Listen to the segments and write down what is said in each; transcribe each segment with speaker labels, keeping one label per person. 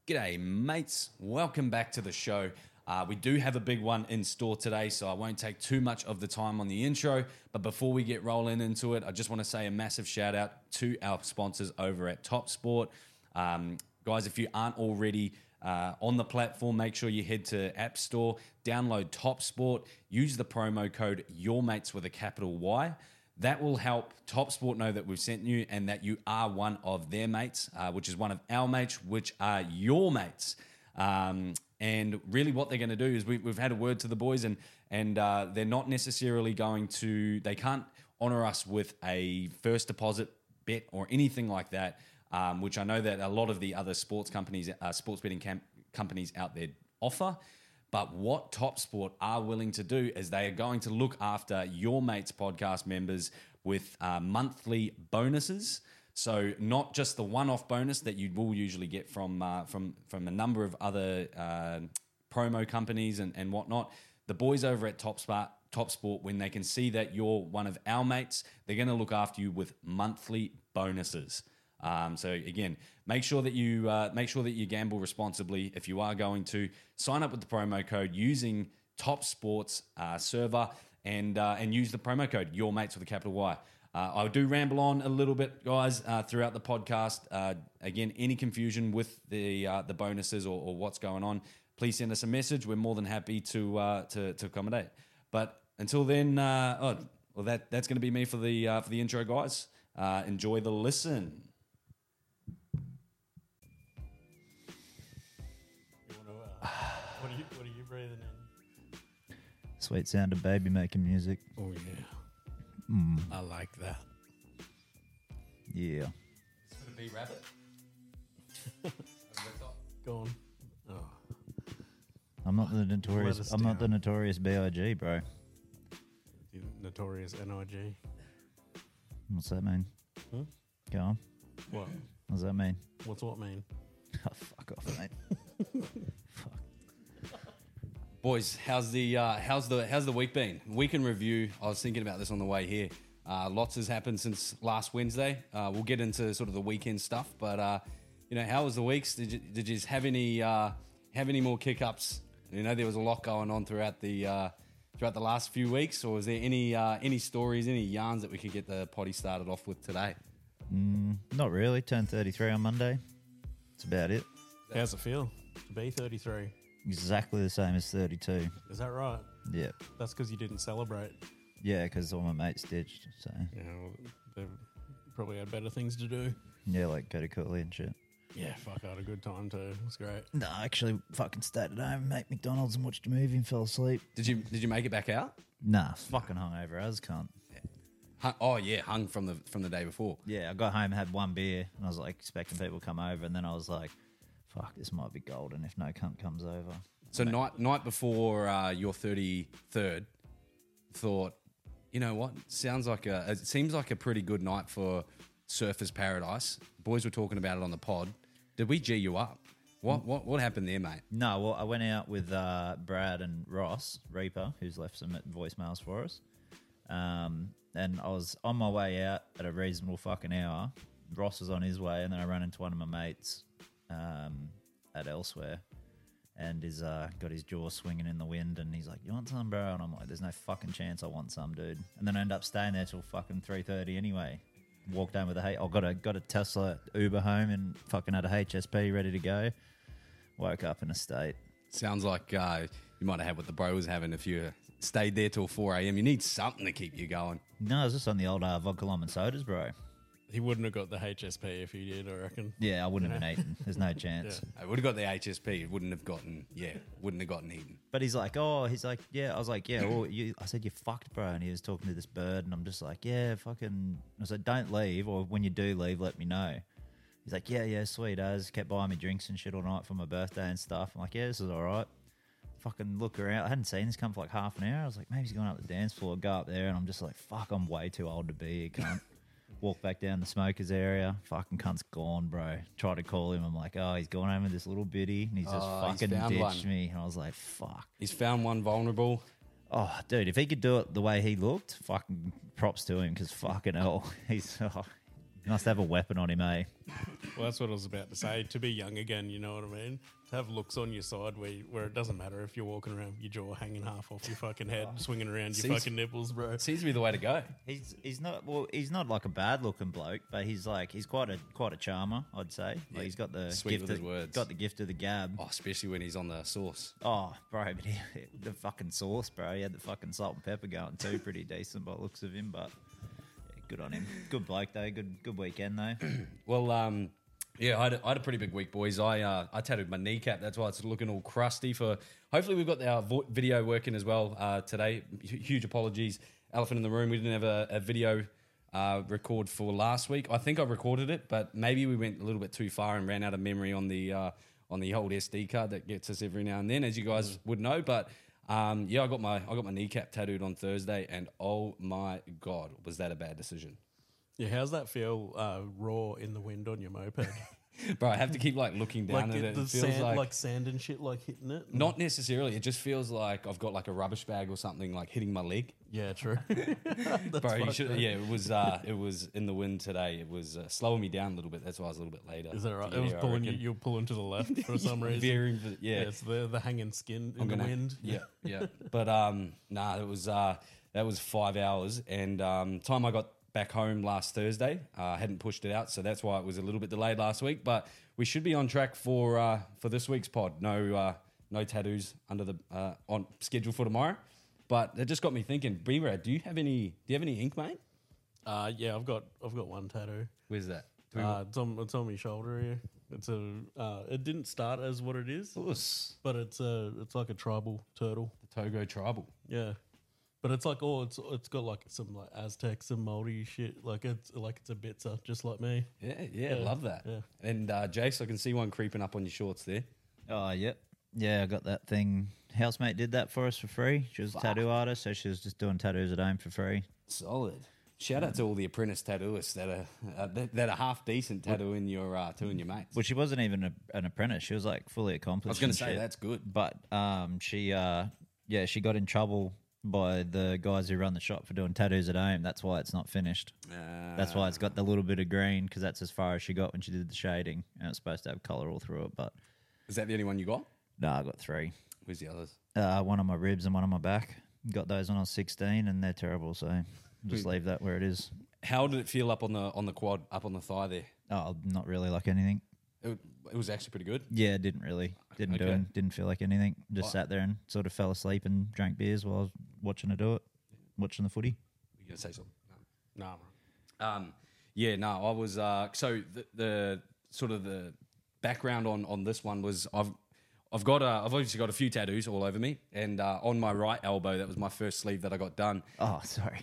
Speaker 1: G'day, mates. Welcome back to the show. We do have a big one in store today, so I won't take too much of the time on the intro. But before we get rolling into it, I just want to say a massive shout out to our sponsors over at Top Sport. Guys, if you aren't already on the platform, make sure you head to App Store, download Top Sport, use the promo code YourMates with a capital Y. That will help Top Sport know that we've sent you and that you are one of their mates, which is one of our mates, which are your mates. And really what they're going to do is we've had a word to the boys and they're not necessarily going to, they can't honour us with a first deposit bet or anything like that, which I know that a lot of the other sports companies, sports betting companies out there offer. But what Top Sport are willing to do is they are going to look after your mates podcast members with monthly bonuses. So not just the one-off bonus that you will usually get from a number of other promo companies and whatnot. The boys over at Top Sport, when they can see that you're one of our mates, they're going to look after you with monthly bonuses. So again, make sure that you gamble responsibly. If you are going to sign up with the promo code using Top Sports server and use the promo code Your Mates with a capital Y. I do ramble on a little bit, guys, throughout the podcast. Again, any confusion with the bonuses or what's going on, please send us a message. We're more than happy to accommodate. But until then, that's going to be me for the intro, guys. Enjoy the listen.
Speaker 2: What are you breathing in?
Speaker 3: Sweet sound of baby making music.
Speaker 2: Oh yeah, I like that.
Speaker 3: Yeah.
Speaker 1: It's going to be rabbit.
Speaker 2: Go on. Oh.
Speaker 3: I'm not the notorious. I'm not the notorious B.I.G., bro.
Speaker 2: The notorious N.I.G.
Speaker 3: What's that mean? Go on.
Speaker 2: What?
Speaker 3: What does that mean?
Speaker 2: What's what mean?
Speaker 3: Oh, fuck off, mate. Fuck.
Speaker 1: Boys, how's the week been? Week in review. I was thinking about this on the way here. Lots has happened since last Wednesday. We'll get into sort of the weekend stuff, but how was the weeks? Did you have any more kick-ups? There was a lot going on throughout the last few weeks, or was there any stories, any yarns that we could get the potty started off with today?
Speaker 3: Not really. Turned 33 on Monday. That's about it.
Speaker 2: How's it feel to be 33?
Speaker 3: Exactly the same as 32.
Speaker 2: Is that right?
Speaker 3: Yeah.
Speaker 2: That's because you didn't celebrate.
Speaker 3: Yeah, because all my mates ditched. So
Speaker 2: They've probably had better things to do.
Speaker 3: yeah, like go to Cooley and shit.
Speaker 2: Yeah, fuck, I had a good time too. It was great.
Speaker 3: No, I actually fucking stayed at home, make McDonald's and watched a movie and fell asleep.
Speaker 1: Did you make it back out?
Speaker 3: Nah, fucking hungover as cunt.
Speaker 1: Hung from the day before.
Speaker 3: Yeah, I got home, had one beer, and I was like expecting people to come over, and then I was like, fuck, this might be golden if no cunt comes over.
Speaker 1: So night before your 33rd, thought, you know what? It seems like a pretty good night for Surfers Paradise. Boys were talking about it on the pod. Did we G you up? What happened there, mate?
Speaker 3: No, well, I went out with Brad and Ross Reaper, who's left some voicemails for us. And I was on my way out at a reasonable fucking hour. Ross was on his way, and then I ran into one of my mates at Elsewhere, and he's got his jaw swinging in the wind, and he's like, "You want some, bro?" And I'm like, "There's no fucking chance I want some, dude." And then I end up staying there till fucking 3:30 anyway. Walked home with I got a Tesla Uber home and fucking had a HSP ready to go. Woke up in a state.
Speaker 1: Sounds like you might have had what the bro was having if you stayed there till 4 a.m. You need something to keep you going.
Speaker 3: No, I was just on the old vodka lime and sodas, bro.
Speaker 2: He wouldn't have got the HSP if he did, I reckon.
Speaker 3: Yeah, I wouldn't have been eaten. There's no chance.
Speaker 2: Yeah.
Speaker 1: I would have got the HSP. It wouldn't have gotten eaten.
Speaker 3: But he's like, yeah. I was like, yeah. Well, I said, you fucked, bro. And he was talking to this bird, and I'm just like, yeah, fucking. I said, don't leave, or when you do leave, let me know. He's like, yeah, sweet as. Kept buying me drinks and shit all night for my birthday and stuff. I'm like, yeah, this is all right. Fucking look around. I hadn't seen this come for like half an hour. I was like, maybe he's going up the dance floor. Go up there, and I'm just like, fuck, I'm way too old to be here, cunt. Walk back down the smokers area. Fucking cunt's gone, bro. Tried to call him. I'm like, oh, he's gone home with this little bitty, and he's just fucking ditched me. And I was like, fuck.
Speaker 1: He's found one vulnerable.
Speaker 3: Oh, dude, if he could do it the way he looked, fucking props to him, because fucking hell, he's Must have a weapon on him, eh?
Speaker 2: Well, that's what I was about to say. To be young again, you know what I mean? To have looks on your side where it doesn't matter if you're walking around with your jaw hanging half off your fucking head, swinging around your fucking nipples, bro.
Speaker 1: Seems to be the way to go.
Speaker 3: He's not like a bad looking bloke, but he's quite a charmer, I'd say. Like he's got the
Speaker 1: Sweet
Speaker 3: gift
Speaker 1: with his
Speaker 3: of,
Speaker 1: words.
Speaker 3: got the gift of the gab.
Speaker 1: Oh, especially when he's on the sauce.
Speaker 3: Oh, bro, but the fucking sauce, bro. He had the fucking salt and pepper going too, pretty decent by the looks of him, but yeah, good on him. Good bloke though. Good weekend though.
Speaker 1: Well, yeah, I had a pretty big week, boys. I tattooed my kneecap. That's why it's looking all crusty. Hopefully we've got our video working as well today. Huge apologies. Elephant in the room. We didn't have a video record for last week. I think I recorded it, but maybe we went a little bit too far and ran out of memory on the old SD card that gets us every now and then, as you guys would know. But yeah, I got my kneecap tattooed on Thursday, and oh my god, was that a bad decision?
Speaker 2: Yeah, how's that feel raw in the wind on your moped?
Speaker 1: Bro, I have to keep looking down
Speaker 2: like
Speaker 1: at it.
Speaker 2: the
Speaker 1: It feels
Speaker 2: sand,
Speaker 1: like
Speaker 2: sand and shit hitting it?
Speaker 1: not necessarily. It just feels like I've got like a rubbish bag or something like hitting my leg.
Speaker 2: Yeah, true.
Speaker 1: Bro, you should. Yeah, it was in the wind today. It was slowing me down a little bit. That's why I was a little bit later.
Speaker 2: Is that right?
Speaker 1: to
Speaker 2: It
Speaker 1: get
Speaker 2: was
Speaker 1: here, I
Speaker 2: pulling
Speaker 1: reckon.
Speaker 2: you're pulling to the left for some reason.
Speaker 1: Veering for, yeah.
Speaker 2: It's the hanging skin in the wind.
Speaker 1: Yeah. But nah, it was that was 5 hours, and time I got back home last Thursday, I hadn't pushed it out, so that's why it was a little bit delayed last week. But we should be on track for this week's pod. No tattoos under the on schedule for tomorrow. But it just got me thinking, B-Rad, do you have any ink, mate?
Speaker 2: Yeah, I've got one tattoo.
Speaker 1: Where's that?
Speaker 2: It's on my shoulder here. It's it didn't start as what it is,
Speaker 1: Us.
Speaker 2: but it's like a tribal turtle.
Speaker 1: The Togo tribal.
Speaker 2: Yeah, but it's like it's got like some like Aztec, some Maori shit. It's a Bitzer, just like me.
Speaker 1: Yeah, love that.
Speaker 2: Yeah.
Speaker 1: And Jace, I can see one creeping up on your shorts there.
Speaker 3: Oh, yep. Yeah, I got that thing. Housemate did that for us for free. She was a tattoo artist, so she was just doing tattoos at home for free.
Speaker 1: Solid. Shout out to all the apprentice tattooists that are half decent tattooing your mates.
Speaker 3: Well, she wasn't even an apprentice. She was like fully
Speaker 1: I
Speaker 3: accomplished.
Speaker 1: was going to
Speaker 3: and
Speaker 1: say
Speaker 3: shit.
Speaker 1: that's good.
Speaker 3: But she got in trouble by the guys who run the shop for doing tattoos at home. That's why it's not finished. That's why it's got the little bit of green, because that's as far as she got when she did the shading, and it's supposed to have colour all through it. But
Speaker 1: Is that the only one you got?
Speaker 3: no, I got 3.
Speaker 1: Where's the others?
Speaker 3: One on my ribs and one on my back. Got those when I was 16, and they're terrible. So just leave that where it is.
Speaker 1: How did it feel up on the quad, up on the thigh there?
Speaker 3: Oh, not really like anything.
Speaker 1: It was actually pretty good.
Speaker 3: Yeah, didn't
Speaker 1: Okay.
Speaker 3: didn't feel like anything. Just sat there and sort of fell asleep and drank beers while I was watching her do it, watching the footy.
Speaker 1: You gonna say something?
Speaker 2: Nah.
Speaker 1: Yeah, no, I was. So the sort of the background on this one was I've obviously got a few tattoos all over me, and on my right elbow, that was my first sleeve that I got done.
Speaker 3: Oh, sorry.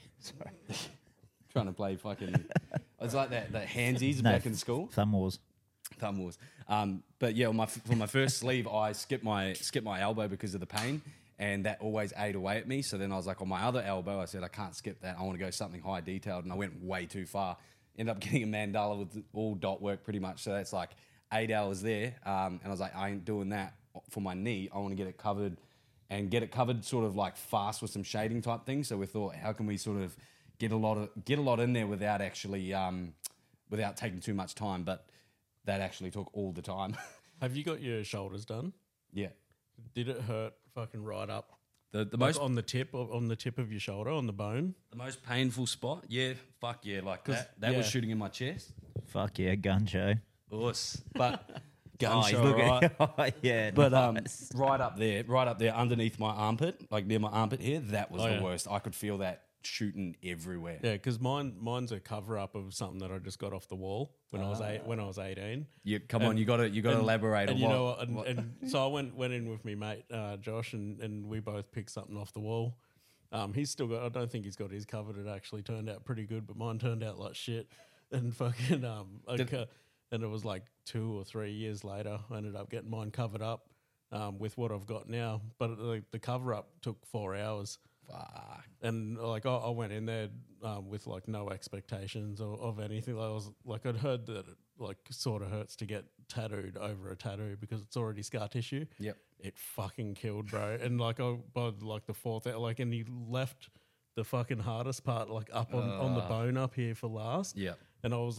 Speaker 1: Trying to play fucking. I was like that handsies back in school.
Speaker 3: Thumb wars.
Speaker 1: Thumb wars. But yeah, for my first sleeve, I skipped my elbow because of the pain, and that always ate away at me. So then I was like, on my other elbow, I said I can't skip that. I want to go something high detailed, and I went way too far. Ended up getting a mandala with all dot work pretty much. So that's like 8 hours there, and I was like, I ain't doing that for my knee. I want to get it covered, and get it covered sort of like fast with some shading type things. So we thought, how can we sort of get a lot in there without actually without taking too much time? But that actually took all the time.
Speaker 2: Have you got your shoulders done?
Speaker 1: Yeah.
Speaker 2: Did it hurt fucking right up?
Speaker 1: The
Speaker 2: Like
Speaker 1: most
Speaker 2: on the tip of your shoulder, on the bone?
Speaker 1: the most painful spot, yeah, fuck yeah, like that. That was
Speaker 2: yeah.
Speaker 1: shooting in my chest.
Speaker 3: Fuck yeah, gun show.
Speaker 1: Us. But
Speaker 3: Oh, he's
Speaker 1: gunshot,
Speaker 3: looking.
Speaker 1: right?
Speaker 3: Oh, yeah.
Speaker 1: But
Speaker 3: nice.
Speaker 1: right up there underneath my armpit, like near my armpit here, that was the
Speaker 2: yeah.
Speaker 1: worst. I could feel that shooting everywhere.
Speaker 2: Yeah, because mine's a cover up of something that I just got off the wall when I was 18.
Speaker 1: You come on, you got to elaborate
Speaker 2: And
Speaker 1: on
Speaker 2: you
Speaker 1: what.
Speaker 2: know what? And so I went in with my mate Josh, and we both picked something off the wall. He's still got. I don't think he's got his covered. It actually turned out pretty good, but mine turned out like shit. And fucking and it was like 2 or 3 years later, I ended up getting mine covered up with what I've got now. But the cover up took 4 hours.
Speaker 1: Fuck.
Speaker 2: And like I went in there with like no expectations of anything. I was like, I'd heard that it like sort of hurts to get tattooed over a tattoo because it's already scar tissue.
Speaker 1: Yep.
Speaker 2: It fucking killed, bro. And like by like the fourth, like, and he left the fucking hardest part like up on the bone up here for last.
Speaker 1: Yep.
Speaker 2: And I was like,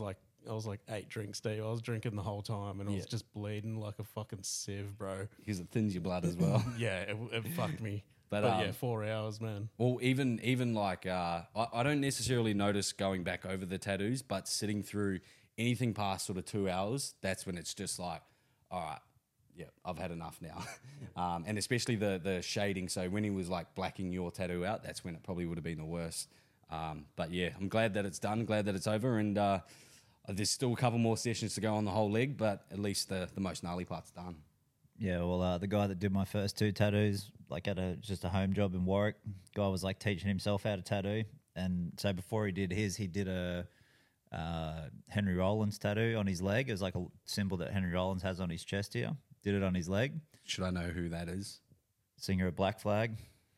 Speaker 2: I was like 8 drinks deep. I was drinking the whole time, and I was
Speaker 1: Yeah.
Speaker 2: just bleeding like a fucking sieve, bro.
Speaker 1: Because it thins your blood as well.
Speaker 2: Yeah, it fucked me.
Speaker 1: But,
Speaker 2: But yeah, 4 hours, man.
Speaker 1: Well, even like I don't necessarily notice going back over the tattoos, but sitting through anything past sort of 2 hours, that's when it's just like, all right, yeah, I've had enough now. And especially the shading. So when he was like blacking your tattoo out, that's when it probably would have been the worst. But yeah, I'm glad that it's done. Glad that it's over, and there's still a couple more sessions to go on the whole leg, but at least the most gnarly part's done.
Speaker 3: Yeah, well, the guy that did my first 2 tattoos, like at just a home job in Warwick, guy was like teaching himself how to tattoo. And so before he did his, he did a Henry Rollins tattoo on his leg. It was like a symbol that Henry Rollins has on his chest here. Did it on his leg.
Speaker 1: Should I know who that is?
Speaker 3: Singer of Black Flag.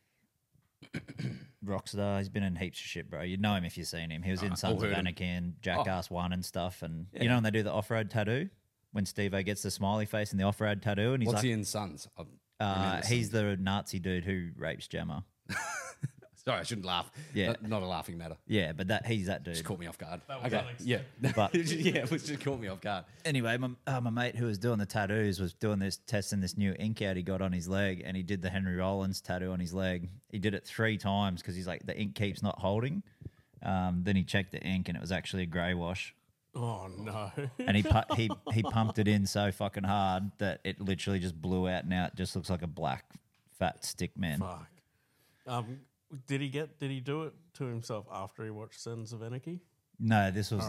Speaker 3: Rockstar. He's been in heaps of shit, bro. You'd know him if you've seen him. He was in Sons of
Speaker 1: heard him.
Speaker 3: Anarchy and Jackass 1 and stuff. And
Speaker 1: Yeah.
Speaker 3: you know when they do the off-road tattoo? When Steve-O gets the smiley face in the off-road tattoo and he's
Speaker 1: What's
Speaker 3: like,
Speaker 1: he in Sons? I remember
Speaker 3: he's
Speaker 1: Sons.
Speaker 3: the Nazi dude who rapes Gemma.
Speaker 1: Sorry, I shouldn't laugh.
Speaker 3: Yeah.
Speaker 1: Not a laughing matter.
Speaker 3: Yeah, but he's that dude.
Speaker 1: Just caught me off guard.
Speaker 2: That was
Speaker 1: Yeah.
Speaker 3: But-
Speaker 1: yeah, it was just caught me off guard.
Speaker 3: Anyway, my mate who was doing the tattoos was testing this new ink out he got on his leg, and he did the Henry Rollins tattoo on his leg. He did it 3 times because he's like, the ink keeps not holding. Then he checked the ink, and it was actually a grey wash.
Speaker 2: Oh no.
Speaker 3: And he pumped it in so fucking hard that it literally just blew out. Now it just looks like a black fat stick man.
Speaker 2: Fuck. Did he do it to himself after he watched Sons of Anarchy?
Speaker 3: No, this was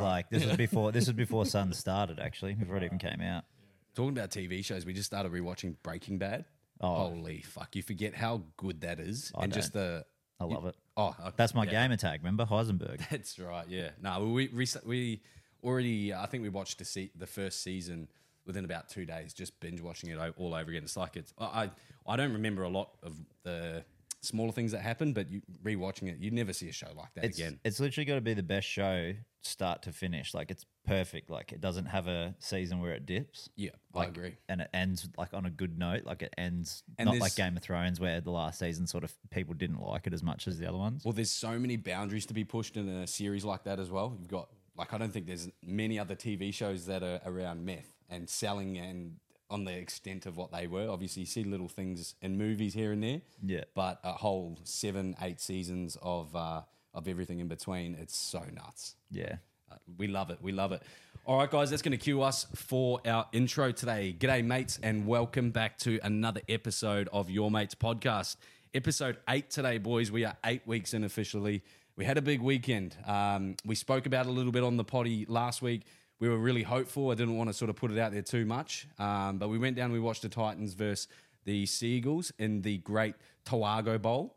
Speaker 3: before Sun started. Actually, before it even came out.
Speaker 1: Talking about TV shows, we just started rewatching Breaking Bad.
Speaker 3: Oh.
Speaker 1: Holy fuck. You forget how good that is.
Speaker 3: I
Speaker 1: and just
Speaker 3: don't. I love it.
Speaker 1: Oh, okay.
Speaker 3: That's my
Speaker 1: Yeah.
Speaker 3: gamer tag. Remember Heisenberg?
Speaker 1: That's right, yeah. No, we already, I think we watched the first season within about 2 days, just binge watching it all over again. It's like I don't remember a lot of the smaller things that happen, but you rewatching it, you'd never see a show like that again.
Speaker 3: It's literally got to be the best show start to finish. Like it's perfect. Like it doesn't have a season where it dips.
Speaker 1: Yeah,
Speaker 3: Like,
Speaker 1: I agree.
Speaker 3: And it ends like on a good note. Like it ends
Speaker 1: And
Speaker 3: not
Speaker 1: there's-
Speaker 3: like Game of Thrones where the last season sort of people didn't like it as much as the other ones.
Speaker 1: Well, there's so many boundaries to be pushed in a series like that as well. You've got, like, I don't think there's many other TV shows that are around meth and selling and on the extent of what they were. Obviously, you see little things in movies here and there.
Speaker 3: Yeah.
Speaker 1: But a whole 7-8 seasons of everything in between, it's so nuts.
Speaker 3: Yeah.
Speaker 1: We love it. We love it. All right, guys, that's going to cue us for our intro today. G'day, mates, and welcome back to another episode of Your Mates Podcast. Episode 8 today, boys. We are 8 weeks in officially. We had a big weekend. We spoke about it a little bit on the potty last week. We were really hopeful. I didn't want to sort of put it out there too much. But we went down and we watched the Titans versus the Seagulls in the great Tawago Bowl.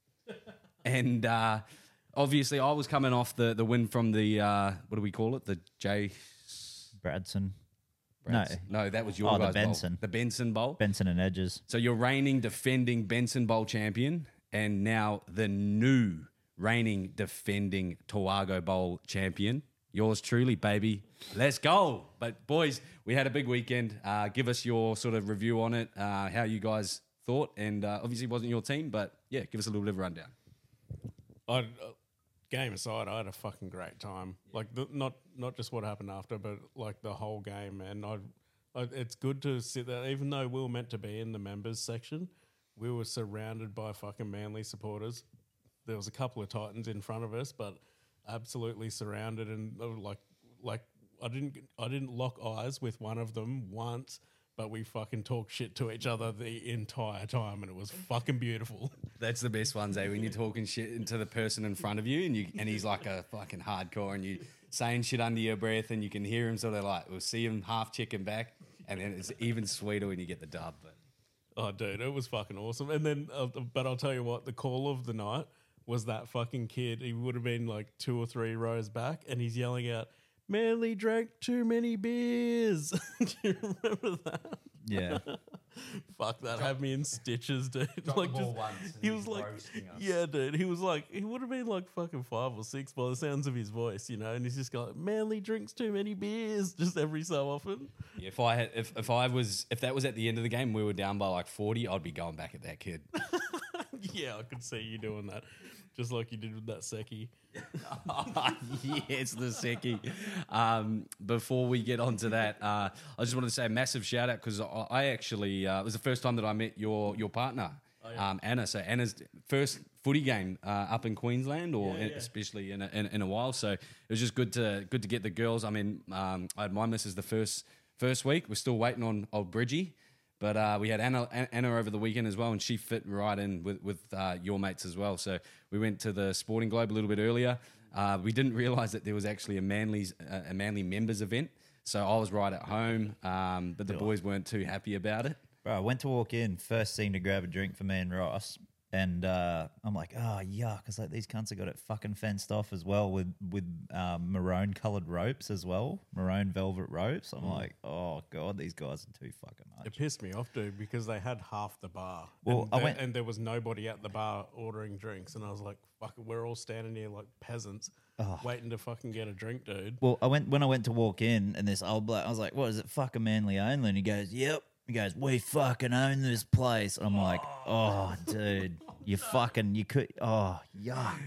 Speaker 1: And obviously, I was coming off the win from the, what do we call it? The
Speaker 3: Bradson.
Speaker 1: No, that was your
Speaker 3: Oh, the
Speaker 1: guys' bowl.
Speaker 3: Benson.
Speaker 1: The Benson Bowl.
Speaker 3: Benson and Edges.
Speaker 1: So you're reigning, defending Benson Bowl champion, and now the new reigning, defending Tawago Bowl champion. Yours truly, baby. Let's go. But boys, we had a big weekend. Give us your sort of review on it, how you guys thought, and obviously it wasn't your team, but yeah, give us a little bit of a rundown.
Speaker 2: Game aside, I had a fucking great time. Like not just what happened after, but like the whole game, man. It's good to sit there, even though we were meant to be in the members section. We were surrounded by fucking Manly supporters. There was a couple of Titans in front of us, but absolutely surrounded, and like I didn't lock eyes with one of them once, but we fucking talked shit to each other the entire time, and it was fucking beautiful.
Speaker 1: That's the best ones, eh? When you're talking shit into the person in front of you, and he's like a fucking hardcore, and you saying shit under your breath, and you can hear him sort of like, we'll see him half chicken back, and then it's even sweeter when you get the dub. But
Speaker 2: Oh, dude, it was fucking awesome. And then, but I'll tell you what, the call of the night was that fucking kid. He would have been like 2 or 3 rows back, and he's yelling out, "Manly drank too many beers." Do you remember that?
Speaker 3: Yeah.
Speaker 2: Fuck, that had me in stitches, dude. Like, just, he was like, yeah, dude. He was like, he would have been like fucking 5 or 6 by the sounds of his voice, you know. And he's just going, "Manly drinks too many beers," just every so often.
Speaker 1: yeah, if that was at the end of the game, we were down by like 40, I'd be going back at that kid.
Speaker 2: Yeah, I could see you doing that. just like you did with that Seki.
Speaker 1: Yes, the Seki. Before we get on to that, I just wanted to say a massive shout out because I actually it was the first time that I met your partner, Anna. So Anna's first footy game up in Queensland, or especially in a while. So it was just good to get the girls. I mean, I had my missus the first week. We're still waiting on old Bridgie. But we had Anna over the weekend as well, and she fit right in with your mates as well. So we went to the Sporting Globe a little bit earlier. We didn't realise that there was actually a Manly members event. So I was right at home, but the boys weren't too happy about it.
Speaker 3: Bro, I went to walk in, first thing to grab a drink for me and Ross. And I'm like, oh, yuck. It's like these cunts have got it fucking fenced off as well with maroon coloured ropes as well, maroon velvet ropes. I'm like, oh, God, these guys are too fucking much.
Speaker 2: It pissed me off, dude, because they had half the bar.
Speaker 3: Well,
Speaker 2: and there was nobody at the bar ordering drinks. And I was like, fuck it, we're all standing here like peasants waiting to fucking get a drink, dude.
Speaker 3: Well, when I went to walk in and this old bloke, I was like, what is it, fucking Manly only? And he goes, yep. He goes, we fucking own this place. I'm like, oh, dude, you could, oh, yuck.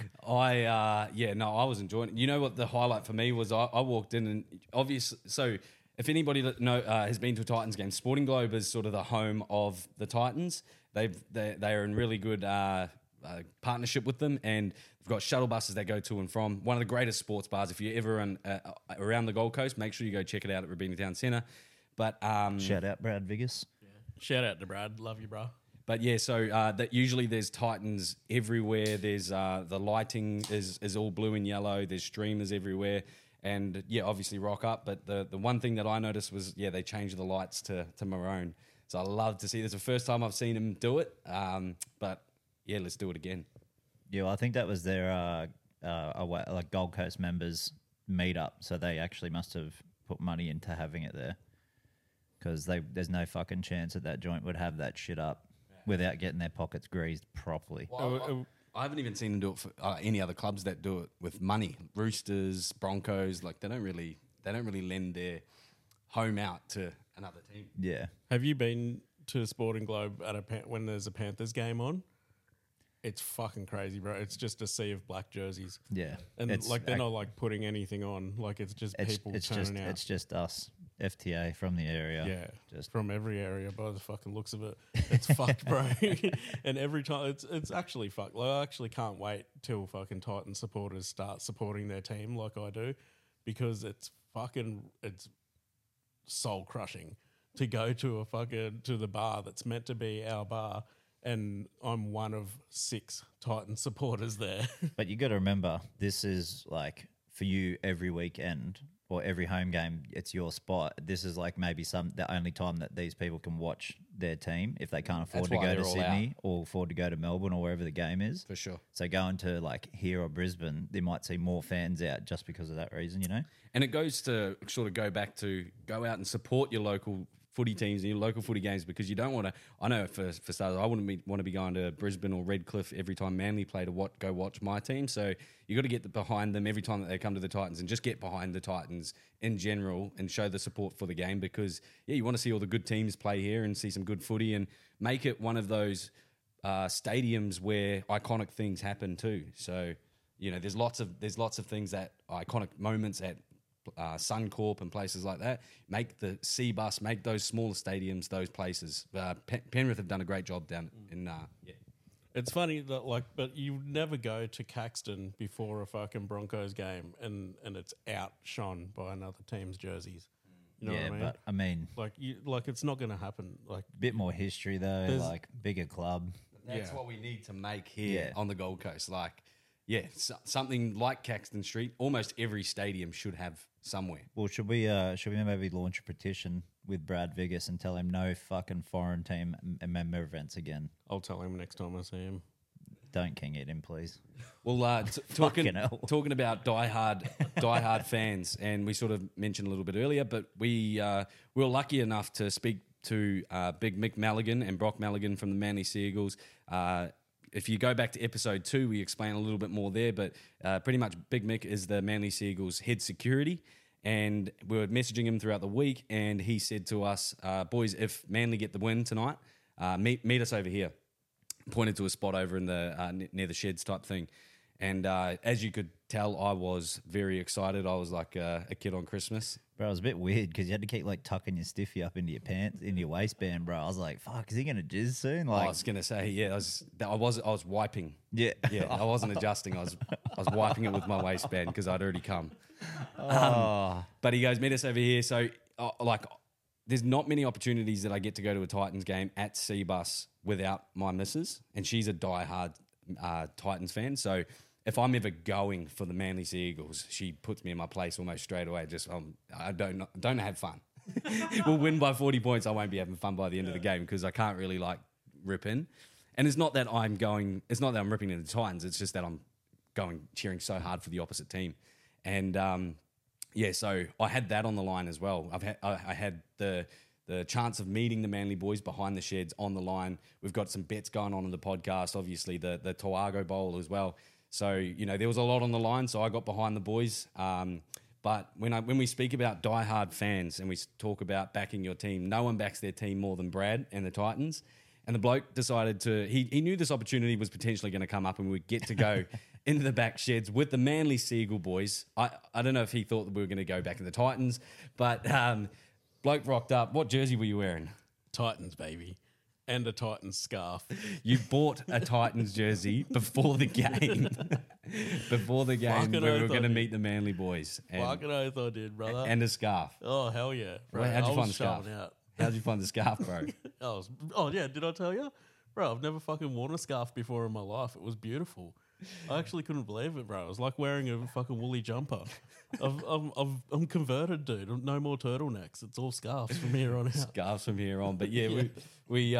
Speaker 1: I was enjoying it. You know what the highlight for me was? I walked in and obviously, so if anybody that has been to a Titans game, Sporting Globe is sort of the home of the Titans. They are in really good partnership with them, and we've got shuttle buses that go to and from. One of the greatest sports bars. If you're ever around the Gold Coast, make sure you go check it out at Robina Town Centre. But
Speaker 3: shout out Brad Vigus.
Speaker 2: Yeah. Shout out to Brad. Love you, bro.
Speaker 1: But yeah, so that usually there's Titans everywhere. There's the lighting is all blue and yellow. There's streamers everywhere, and yeah, obviously rock up. But the one thing that I noticed was they changed the lights to maroon. So I love to see this. The first time I've seen them do it. But yeah, let's do it again.
Speaker 3: Yeah, well, I think that was their like Gold Coast members meetup. So they actually must have put money into having it there. Because there's no fucking chance that joint would have that shit up without getting their pockets greased properly.
Speaker 1: Well, I haven't even seen them do it for any other clubs that do it with money. Roosters, Broncos, like they don't really lend their home out to another team.
Speaker 3: Yeah.
Speaker 2: Have you been to Sporting Globe at when there's a Panthers game on? It's fucking crazy, bro. It's just a sea of black jerseys.
Speaker 3: Yeah.
Speaker 2: And they're not like putting anything on. Like it's just people turning out.
Speaker 3: It's just us. FTA from the area.
Speaker 2: Yeah,
Speaker 3: just
Speaker 2: from every area by the fucking looks of it. It's fucked, bro. And every time, it's actually fucked. Like, I actually can't wait till fucking Titan supporters start supporting their team like I do, because it's soul crushing to go to to the bar that's meant to be our bar, and I'm one of 6 Titan supporters there.
Speaker 3: But you got to remember, this is like for you every weekend. Or every home game, it's your spot. This is like maybe the only time that these people can watch their team if they can't afford to go to Sydney or afford to go to Melbourne or wherever the game is.
Speaker 1: For sure.
Speaker 3: So going to like here or Brisbane, they might see more fans out just because of that reason, you know?
Speaker 1: And it goes to sort of go back to go out and support your local footy teams and your local footy games, because you don't want to. I know for starters, I wouldn't want to be going to Brisbane or Redcliffe every time Manly play to go watch my team. So you got to get behind them every time that they come to the Titans, and just get behind the Titans in general and show the support for the game, because you want to see all the good teams play here and see some good footy and make it one of those stadiums where iconic things happen too. So there's lots of things that iconic moments at Suncorp and places like that. Make the C-Bus, make those smaller stadiums, those places. Penrith have done a great job down in
Speaker 2: It's funny that but you never go to Caxton before a fucking Broncos game and it's outshone by another team's jerseys. You know what I mean?
Speaker 3: But I mean,
Speaker 2: it's not going to happen. Like,
Speaker 3: bit more history though, like bigger club.
Speaker 1: That's what we need to make here on the Gold Coast. Something like Caxton Street. Almost every stadium should have somewhere.
Speaker 3: Well, should we maybe launch a petition with Brad Vigus and tell him no fucking foreign team member events again?
Speaker 2: I'll tell him next time I see him.
Speaker 3: Don't king it in, please.
Speaker 1: Well, talking about diehard fans, and we sort of mentioned a little bit earlier, but we were lucky enough to speak to Big Mick Maligan and Brock Maligan from the Manly Seagulls. If you go back to episode 2, we explain a little bit more there, but pretty much Big Mick is the Manly Seagulls head security, and we were messaging him throughout the week, and he said to us, boys, if Manly get the win tonight, meet us over here. Pointed to a spot over in the near the sheds type thing. And as you could tell, I was very excited. I was like a kid on Christmas.
Speaker 3: Bro, it was a bit weird because you had to keep like tucking your stiffy up into your pants, into your waistband, bro. I was like, fuck, is he going to jizz soon?
Speaker 1: I
Speaker 3: Like,
Speaker 1: was gonna say, yeah, I was wiping.
Speaker 3: yeah.
Speaker 1: Yeah, I wasn't adjusting. I was wiping it with my waistband because I'd already come.
Speaker 3: Oh,
Speaker 1: But he goes, meet us over here. So there's not many opportunities that I get to go to a Titans game at Cbus without my missus, and she's a diehard Titans fan. So if I'm ever going for the Manly Sea Eagles, she puts me in my place almost straight away. Just I don't have fun. We'll win by 40 points. I won't be having fun by the end of the game because I can't really like rip in. And it's not that I'm ripping into the Titans. It's just that I'm cheering so hard for the opposite team. And so I had that on the line as well. I had the chance of meeting the Manly boys behind the sheds on the line. We've got some bets going on in the podcast, obviously the Toago Bowl as well. So, you know, there was a lot on the line, so I got behind the boys. But when we speak about diehard fans and we talk about backing your team, no one backs their team more than Brad and the Titans. And the bloke decided he knew this opportunity was potentially going to come up and we'd get to go into the back sheds with the Manly Seagull boys. I don't know if he thought that we were going to go back in the Titans, but bloke rocked up. What jersey were you wearing?
Speaker 2: Titans, baby. And a Titans scarf.
Speaker 1: You bought a Titans jersey before the game. Before the game,
Speaker 2: Fucking
Speaker 1: we were
Speaker 2: oath
Speaker 1: going to
Speaker 2: I
Speaker 1: meet the Manly boys.
Speaker 2: Fucking oath I did, brother.
Speaker 1: And a scarf.
Speaker 2: Oh, hell yeah. Bro,
Speaker 1: How'd you
Speaker 2: I
Speaker 1: find
Speaker 2: was
Speaker 1: the scarf?
Speaker 2: showing out.
Speaker 1: How'd you find the scarf, bro?
Speaker 2: Oh, yeah, did I tell you? Bro, I've never fucking worn a scarf before in my life. It was beautiful. I actually couldn't believe it, bro. It was like wearing a fucking woolly jumper. I'm converted, dude. No more turtlenecks. It's all scarves from here on out.
Speaker 1: Scarves from here on. But yeah, we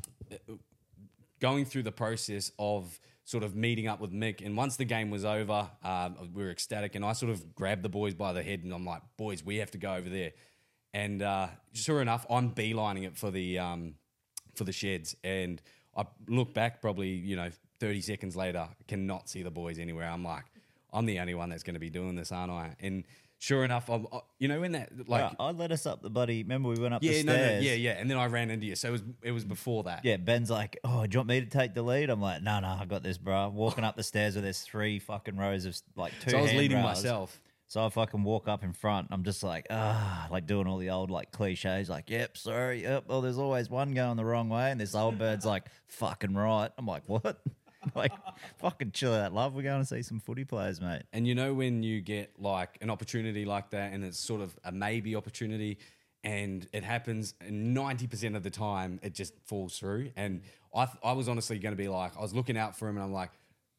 Speaker 1: going through the process of sort of meeting up with Mick. And once the game was over, we were ecstatic. And I sort of grabbed the boys by the head and I'm like, boys, we have to go over there. And sure enough, I'm beelining it for the sheds. And I look back probably, 30 seconds later, cannot see the boys anywhere. I'm like, I'm the only one that's going to be doing this, aren't I? And sure enough, in that, like...
Speaker 3: I led us up the bloody... Remember we went up the
Speaker 1: Yeah,
Speaker 3: stairs?
Speaker 1: yeah. And then I ran into you. So it was before that.
Speaker 3: Yeah, Ben's like, oh, do you want me to take the lead? I'm like, no, I got this, bro. Walking up the stairs where there's 3 fucking rows of like 2
Speaker 1: So I was leading
Speaker 3: handrails.
Speaker 1: myself.
Speaker 3: So I fucking walk up in front. I'm just like, like doing all the old like cliches, like, yep, sorry, yep. Well, there's always one going the wrong way, and this old bird's like, fucking right. I'm like, what? Like, fucking chill out, love. We're going to see some footy players, mate.
Speaker 1: And when you get like an opportunity like that, and it's sort of a maybe opportunity, and it happens, and 90% of the time it just falls through. And I was honestly going to be like, I was looking out for him, and I'm like,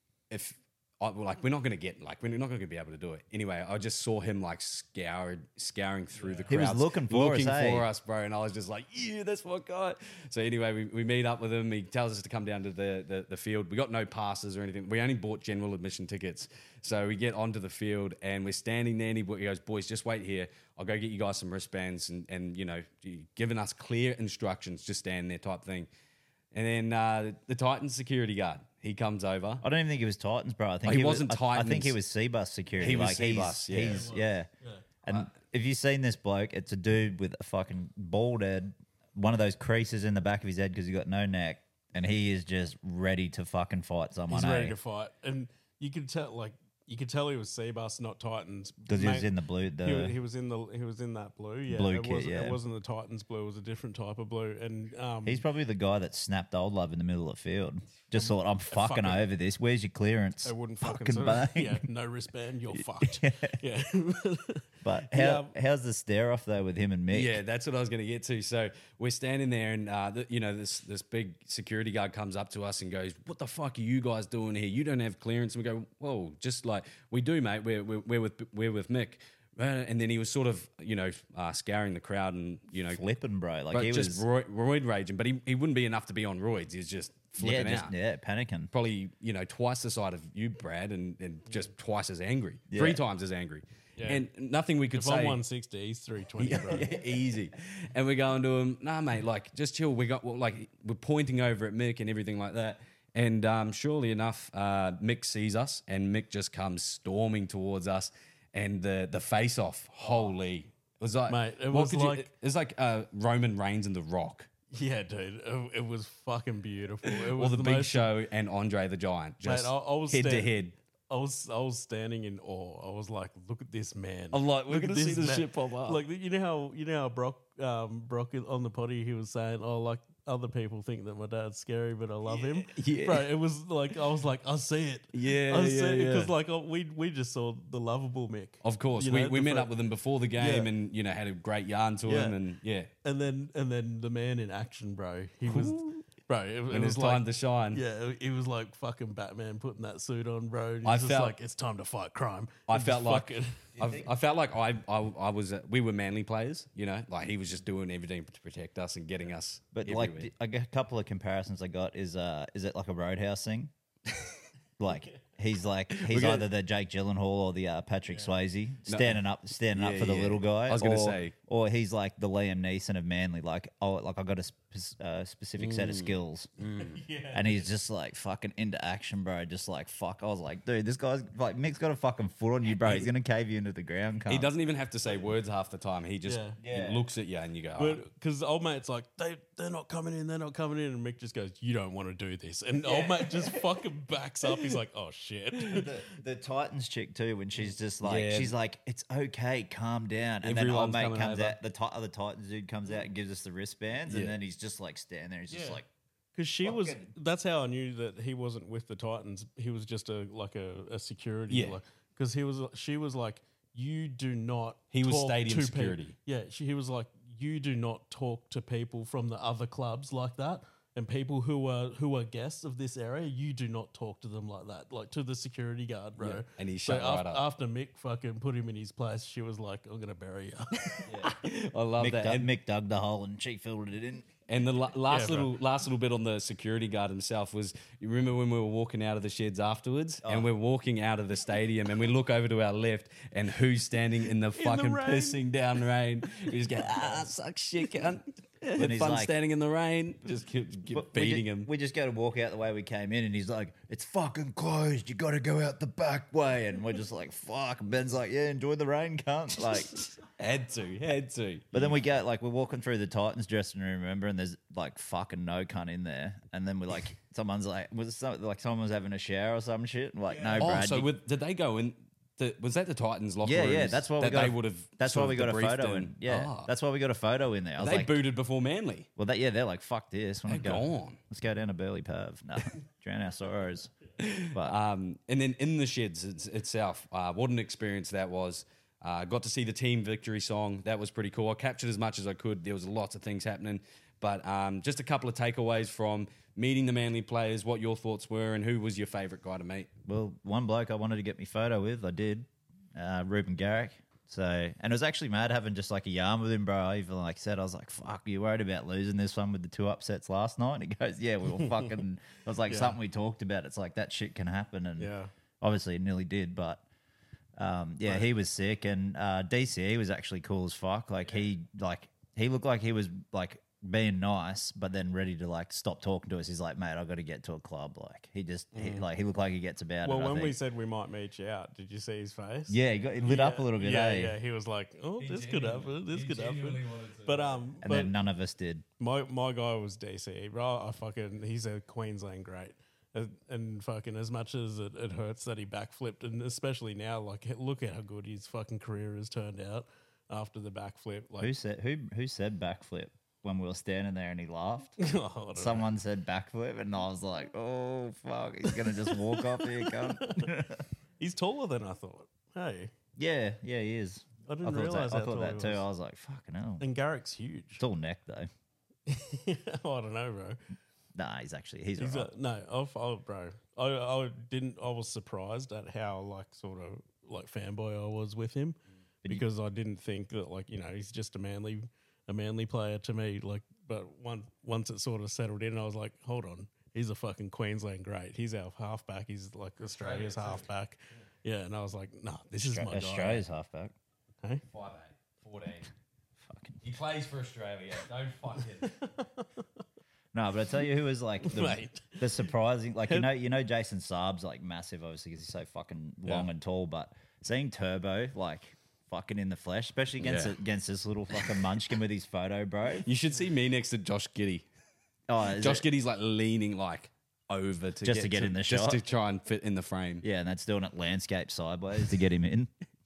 Speaker 1: we're not going to be able to do it. Anyway, I just saw him like scouring through the crowd.
Speaker 3: He was looking for
Speaker 1: us, bro. And I was just like, yeah, that's my guy. So anyway, we meet up with him. He tells us to come down to the field. We got no passes or anything. We only bought general admission tickets. So we get onto the field and we're standing there and he goes, boys, just wait here. I'll go get you guys some wristbands and giving us clear instructions, just stand there type thing. And then the Titans security guard, he comes over.
Speaker 3: I don't even think he was Titans, bro. I think
Speaker 1: he wasn't Titans.
Speaker 3: I think he was Cbus security.
Speaker 1: He was
Speaker 3: like,
Speaker 1: Cbus, yeah.
Speaker 3: And if you've seen this bloke, it's a dude with a fucking bald head, one of those creases in the back of his head because he got no neck, and he is just ready to fucking fight someone.
Speaker 2: He's ready to fight, and you could tell, he was Cbus, not Titans,
Speaker 3: because he was in the blue.
Speaker 2: He was in that blue. Yeah,
Speaker 3: blue kit.
Speaker 2: It wasn't the Titans blue. It was a different type of blue. And
Speaker 3: he's probably the guy that snapped old love in the middle of the field. Just thought, I'm fucking over this. Where's your clearance?
Speaker 2: It wouldn't
Speaker 3: fucking
Speaker 2: bang.
Speaker 3: bang.
Speaker 2: Yeah, no wristband. You're fucked. Yeah.
Speaker 3: But how's the stare off though with him and Mick?
Speaker 1: Yeah, that's what I was going to get to. So we're standing there, and this big security guard comes up to us and goes, "What the fuck are you guys doing here? You don't have clearance." And we go, "Whoa, just like we do, mate. We're with Mick." And then he was sort of scouring the crowd and
Speaker 3: flipping, bro. Like
Speaker 1: but
Speaker 3: he
Speaker 1: just
Speaker 3: was
Speaker 1: roid raging, but he wouldn't be enough to be on roids. He was just flipping out.
Speaker 3: Yeah, panicking.
Speaker 1: Probably twice the size of you, Brad, and just twice as angry,
Speaker 3: Yeah.
Speaker 1: 3 times as angry. Yeah. And nothing we could
Speaker 2: if
Speaker 1: say.
Speaker 2: I'm 160, he's 320, bro.
Speaker 1: Easy. And we're going to him, nah, mate, like, just chill. We're pointing over at Mick and everything like that. And surely enough, Mick sees us, and Mick just comes storming towards us. And the face off, holy, it was like,
Speaker 2: mate, it was
Speaker 1: like Roman Reigns and The Rock.
Speaker 2: Yeah, dude, it was fucking beautiful. It
Speaker 1: Or
Speaker 2: was
Speaker 1: the Big
Speaker 2: most,
Speaker 1: Show and Andre the Giant, just
Speaker 2: mate, I was
Speaker 1: head to head.
Speaker 2: I was standing in awe. I was like, look at this man.
Speaker 1: I'm like, we're
Speaker 2: Look at
Speaker 1: gonna see
Speaker 2: this
Speaker 1: this
Speaker 2: man.
Speaker 1: shit pop up.
Speaker 2: Like you know how Brock on the potty he was saying, oh, like other people think that my dad's scary, but I love him.
Speaker 1: yeah.
Speaker 2: Bro, it was like I was like, I see it.
Speaker 1: Yeah,
Speaker 2: I see
Speaker 1: yeah,
Speaker 2: it
Speaker 1: yeah.
Speaker 2: because like we just saw the lovable Mick.
Speaker 1: Of course,
Speaker 2: You
Speaker 1: we
Speaker 2: know,
Speaker 1: we
Speaker 2: the
Speaker 1: met
Speaker 2: fir-
Speaker 1: up with him before the game,
Speaker 2: Yeah.
Speaker 1: and had a great yarn to
Speaker 2: Yeah.
Speaker 1: him, and
Speaker 2: And then the man in action, bro. He was, bro. It
Speaker 1: when
Speaker 2: was
Speaker 1: it's
Speaker 2: like,
Speaker 1: time to shine.
Speaker 2: yeah, it was like fucking Batman putting that suit on, bro. He's
Speaker 1: I
Speaker 2: just
Speaker 1: felt-
Speaker 2: like it's time to fight crime.
Speaker 1: I
Speaker 2: And
Speaker 1: felt
Speaker 2: just
Speaker 1: like
Speaker 2: fucking-
Speaker 1: I felt like I was we were Manly players, like he was just doing everything to protect us and getting us.
Speaker 3: But
Speaker 1: everywhere.
Speaker 3: like, a couple of comparisons I got is it like a Roadhouse thing? Like he's
Speaker 1: gonna-
Speaker 3: either the Jake Gyllenhaal or the Patrick Swayze standing up
Speaker 1: Yeah,
Speaker 3: for the
Speaker 1: yeah.
Speaker 3: little guy.
Speaker 1: I was gonna say.
Speaker 3: or he's like the Liam Neeson of Manly. Like I got a specific set of skills, and he's just like fucking into action, bro. Just like fuck. I was like, dude, this guy's like Mick's got a fucking foot on you, bro. He's gonna cave you into the ground.
Speaker 1: he
Speaker 3: cunt.
Speaker 1: doesn't even have to say words half the time. He just
Speaker 2: Yeah.
Speaker 1: he looks at you and you go,
Speaker 2: But because old mate's like they're not coming in, and Mick just goes, you don't want to do this, and old mate just fucking backs up. He's like, oh shit.
Speaker 3: The Titans chick too, when she's just like,
Speaker 1: Yeah.
Speaker 3: she's like, it's okay, calm down. And
Speaker 1: Everyone's
Speaker 3: then old mate
Speaker 1: coming
Speaker 3: comes
Speaker 1: over.
Speaker 3: out, the other Titans dude comes out and gives us the wristbands,
Speaker 1: Yeah.
Speaker 3: and then he's just like standing there. He's just
Speaker 2: Yeah.
Speaker 3: like,
Speaker 2: Because she was,
Speaker 3: Fucking-
Speaker 2: that's how I knew that he wasn't with the Titans. He was just a security.
Speaker 1: Yeah.
Speaker 2: Because she was like, you do not.
Speaker 1: He was
Speaker 2: talk
Speaker 1: stadium
Speaker 2: to
Speaker 1: security.
Speaker 2: People. Yeah, he was like, you do not talk to people from the other clubs like that, and people who are guests of this area. You do not talk to them like that, like to the security guard, bro.
Speaker 1: Yeah, and he
Speaker 2: So
Speaker 1: shut right up.
Speaker 2: after Mick fucking put him in his place, she was like, I'm gonna bury you.
Speaker 1: I love
Speaker 3: Mick,
Speaker 1: that.
Speaker 3: Mick dug the hole and she filled it in.
Speaker 1: And the last
Speaker 2: Yeah, bro.
Speaker 1: little bit on the security guard himself was, you remember when we were walking out of the sheds afterwards, and we're walking out of the stadium, and we look over to our left, and who's standing in the fucking
Speaker 2: rain.
Speaker 1: pissing down rain? We just go, suck shit, cunt. Had
Speaker 3: he's
Speaker 1: fun
Speaker 3: like-
Speaker 1: standing in the rain, just keep
Speaker 3: But
Speaker 1: beating
Speaker 3: we
Speaker 1: him.
Speaker 3: We just go to walk out the way we came in, and he's like, it's fucking closed. You got to go out the back way. And we're just like, fuck. And Ben's like, yeah, enjoy the rain, cunt. Like,
Speaker 1: Had to.
Speaker 3: but then we go, like, we're walking through the Titans dressing room, remember? And there's like fucking no cunt in there. And then we're like, someone's like, someone was having a shower or some shit. And like, no,
Speaker 1: Oh,
Speaker 3: Brad.
Speaker 1: so
Speaker 3: you-
Speaker 1: did they go in? Was that the Titans locker
Speaker 3: yeah,
Speaker 1: rooms?
Speaker 3: yeah. That's why we
Speaker 1: that
Speaker 3: got.
Speaker 1: they would have.
Speaker 3: That's why we got a photo
Speaker 1: in.
Speaker 3: in. Yeah,
Speaker 1: Ah.
Speaker 3: that's why we got a photo in there. I was
Speaker 1: They
Speaker 3: like,
Speaker 1: booted before Manly.
Speaker 3: well, they're like, fuck this.
Speaker 1: They're gone.
Speaker 3: Let's go down to Burley Pav. No, drown our sorrows. But
Speaker 1: And then in the sheds itself, what an experience that was. Got to see the team victory song. That was pretty cool. I captured as much as I could. There was lots of things happening. But just a couple of takeaways from meeting the Manly players, what your thoughts were, and who was your favourite guy to meet.
Speaker 3: well, one bloke I wanted to get me photo with, I did. Ruben Garrick. So, and it was actually mad having just like a yarn with him, bro. I even like said, I was like, fuck, you worried about losing this one with the 2 upsets last night? And he goes, yeah, we were fucking, it was like something we talked about. It's like that shit can happen. And
Speaker 2: Yeah.
Speaker 3: obviously it nearly did, but yeah, he was sick. And DCE was actually cool as fuck. Like he looked like he was like being nice, but then ready to like stop talking to us. He's like, mate, I got to get to a club. Like he looked like he gets about
Speaker 2: Well,
Speaker 3: it. I
Speaker 2: when we
Speaker 3: think.
Speaker 2: said we might meet you out, did you see his face?
Speaker 3: Yeah, he lit up a little bit,
Speaker 2: Yeah,
Speaker 3: eh?
Speaker 2: yeah. He was like, "Oh, this could happen. This could happen." But
Speaker 3: And
Speaker 2: but
Speaker 3: then none of us did.
Speaker 2: my guy was DC, bro. He's a Queensland great, and fucking as much as it hurts that he backflipped, and especially now, like look at how good his fucking career has turned out after the backflip. Like,
Speaker 3: Who said backflip when we were standing there and he laughed?
Speaker 2: I don't know.
Speaker 3: Someone said backflip, and I was like, oh fuck, he's gonna just walk off here, cunt.
Speaker 2: He's taller than I thought. Hey,
Speaker 3: Yeah, he is.
Speaker 2: I didn't realise
Speaker 3: I
Speaker 2: how
Speaker 3: thought
Speaker 2: tall
Speaker 3: that
Speaker 2: he
Speaker 3: too.
Speaker 2: was.
Speaker 3: I was like, fucking hell.
Speaker 2: and Garrick's huge.
Speaker 3: Tall neck though.
Speaker 2: I don't know, bro.
Speaker 3: Nah, he's
Speaker 2: He's
Speaker 3: alright.
Speaker 2: bro. I was surprised at how like sort of like fanboy I was with him because I didn't think that like he's just a manly player to me. Like, but once it sort of settled in, I was like, hold on, he's a fucking Queensland great. He's our halfback. He's like Australia's halfback. Yeah, and I was like, nah, this is my guy.
Speaker 3: Australia's halfback.
Speaker 2: Hey?
Speaker 1: 5'8", 14.
Speaker 3: Fucking.
Speaker 1: He plays for Australia. Don't fucking.
Speaker 3: No, but I tell you who was like
Speaker 2: Mate.
Speaker 3: the surprising, like you know Jason Saab's like massive, obviously because he's so fucking long and tall. But seeing Turbo like fucking in the flesh, especially against this little fucking munchkin with his photo, bro.
Speaker 1: You should see me next to Josh Giddey.
Speaker 3: Oh, is
Speaker 1: Josh
Speaker 3: it-
Speaker 1: Giddey's like leaning like over to
Speaker 3: Just to get in the
Speaker 1: just
Speaker 3: shot.
Speaker 1: to try and fit in the frame.
Speaker 3: Yeah, and that's doing it landscape sideways to get him in.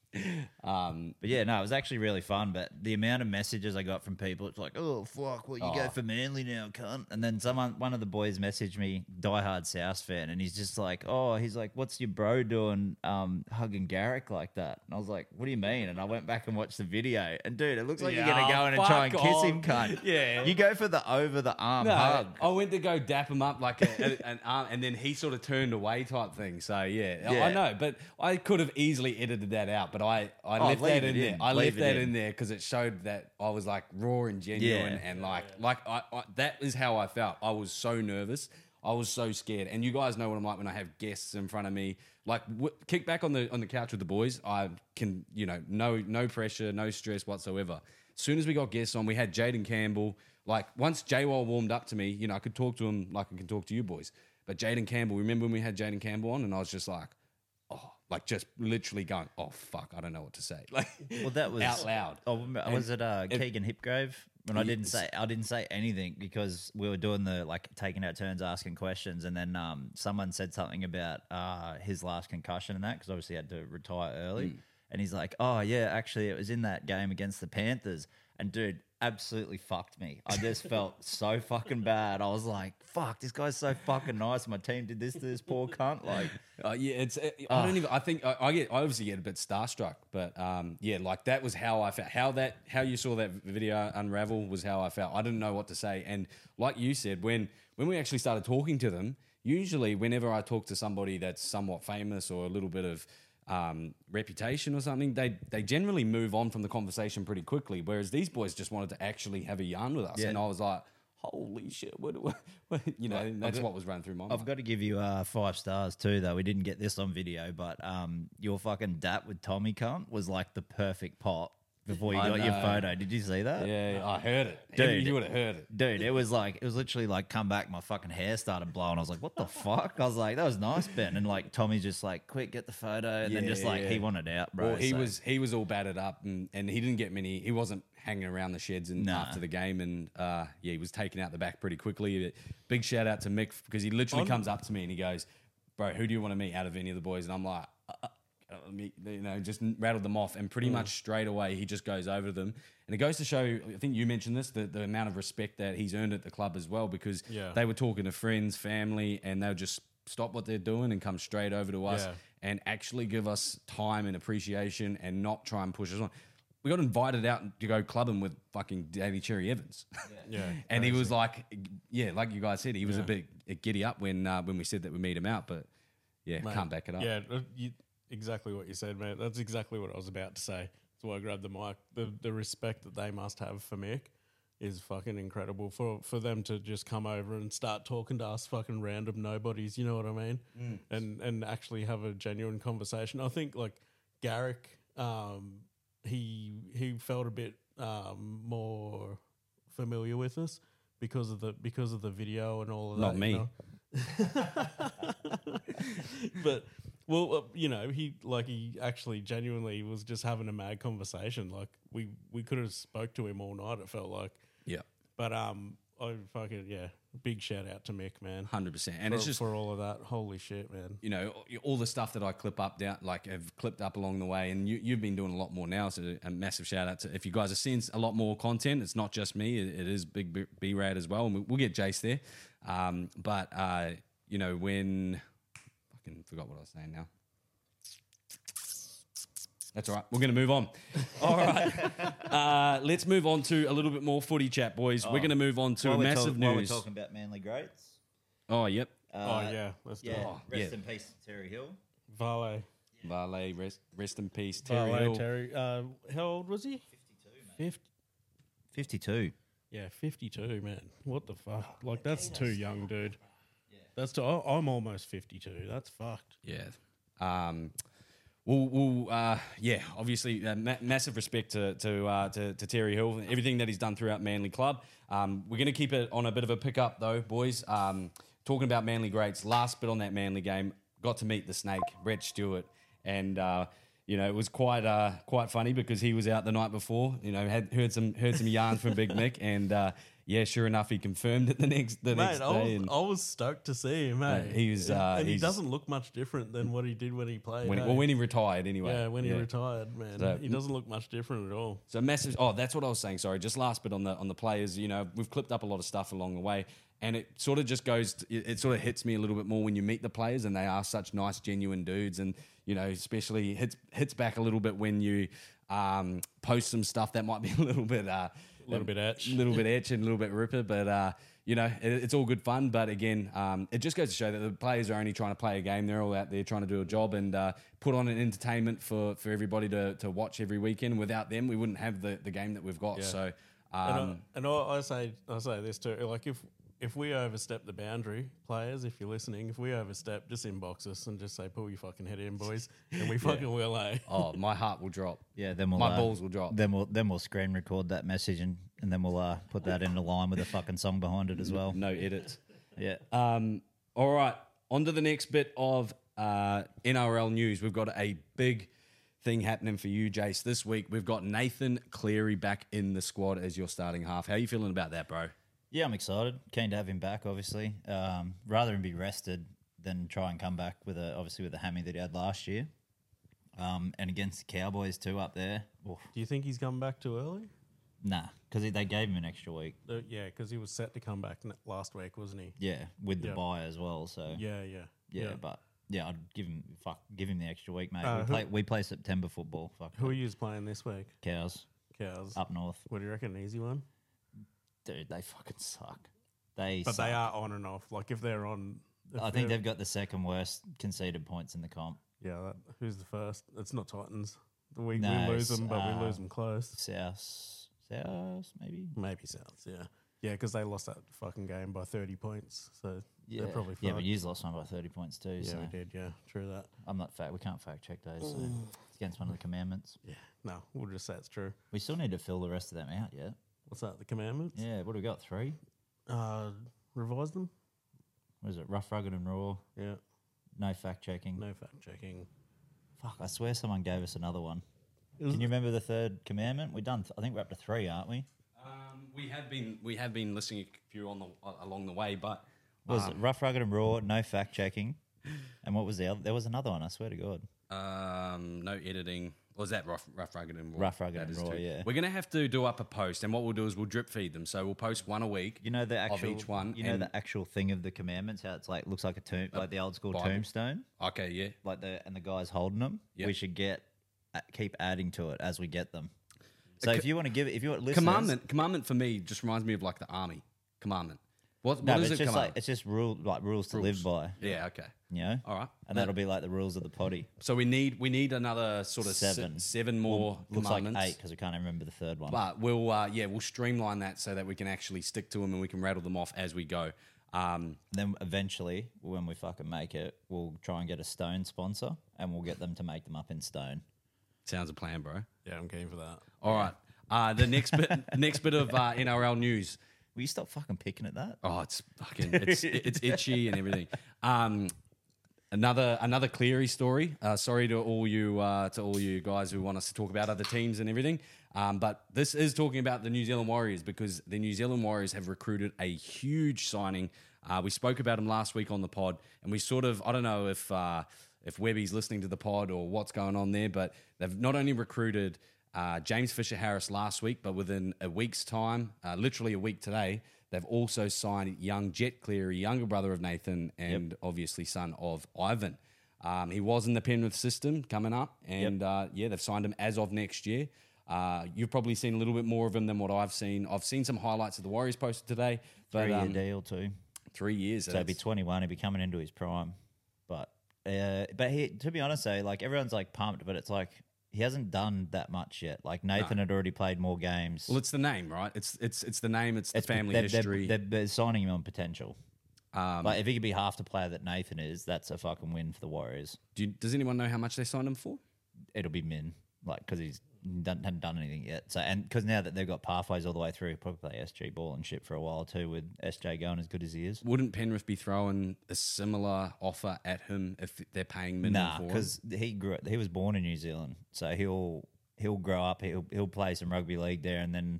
Speaker 3: But yeah, no, it was actually really fun. But the amount of messages I got from people, it's like, oh fuck, well you go for Manly now, cunt. And then one of the boys messaged me, diehard South fan, and he's just like, he's like, what's your bro doing, hugging Garrick like that? And I was like, what do you mean? And I went back and watched the video, and dude, it looks like you're gonna go in and try and kiss him, cunt.
Speaker 1: Yeah.
Speaker 3: You go for the over the arm hug.
Speaker 1: I went to go dap him up like an arm, and then he sort of turned away type thing. So yeah,
Speaker 3: Yeah.
Speaker 1: I know, but I could have easily edited that out, but I left
Speaker 3: leave
Speaker 1: that
Speaker 3: it
Speaker 1: in there.
Speaker 3: in.
Speaker 1: I
Speaker 3: Leave
Speaker 1: left
Speaker 3: it
Speaker 1: that
Speaker 3: in.
Speaker 1: in there because it showed that I was like raw and genuine,
Speaker 3: Yeah.
Speaker 1: and like I that is how I felt. I was so nervous. I was so scared, and you guys know what I'm like when I have guests in front of me. Like kick back on the couch with the boys. I can, no pressure, no stress whatsoever. As soon as we got guests on, we had Jaden Campbell. Like once J-Wall warmed up to me, I could talk to him like I can talk to you boys. But Jaden Campbell, remember when we had Jaden Campbell on, and I was just like, like just literally going, oh fuck, I don't know what to say. Like,
Speaker 3: Well, that was
Speaker 1: out loud.
Speaker 3: Oh, was it Keegan Hipgrave? When I didn't say anything because we were doing the taking our turns asking questions, and then someone said something about his last concussion and that because obviously he had to retire early, and he's like, oh yeah, actually it was in that game against the Panthers, and dude, absolutely fucked me. I just felt so fucking bad. I was like, fuck, this guy's so fucking nice. My team did this to this poor cunt. Like,
Speaker 1: yeah, it's. I don't even. I think I obviously get a bit starstruck, but yeah, like that was how I felt. How you saw that video unravel was how I felt. I didn't know what to say, and like you said, when we actually started talking to them, usually whenever I talk to somebody that's somewhat famous or a little bit of reputation or something, they generally move on from the conversation pretty quickly. Whereas these boys just wanted to actually have a yarn with us, and I was like, holy shit, that's what was running through my mind.
Speaker 3: I've got to give you 5 stars too, though. We didn't get this on video, but your fucking dap with Tommy cunt was like the perfect pop before you got your photo. Did you see that?
Speaker 1: Yeah, I heard it.
Speaker 3: Dude.
Speaker 1: You would have heard it.
Speaker 3: Dude, it was literally like come back, my fucking hair started blowing. I was like, what the fuck? I was like, that was nice, Ben. And like Tommy's just like, quick, get the photo. And then just he wanted out, bro.
Speaker 1: Well, he was all battered up and he didn't get many. He wasn't hanging around the sheds after the game, and he was taken out the back pretty quickly. Big shout out to Mick because he literally comes up to me and he goes, bro, who do you want to meet out of any of the boys? And I'm like, just rattled them off, and pretty much straight away he just goes over to them, and it goes to show, I think you mentioned this, the amount of respect that he's earned at the club as well, because they were talking to friends, family, and they'll just stop what they're doing and come straight over to us and actually give us time and appreciation and not try and push us on. We got invited out to go clubbing with fucking Davey Cherry Evans. And he was like, like you guys said, he was a bit giddy up when we said that we meet him out, but can't back it up.
Speaker 2: Yeah, exactly what you said, mate. That's exactly what I was about to say. That's why I grabbed the mic. The respect that they must have for Mick is fucking incredible. For them to just come over and start talking to us fucking random nobodies, you know what I mean? And actually have a genuine conversation. I think like Garrick, he felt a bit more familiar with us because of the video and all of that.
Speaker 1: Not me.
Speaker 2: But well, he actually genuinely was just having a mad conversation. Like we could have spoke to him all night. It felt like.
Speaker 1: Yeah.
Speaker 2: But I fucking big shout out to Mick, man.
Speaker 1: 100%. And it's just
Speaker 2: for all of that. Holy shit, man.
Speaker 1: All the stuff that I clip up down, like have clipped up along the way, and you've been doing a lot more now. So a massive shout out to, if you guys are seeing a lot more content, it's not just me, it is Big B-Rad as well. And we'll get Jace there. But when I fucking forgot what I was saying now. That's all right. We're going to move on. All right. Let's move on to a little bit more footy chat, boys. We're going to move on to a massive
Speaker 3: While we're
Speaker 1: news.
Speaker 3: talking about Manly greats.
Speaker 1: Oh, yep.
Speaker 2: Let's do it.
Speaker 3: Rest in peace, Terry Hill.
Speaker 2: Valet.
Speaker 1: Valet, rest in peace, Terry
Speaker 2: Valet,
Speaker 1: Hill.
Speaker 2: Terry. How old was he?
Speaker 3: 52, mate. 52.
Speaker 2: Yeah, 52, man. What the fuck? Like, that's too young, dude. Yeah. That's I'm almost 52. That's fucked.
Speaker 1: Yeah. Obviously, massive respect to Terry Hill, everything that he's done throughout Manly Club. We're going to keep it on a bit of a pickup, though, boys. Talking about Manly greats, last bit on that Manly game, got to meet the Snake, Brett Stewart, and it was quite funny because he was out the night before. Had heard some yarns from Big Mick, and yeah, sure enough, he confirmed it the next
Speaker 2: Mate,
Speaker 1: day. And
Speaker 2: I was stoked to see him, eh?
Speaker 1: he was,
Speaker 2: and he
Speaker 1: he's-
Speaker 2: doesn't look much different than what he did when he played.
Speaker 1: when,
Speaker 2: eh?
Speaker 1: well, when he retired anyway.
Speaker 2: yeah, when he retired, man,
Speaker 1: So-
Speaker 2: he doesn't look much different at all.
Speaker 1: So massive. Oh, that's what I was saying. Sorry, just last bit on the players. You know, we've clipped up a lot of stuff along the way, and it sort of just goes. It sort of hits me a little bit more when you meet the players, and they are such nice, genuine dudes, and you know, especially hits back a little bit when you post some stuff that might be a little bit
Speaker 2: etch.
Speaker 1: a little bit etch, and a little bit ripper, but. You know, it's all good fun, but again, it just goes to show that the players are only trying to play a game. They're all out there trying to do a job and put on an entertainment for everybody to watch every weekend. Without them, we wouldn't have the game that we've got.
Speaker 2: Yeah.
Speaker 1: So,
Speaker 2: I say this too. Like if we overstep the boundary, players, if you're listening, if we overstep, just inbox us and just say, pull your fucking head in, boys, and we fucking will, eh?
Speaker 1: oh, my heart will drop.
Speaker 3: Yeah, then we'll
Speaker 1: My balls will drop.
Speaker 3: Then we'll screen record that message and then we'll put that in the line with a fucking song behind it as well.
Speaker 1: No edits.
Speaker 3: Yeah.
Speaker 1: All right, on to the next bit of NRL news. We've got a big thing happening for you, Jace. This week, we've got Nathan Cleary back in the squad as your starting half. How are you feeling about that, bro?
Speaker 3: Yeah, I'm excited. Keen to have him back, obviously. Rather than be rested than try and come back with the hammy that he had last year. And against the Cowboys too up there. Oof.
Speaker 2: Do you think he's come back too early?
Speaker 3: Nah, because they gave him an extra week.
Speaker 2: Yeah, because he was set to come back last week, wasn't he?
Speaker 3: Yeah, with the
Speaker 2: Yeah.
Speaker 3: bye as well. So
Speaker 2: Yeah.
Speaker 3: but yeah, I'd give him the extra week, mate.
Speaker 2: Uh,
Speaker 3: We play September football. Fuck
Speaker 2: Who
Speaker 3: it.
Speaker 2: are you playing this week?
Speaker 3: Cows
Speaker 2: Cows.
Speaker 3: up north,
Speaker 2: What do you reckon? An easy one?
Speaker 3: dude. They fucking suck.
Speaker 2: But
Speaker 3: suck.
Speaker 2: they are on and off. Like if they're on,
Speaker 3: I think they've got the second worst conceded points in the comp.
Speaker 2: Yeah. Who's the first? It's not Titans. We
Speaker 3: No,
Speaker 2: lose them, but
Speaker 3: it's,
Speaker 2: we lose them close.
Speaker 3: South maybe.
Speaker 2: Maybe Souths. Yeah, because they lost that fucking game by 30 points. So they're probably
Speaker 3: yeah,
Speaker 2: fucked.
Speaker 3: but you lost one by 30 points too.
Speaker 2: Yeah,
Speaker 3: so
Speaker 2: we did. Yeah, true that.
Speaker 3: I'm not fact. We can't fact check those. So it's against one of the commandments.
Speaker 2: Yeah. No, we'll just say it's true.
Speaker 3: We still need to fill the rest of them out yet.
Speaker 2: What's that? The commandments?
Speaker 3: Yeah, what do we got? 3?
Speaker 2: Revise them?
Speaker 3: What is it? Rough, rugged, and raw.
Speaker 2: Yeah.
Speaker 3: No fact checking.
Speaker 2: No fact checking.
Speaker 3: Fuck, I swear someone gave us another one. Can you remember the third commandment? We're done. I think we're up to 3, aren't we?
Speaker 1: We have been listening a few along the way, but
Speaker 3: What was it? Rough, rugged, and raw. No fact checking. And what was the other? There was another one. I swear to God.
Speaker 1: no editing. Or was that rough, rugged, and raw?
Speaker 3: Rough, rugged,
Speaker 1: That
Speaker 3: and
Speaker 1: is
Speaker 3: raw,
Speaker 1: true.
Speaker 3: yeah.
Speaker 1: We're gonna have to do up a post, and what we'll do is we'll drip feed them. So we'll post one a week.
Speaker 3: You know the actual
Speaker 1: each one,
Speaker 3: You know
Speaker 1: and-
Speaker 3: the actual thing of the commandments. How it's like looks like a tomb, like the old school
Speaker 1: Bible.
Speaker 3: tombstone.
Speaker 1: Okay, yeah.
Speaker 3: Like the guys holding them.
Speaker 1: Yep.
Speaker 3: We should keep adding to it as we get them. So if you want to give it, if you want listeners,
Speaker 1: Commandment for me just reminds me of like the army. Commandment. What
Speaker 3: no,
Speaker 1: is
Speaker 3: it's
Speaker 1: it?
Speaker 3: just
Speaker 1: Command?
Speaker 3: like it's just rules to live by.
Speaker 1: Yeah. Okay.
Speaker 3: You know,
Speaker 1: All right.
Speaker 3: and that'll be like the rules of the potty.
Speaker 1: So we need another sort of seven more
Speaker 3: Looks like
Speaker 1: commandments.
Speaker 3: 8 because we can't even remember the third one.
Speaker 1: But we'll streamline that so that we can actually stick to them and we can rattle them off as we go.
Speaker 3: Then eventually, when we fucking make it, we'll try and get a stone sponsor, and we'll get them to make them up in stone.
Speaker 1: Sounds a plan, bro.
Speaker 2: Yeah, I'm keen for that.
Speaker 1: All right. The next bit of NRL news.
Speaker 3: Will you stop fucking picking at that?
Speaker 1: Oh, it's fucking it's itchy and everything. Another Cleary story. Sorry to all you guys who want us to talk about other teams and everything. But this is talking about the New Zealand Warriors because the New Zealand Warriors have recruited a huge signing. We spoke about him last week on the pod, and we sort of, I don't know if Webby's listening to the pod or what's going on there, but they've not only recruited James Fisher-Harris last week, but within a week's time, literally a week today, they've also signed young Jet Cleary, younger brother of Nathan, and obviously son of Ivan. He was in the Penrith system coming up, and they've signed him as of next year. You've probably seen a little bit more of him than what I've seen. I've seen some highlights of the Warriors posted today. But
Speaker 3: 3-year deal too.
Speaker 1: 3 years.
Speaker 3: So he'd be 21. He'd be coming into his prime. But he, to be honest, though, like everyone's like pumped, but it's like he hasn't done that much yet. Like Nathan had already played more games.
Speaker 1: Well, it's the name, right? It's the name. It's the family
Speaker 3: they're,
Speaker 1: history.
Speaker 3: They're signing him on potential. Like if he could be half the player that Nathan is, that's a fucking win for the Warriors.
Speaker 1: Does anyone know how much they signed him for?
Speaker 3: It'll be min, like because he's hadn't done anything yet. So and because now that they've got pathways all the way through, he'll probably play SG ball and shit for a while too. With SJ going as good as he is.
Speaker 1: Wouldn't Penrith be throwing a similar offer at him if they're paying minimum
Speaker 3: Nah,
Speaker 1: for him?
Speaker 3: because he was born in New Zealand, so he'll grow up. He'll play some rugby league there, and then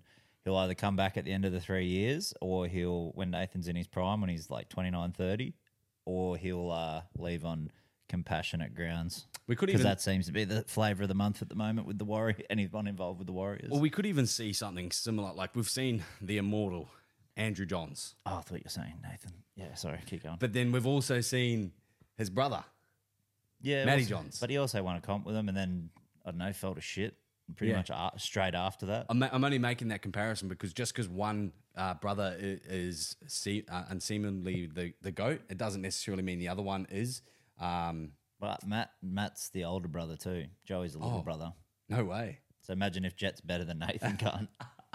Speaker 3: he'll either come back at the end of the 3 years, or he'll when Nathan's in his prime when he's like 29, 30, or he'll leave on compassionate grounds.
Speaker 1: We could
Speaker 3: Because
Speaker 1: even
Speaker 3: that seems to be the flavour of the month at the moment with the Warrior, anyone involved with the Warriors.
Speaker 1: Well, we could even see something similar. Like we've seen the immortal Andrew Johns,
Speaker 3: Oh, I thought you were saying Nathan. Yeah, sorry, keep going.
Speaker 1: but then we've also seen his brother.
Speaker 3: Yeah,
Speaker 1: Matty
Speaker 3: also-
Speaker 1: Johns.
Speaker 3: But he also won a comp with him, and then I don't know, fell to shit pretty
Speaker 1: Yeah.
Speaker 3: much straight after that.
Speaker 1: I'm only making that comparison because just because one brother is unseemingly the GOAT, it doesn't necessarily mean the other one is.
Speaker 3: But Matt's the older brother too. Joey's the little brother.
Speaker 1: No way.
Speaker 3: So imagine if Jet's better than Nathan can't.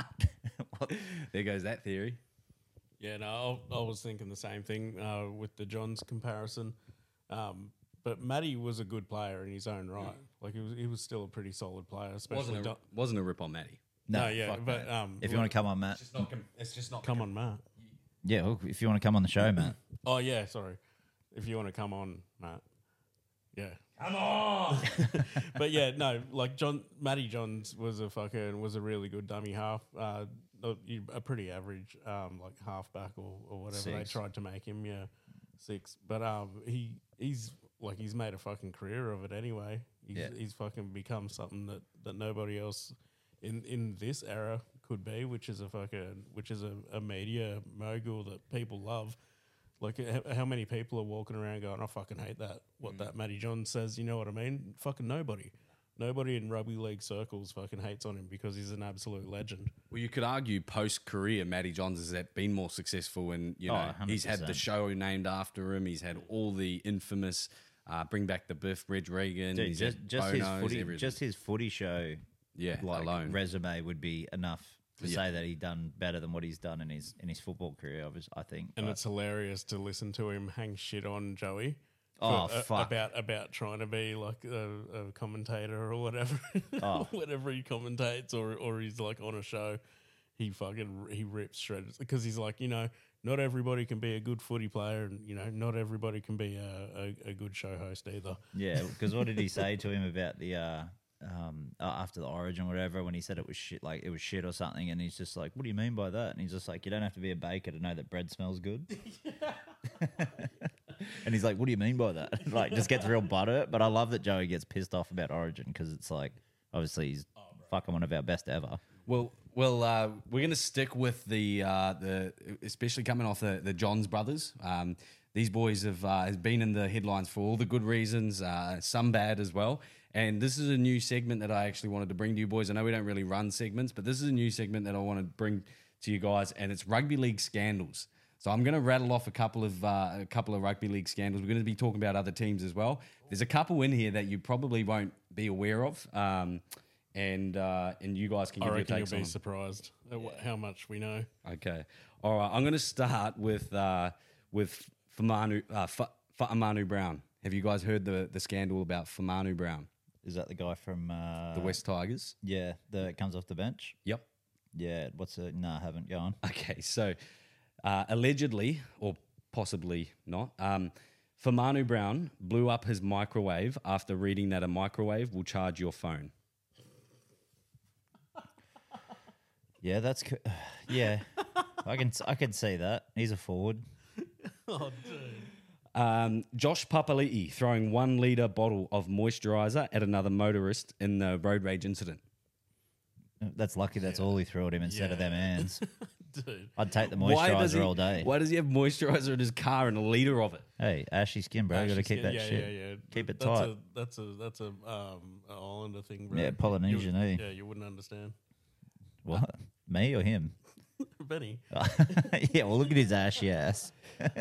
Speaker 1: There goes that theory.
Speaker 2: Yeah, no, I was thinking the same thing with the Johns comparison. But Matty was a good player in his own right. Like he was still a pretty solid player, especially.
Speaker 1: Wasn't a rip on Matty.
Speaker 2: No, yeah,
Speaker 3: fuck
Speaker 2: but
Speaker 3: that. If you want to come on, Matt.
Speaker 1: It's just not.
Speaker 2: come on, Matt.
Speaker 3: Yeah, well, if you want to come on the show, Matt.
Speaker 2: Oh yeah, sorry. If you want to come on, Matt. Yeah.
Speaker 1: Come on.
Speaker 2: But yeah, no, like Matty Johns was a really good dummy half. A pretty average like halfback or whatever they
Speaker 3: Six.
Speaker 2: tried to make him. Yeah, 6. But he's made a fucking career of it anyway. He's fucking become something that nobody else in this era could be, which is a media mogul that people love. Like, how many people are walking around going, I fucking hate that, that Matty Johns says, you know what I mean? Fucking nobody. Nobody in rugby league circles fucking hates on him because he's an absolute legend.
Speaker 1: Well, you could argue post-career, Matty Johns has been more successful and, you know,
Speaker 3: 100%.
Speaker 1: he's had the show named after him. He's had all the infamous Bring Back the Biff, Reg Regan.
Speaker 3: Dude,
Speaker 1: he's
Speaker 3: just
Speaker 1: had
Speaker 3: his
Speaker 1: Bonos,
Speaker 3: footy,
Speaker 1: everything.
Speaker 3: just his footy show,
Speaker 1: alone.
Speaker 3: resume would be enough to
Speaker 1: Yeah.
Speaker 3: say that he's done better than what he's done in his football career. I think.
Speaker 2: And
Speaker 3: But-
Speaker 2: it's hilarious to listen to him hang shit on Joey.
Speaker 3: Oh,
Speaker 2: for-
Speaker 3: fuck.
Speaker 2: About trying to be like a commentator or whatever,
Speaker 3: Oh.
Speaker 2: whatever he commentates or he's like on a show, he rips shreds because he's like, you know, not everybody can be a good footy player, and you know, not everybody can be a good show host either.
Speaker 3: Yeah, because what did he say to him about the after the Origin or whatever when he said it was shit, like it was shit or something, and he's just like, "What do you mean by that?" And he's just like, "You don't have to be a baker to know that bread smells good." And he's like, "What do you mean by that?" Like, just gets real butthurt. But I love that Joey gets pissed off about Origin because it's like, obviously, he's fucking one of our best ever.
Speaker 1: Well, we're going to stick with the especially coming off the Johns brothers. These boys have been in the headlines for all the good reasons, some bad as well. And this is a new segment that I actually wanted to bring to you boys. I know we don't really run segments, but this is a new segment that I want to bring to you guys, and it's rugby league scandals. So I'm going to rattle off a couple of rugby league scandals. We're going to be talking about other teams as well. There's a couple in here that you probably won't be aware of. And you guys can
Speaker 2: I
Speaker 1: give your
Speaker 2: reckon
Speaker 1: takes
Speaker 2: you'll
Speaker 1: on
Speaker 2: be
Speaker 1: them.
Speaker 2: surprised at how much we know.
Speaker 1: Okay. All right. I'm going to start with Fa'amanu Brown. Have you guys heard the scandal about Fa'amanu Brown,
Speaker 3: Is that the guy from
Speaker 1: the West Tigers?
Speaker 3: Yeah, that comes off the bench.
Speaker 1: Yep.
Speaker 3: Yeah, No, I haven't. Go on.
Speaker 1: Okay. So allegedly, or possibly not, Fa'amanu Brown blew up his microwave after reading that a microwave will charge your phone.
Speaker 3: Yeah, yeah. I can see that. He's a forward.
Speaker 2: Oh, dude.
Speaker 1: Josh Papali'i throwing 1 litre bottle of moisturiser at another motorist in the road rage incident.
Speaker 3: That's lucky. That's all he threw at him instead of them hands.
Speaker 2: Dude.
Speaker 3: I'd take the
Speaker 1: Why does
Speaker 3: moisturizer all day.
Speaker 1: Why does he have moisturiser in his car and a litre of it?
Speaker 3: Hey, ashy skin, bro. You got to keep that
Speaker 2: yeah,
Speaker 3: shit.
Speaker 2: Yeah.
Speaker 3: Keep it
Speaker 2: That's
Speaker 3: tight.
Speaker 2: That's a Islander thing, bro.
Speaker 3: Yeah, Polynesian, eh?
Speaker 2: Yeah, you wouldn't understand.
Speaker 3: What? Me or him?
Speaker 2: Benny.
Speaker 3: Yeah, well, look at his ashy ass.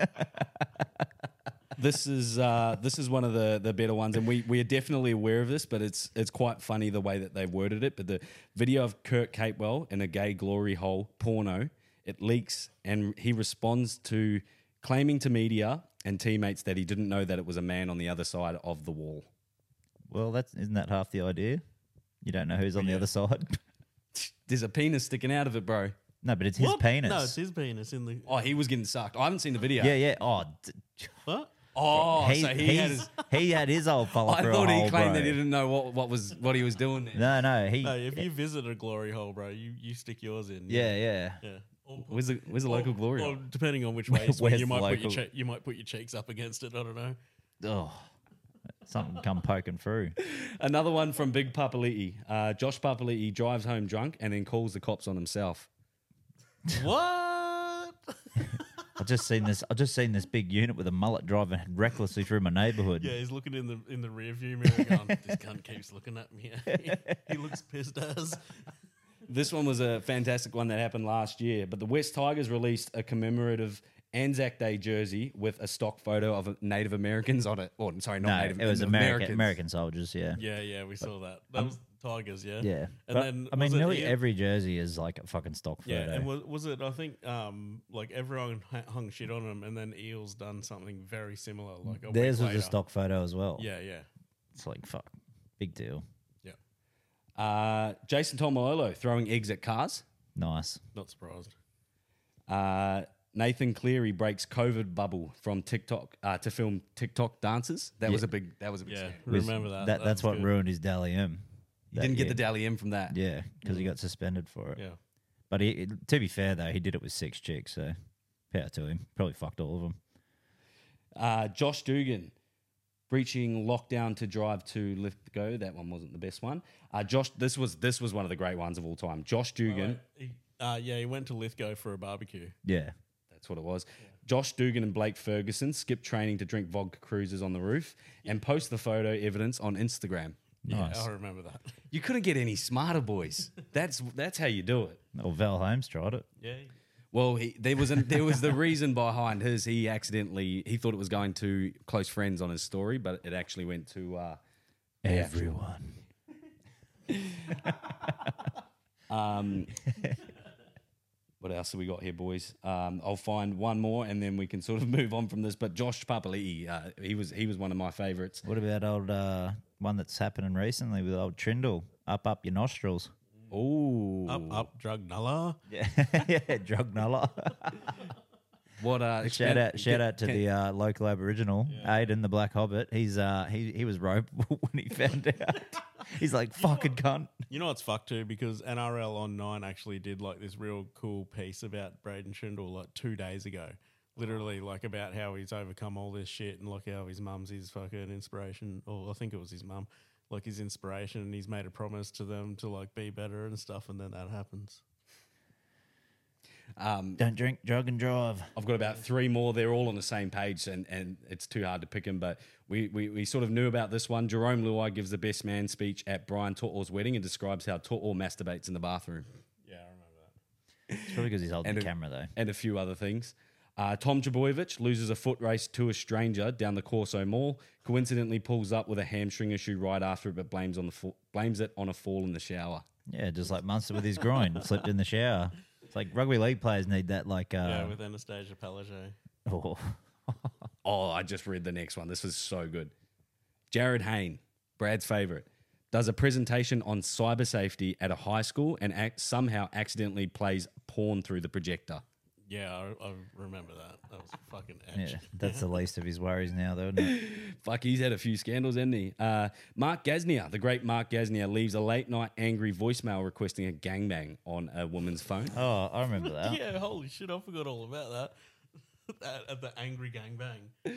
Speaker 1: This is one of the better ones, and we are definitely aware of this, but it's quite funny the way that they've worded it. But the video of Kurt Capewell in a gay glory hole porno, it leaks, and he responds to claiming to media and teammates that he didn't know that it was a man on the other side of the wall.
Speaker 3: Well, isn't that half the idea? You don't know who's on the other side.
Speaker 1: There's a penis sticking out of it, bro.
Speaker 3: No, but it's his
Speaker 2: What?
Speaker 3: penis.
Speaker 2: No, it's his penis in the.
Speaker 1: Oh, he was getting sucked. I haven't seen the video.
Speaker 3: Yeah. Oh,
Speaker 2: What?
Speaker 1: Oh, so he had his.
Speaker 3: he had his old fella
Speaker 1: I
Speaker 3: through
Speaker 1: thought
Speaker 3: a
Speaker 1: he
Speaker 3: hole,
Speaker 1: claimed
Speaker 3: bro.
Speaker 1: that he didn't know what he was doing there.
Speaker 3: No,
Speaker 2: No, if you visit a glory hole, bro, you stick yours in.
Speaker 3: yeah.
Speaker 2: Yeah.
Speaker 1: Where's the local glory?
Speaker 2: Or
Speaker 1: hole?
Speaker 2: depending on which way you swing,
Speaker 3: Where's
Speaker 2: you
Speaker 3: the
Speaker 2: might put your
Speaker 3: local-
Speaker 2: you might put your cheeks up against it. I don't know.
Speaker 3: Oh, something come poking through.
Speaker 1: Another one from Big Papali'i. Josh Papali'i drives home drunk and then calls the cops on himself.
Speaker 2: What?
Speaker 3: I just seen this big unit with a mullet driving recklessly through my neighbourhood.
Speaker 2: Yeah, he's looking in the rear view mirror, going, "This cunt keeps looking at me." He looks pissed as.
Speaker 1: This one was a fantastic one that happened last year, but the West Tigers released a commemorative Anzac Day jersey with a stock photo of Native Americans on it. Or sorry, not
Speaker 3: No,
Speaker 1: Native
Speaker 3: it was
Speaker 1: Americans.
Speaker 3: American soldiers. Yeah,
Speaker 2: Yeah, we saw that. That was Tigers, yeah.
Speaker 3: yeah.
Speaker 2: And
Speaker 3: But,
Speaker 2: then
Speaker 3: I mean,
Speaker 2: was it
Speaker 3: nearly
Speaker 2: Ian?
Speaker 3: every jersey is like a fucking stock photo.
Speaker 2: Yeah, and was it? I think like everyone hung shit on him, and then Eels done something very similar. Like a
Speaker 3: Theirs
Speaker 2: week
Speaker 3: was
Speaker 2: later.
Speaker 3: a stock photo as well.
Speaker 2: Yeah.
Speaker 3: It's like fuck, big deal.
Speaker 1: Jason Tomololo throwing eggs at cars.
Speaker 3: Nice.
Speaker 2: Not surprised.
Speaker 1: Nathan Cleary breaks COVID bubble from TikTok to film TikTok dances. That was a big. That was a big.
Speaker 2: Yeah,
Speaker 1: scandal.
Speaker 2: remember that.
Speaker 3: That's
Speaker 2: was
Speaker 3: what
Speaker 2: good.
Speaker 3: ruined his Dally M.
Speaker 1: You didn't get the Dally M from that.
Speaker 3: Yeah, because he got suspended for it.
Speaker 2: Yeah.
Speaker 3: But to be fair though, he did it with 6 chicks, so power to him. Probably fucked all of them.
Speaker 1: Josh Dugan breaching lockdown to drive to Lithgow. That one wasn't the best one. Josh, this was one of the great ones of all time. Josh Dugan.
Speaker 2: He went to Lithgow for a barbecue.
Speaker 3: Yeah.
Speaker 1: That's what it was. Josh Dugan and Blake Ferguson skip training to drink vodka cruises on the roof and post the photo evidence on Instagram.
Speaker 3: Nice.
Speaker 2: Yeah, I remember that.
Speaker 1: You couldn't get any smarter, boys. That's how you do it.
Speaker 3: Well, Val Holmes tried it.
Speaker 2: Yeah.
Speaker 1: Well, there was the reason behind his. He thought it was going to close friends on his story, but it actually went to
Speaker 3: Everyone.
Speaker 1: What else have we got here, boys? I'll find one more and then we can sort of move on from this. But Josh Papali'i, he was one of my favourites.
Speaker 3: What about old one that's happening recently with old Trindle? Up your nostrils.
Speaker 1: Oh,
Speaker 2: Up, drug nuller.
Speaker 3: Yeah, yeah, drug nuller.
Speaker 1: What
Speaker 3: Shout out to the local Aboriginal, Aiden the Black Hobbit. He was roped when he found out. He's like, fucking cunt.
Speaker 2: You know what's fucked too? Because NRL on 9 actually did like this real cool piece about Braden Trindle like 2 days ago. Literally like about how he's overcome all this shit and like how his mum's his fucking inspiration. Or I think it was his mum. Like his inspiration, and he's made a promise to them to like be better and stuff, and then that happens.
Speaker 3: Don't drink, drug, and drive.
Speaker 1: I've got about 3 more. They're all on the same page, and it's too hard to pick them. But we sort of knew about this one. Jerome Luai gives the best man speech at Brian To'o's wedding and describes how To'o masturbates in the bathroom.
Speaker 2: Yeah, I remember that.
Speaker 3: It's probably because he's holding
Speaker 1: And
Speaker 3: the
Speaker 1: a-
Speaker 3: camera, though.
Speaker 1: And a few other things. Tom Trbojevic loses a foot race to a stranger down the Corso Mall. Coincidentally pulls up with a hamstring issue right after it, but blames it on a fall in the shower.
Speaker 3: Yeah, just like Munster with his groin. Slipped in the shower. It's like rugby league players need that, like...
Speaker 2: Yeah, with Anastasia Palaszczuk.
Speaker 3: oh.
Speaker 1: Oh, I just read the next one. This was so good. Jared Hayne, Brad's favourite, does a presentation on cyber safety at a high school and somehow accidentally plays porn through the projector.
Speaker 2: Yeah, I remember that. That was fucking edge.
Speaker 3: Yeah, that's the least of his worries now, though, isn't it?
Speaker 1: Fuck, he's had a few scandals, hasn't he? Mark Gasnier, the great Mark Gasnier, leaves a late night angry voicemail requesting a gangbang on a woman's phone.
Speaker 3: Oh, I remember that.
Speaker 2: Yeah, holy shit, I forgot all about that. At the angry gangbang.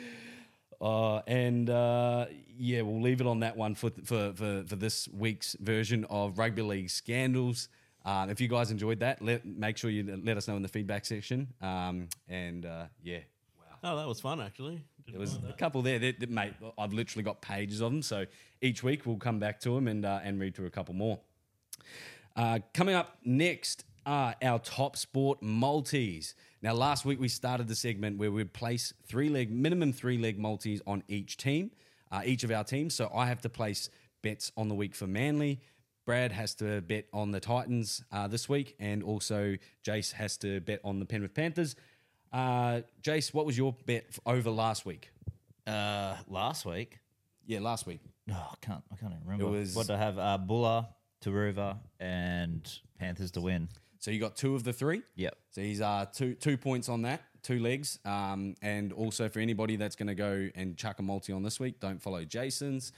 Speaker 1: Yeah, we'll leave it on that one for this week's version of Rugby League Scandals. If you guys enjoyed that, make sure you let us know in the feedback section. Yeah.
Speaker 2: Oh, that was fun, actually.
Speaker 1: There was a couple there. Mate, I've literally got pages of them. So each week we'll come back to them and read through a couple more. Coming up next are our top sport multis. Now, last week we started the segment where we'd place minimum three-leg multis on each team, each of our teams. So I have to place bets on the week for Manly. Brad has to bet on the Titans this week, and also Jace has to bet on the Penrith Panthers. Jace, what was your bet over last week?
Speaker 3: Last week?
Speaker 1: Yeah, last week.
Speaker 3: Oh, I can't even remember.
Speaker 1: It was-
Speaker 3: What did I have? Buller, Taruva, and Panthers to win.
Speaker 1: So you got 2 of the 3.
Speaker 3: Yep.
Speaker 1: So he's 2 points on that. 2 legs. And also for anybody that's going to go and chuck a multi on this week, don't follow Jason's.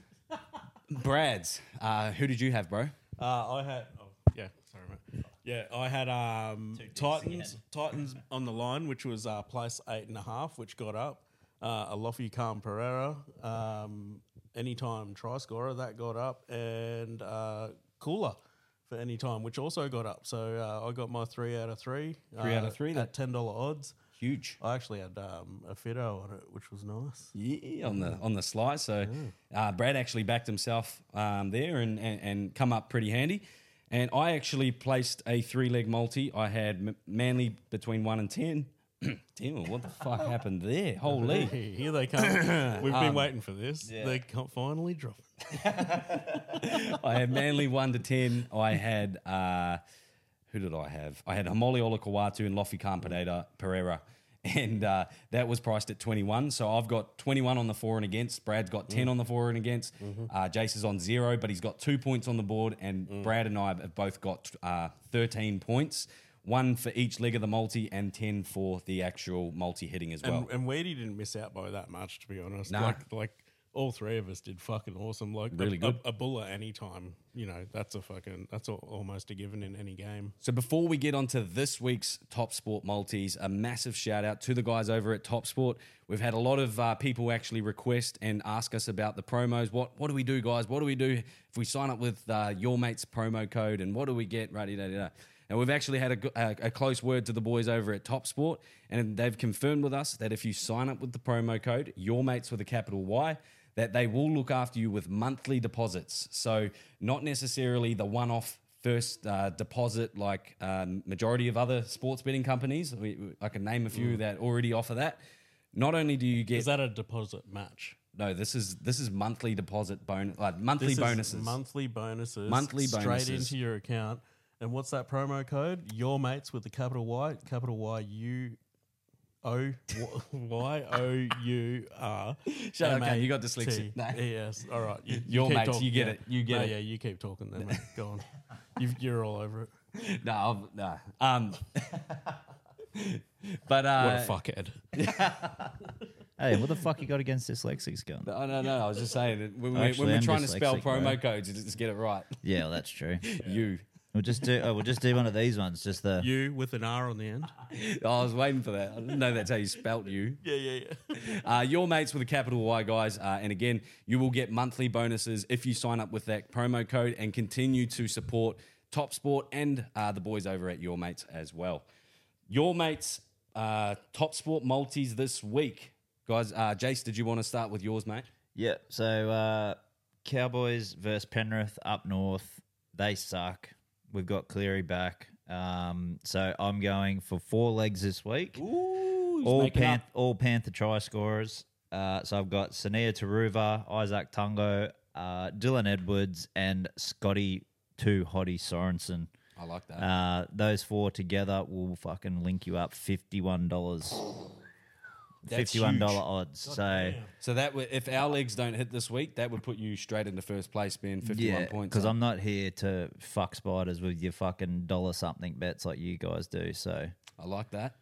Speaker 1: Brad's. Who did you have, bro?
Speaker 2: I had. Oh, yeah, sorry, mate. Yeah, I had Titans on the line, which was plus 8.5, which got up. Alofi Khan Pereira, anytime try scorer, that got up, and Cooler for anytime, which also got up. So I got my 3 out of 3.
Speaker 1: 3 out of 3
Speaker 2: at $10 odds.
Speaker 1: Huge.
Speaker 2: I actually had a Fido on it, which was nice.
Speaker 1: Yeah, on the slice. So Brad actually backed himself there and come up pretty handy. And I actually placed a 3-leg multi. I had Manly between 1 and 10. Damn, what the fuck happened there? Holy.
Speaker 2: Here they come. We've been waiting for this. Yeah. They can't finally drop it.
Speaker 1: I had Manly 1 to 10. I had, who did I have? I had Hamoli Olakawatu and Lofi Khan Pereira. And that was priced at 21. So I've got 21 on the for and against. Brad's got 10 on the for and against. Jace is on 0, but he's got 2 points on the board. And Brad and I have both got 13 points. 1 for each leg of the multi and 10 for the actual multi hitting as well.
Speaker 2: And Weedy didn't miss out by that much, to be honest.
Speaker 1: No.
Speaker 2: Like all 3 of us did fucking awesome. Like
Speaker 1: really good.
Speaker 2: A buller anytime, that's almost a given in any game.
Speaker 1: So before we get on to this week's Top Sport multis, a massive shout out to the guys over at Top Sport. We've had a lot of people actually request and ask us about the promos. What do we do, guys? What do we do if we sign up with Your Mates promo code? And what do we get? And we've actually had a close word to the boys over at Top Sport, and they've confirmed with us that if you sign up with the promo code, Your Mates with a capital Y, that they will look after you with monthly deposits. So not necessarily the one-off first deposit like majority of other sports betting companies. I can name a few that already offer that. Not only do you get...
Speaker 2: Is that a deposit match?
Speaker 1: No, this is monthly deposit bonus, like monthly bonuses.
Speaker 2: Monthly bonuses.
Speaker 1: Monthly bonuses.
Speaker 2: Straight into your account. And what's that promo code? Your Mates with the capital Y, capital Y-U-O-Y-O-U-R.
Speaker 1: Shut up, okay, you got dyslexia. No.
Speaker 2: Yes, all right.
Speaker 1: Your
Speaker 2: keep
Speaker 1: Mates,
Speaker 2: talking.
Speaker 1: you get it. You get it.
Speaker 2: Yeah, you keep talking then, mate. Go on. You're all over it.
Speaker 1: No. But
Speaker 2: What a fuckhead.
Speaker 3: Hey, what the fuck you got against dyslexics, gun?
Speaker 1: No. I was just saying that when
Speaker 3: Actually,
Speaker 1: we're
Speaker 3: I'm
Speaker 1: trying to spell
Speaker 3: dyslexic,
Speaker 1: promo
Speaker 3: bro.
Speaker 1: codes, you just get it right.
Speaker 3: Yeah, well, that's true.
Speaker 1: You.
Speaker 3: We'll just do one of these ones. Just the
Speaker 2: You with an R on the end.
Speaker 1: I was waiting for that. I didn't know that's how you spelt you.
Speaker 2: Yeah.
Speaker 1: Your Mates with a capital Y, guys. And again, you will get monthly bonuses if you sign up with that promo code and continue to support Top Sport and the boys over at Your Mates as well. Your Mates Top Sport multis this week. Guys, Jace, did you want to start with yours, mate?
Speaker 3: yeah. So Cowboys versus Penrith up north. They suck. We've got Cleary back. So I'm going for 4 legs this week.
Speaker 1: Ooh,
Speaker 3: all Panther try scorers. So I've got Sania Taruva, Isaac Tungo, Dylan Edwards, and Scotty 2 Hottie Sorensen.
Speaker 1: I like that.
Speaker 3: Those 4 together will fucking link you up $51.
Speaker 1: That's
Speaker 3: $51
Speaker 1: huge.
Speaker 3: odds.
Speaker 1: So that would, if our legs don't hit this week, that would put you straight into first place, being 51 points.
Speaker 3: Because I'm not here to fuck spiders with your fucking dollar something bets like you guys do. So
Speaker 1: I like that.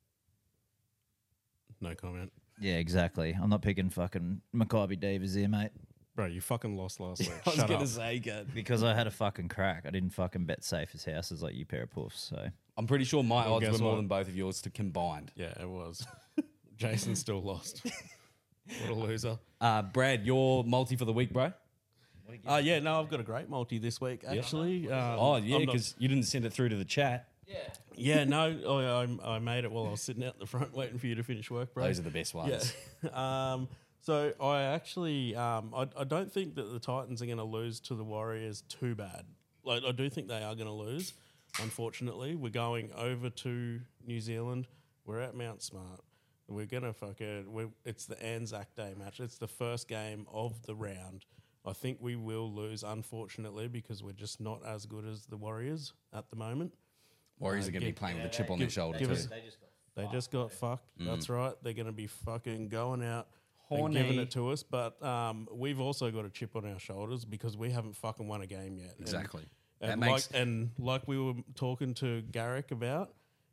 Speaker 2: No comment.
Speaker 3: yeah, exactly. I'm not picking fucking Maccabi Davis here, mate.
Speaker 2: Bro, you fucking lost last week.
Speaker 1: I was
Speaker 2: Shut
Speaker 1: going to
Speaker 2: up.
Speaker 1: say, good.
Speaker 3: Because I had a fucking crack. I didn't fucking bet safe as houses like you pair of puffs. So
Speaker 1: I'm pretty sure my
Speaker 2: Well,
Speaker 1: odds
Speaker 2: guess
Speaker 1: were more
Speaker 2: what?
Speaker 1: than both of yours to combined.
Speaker 2: Yeah, it was. Jason still lost. What a loser.
Speaker 1: Brad, your multi for the week, bro?
Speaker 2: Yeah, no, I've got a great multi this week, actually.
Speaker 1: Oh, yeah,
Speaker 2: I'm not-
Speaker 1: because you didn't send it through to the chat.
Speaker 2: Yeah, no, I made it while I was sitting out the front waiting for you to finish work, bro.
Speaker 1: Those are the best ones.
Speaker 2: Yeah. So I actually, I don't think that the Titans are going to lose to the Warriors too bad. Like, I do think they are going to lose, unfortunately. We're going over to New Zealand. We're at Mount Smart. We're going to it's the Anzac Day match. It's the first game of the round. I think we will lose, unfortunately, because we're just not as good as the Warriors at the moment.
Speaker 1: Warriors are going to be playing with a chip on their shoulder, too.
Speaker 2: They just got fucked. That's right. They're going to be fucking going out
Speaker 1: Horny.
Speaker 2: and giving it to us. But we've also got a chip on our shoulders because we haven't fucking won a game yet.
Speaker 1: Exactly.
Speaker 2: And like we were talking to Garrick about,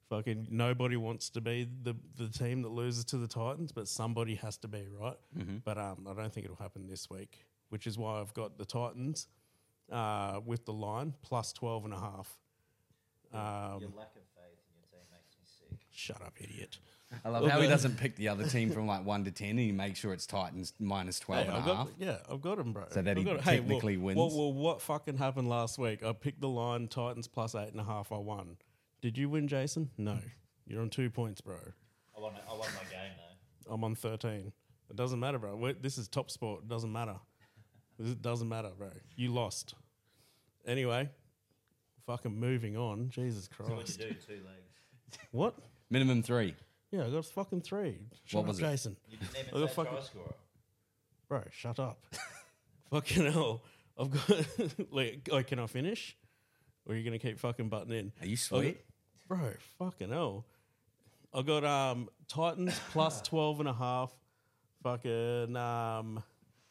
Speaker 2: Fucking nobody wants to be the team that loses to the Titans, but somebody has to be, right? But I don't think it'll happen this week, which is why I've got the Titans with the line plus 12.5.
Speaker 3: Your lack of faith in your team makes me sick.
Speaker 2: Shut up, idiot.
Speaker 1: I love how he doesn't pick the other team from like 1 to 10 and he makes sure it's Titans minus 12 and a half.
Speaker 2: I've got him, bro.
Speaker 1: So that
Speaker 2: I've
Speaker 1: he
Speaker 2: got it.
Speaker 1: technically wins.
Speaker 2: Well, what fucking happened last week? I picked the line Titans plus 8.5. I won. Did you win, Jason? No. You're on 2 points, bro.
Speaker 3: I won my game though.
Speaker 2: I'm on 13. It doesn't matter, bro. This is top sport. It doesn't matter. It doesn't matter, bro. You lost. Anyway, fucking moving on. Jesus Christ.
Speaker 3: So what you do? 2 legs.
Speaker 2: What?
Speaker 1: Minimum 3.
Speaker 2: Yeah, I got fucking 3. Shut
Speaker 1: What
Speaker 2: up,
Speaker 1: was it?
Speaker 2: Jason.
Speaker 3: You didn't
Speaker 2: I
Speaker 3: even
Speaker 2: got
Speaker 3: say
Speaker 2: fucking-
Speaker 3: try scorer.
Speaker 2: Bro, shut up. Fucking hell. I've got... like, can I finish? Or are you going to keep fucking butting in?
Speaker 1: Are you sweet?
Speaker 2: Bro, fucking hell. I got Titans plus 12.5. Fucking you fucking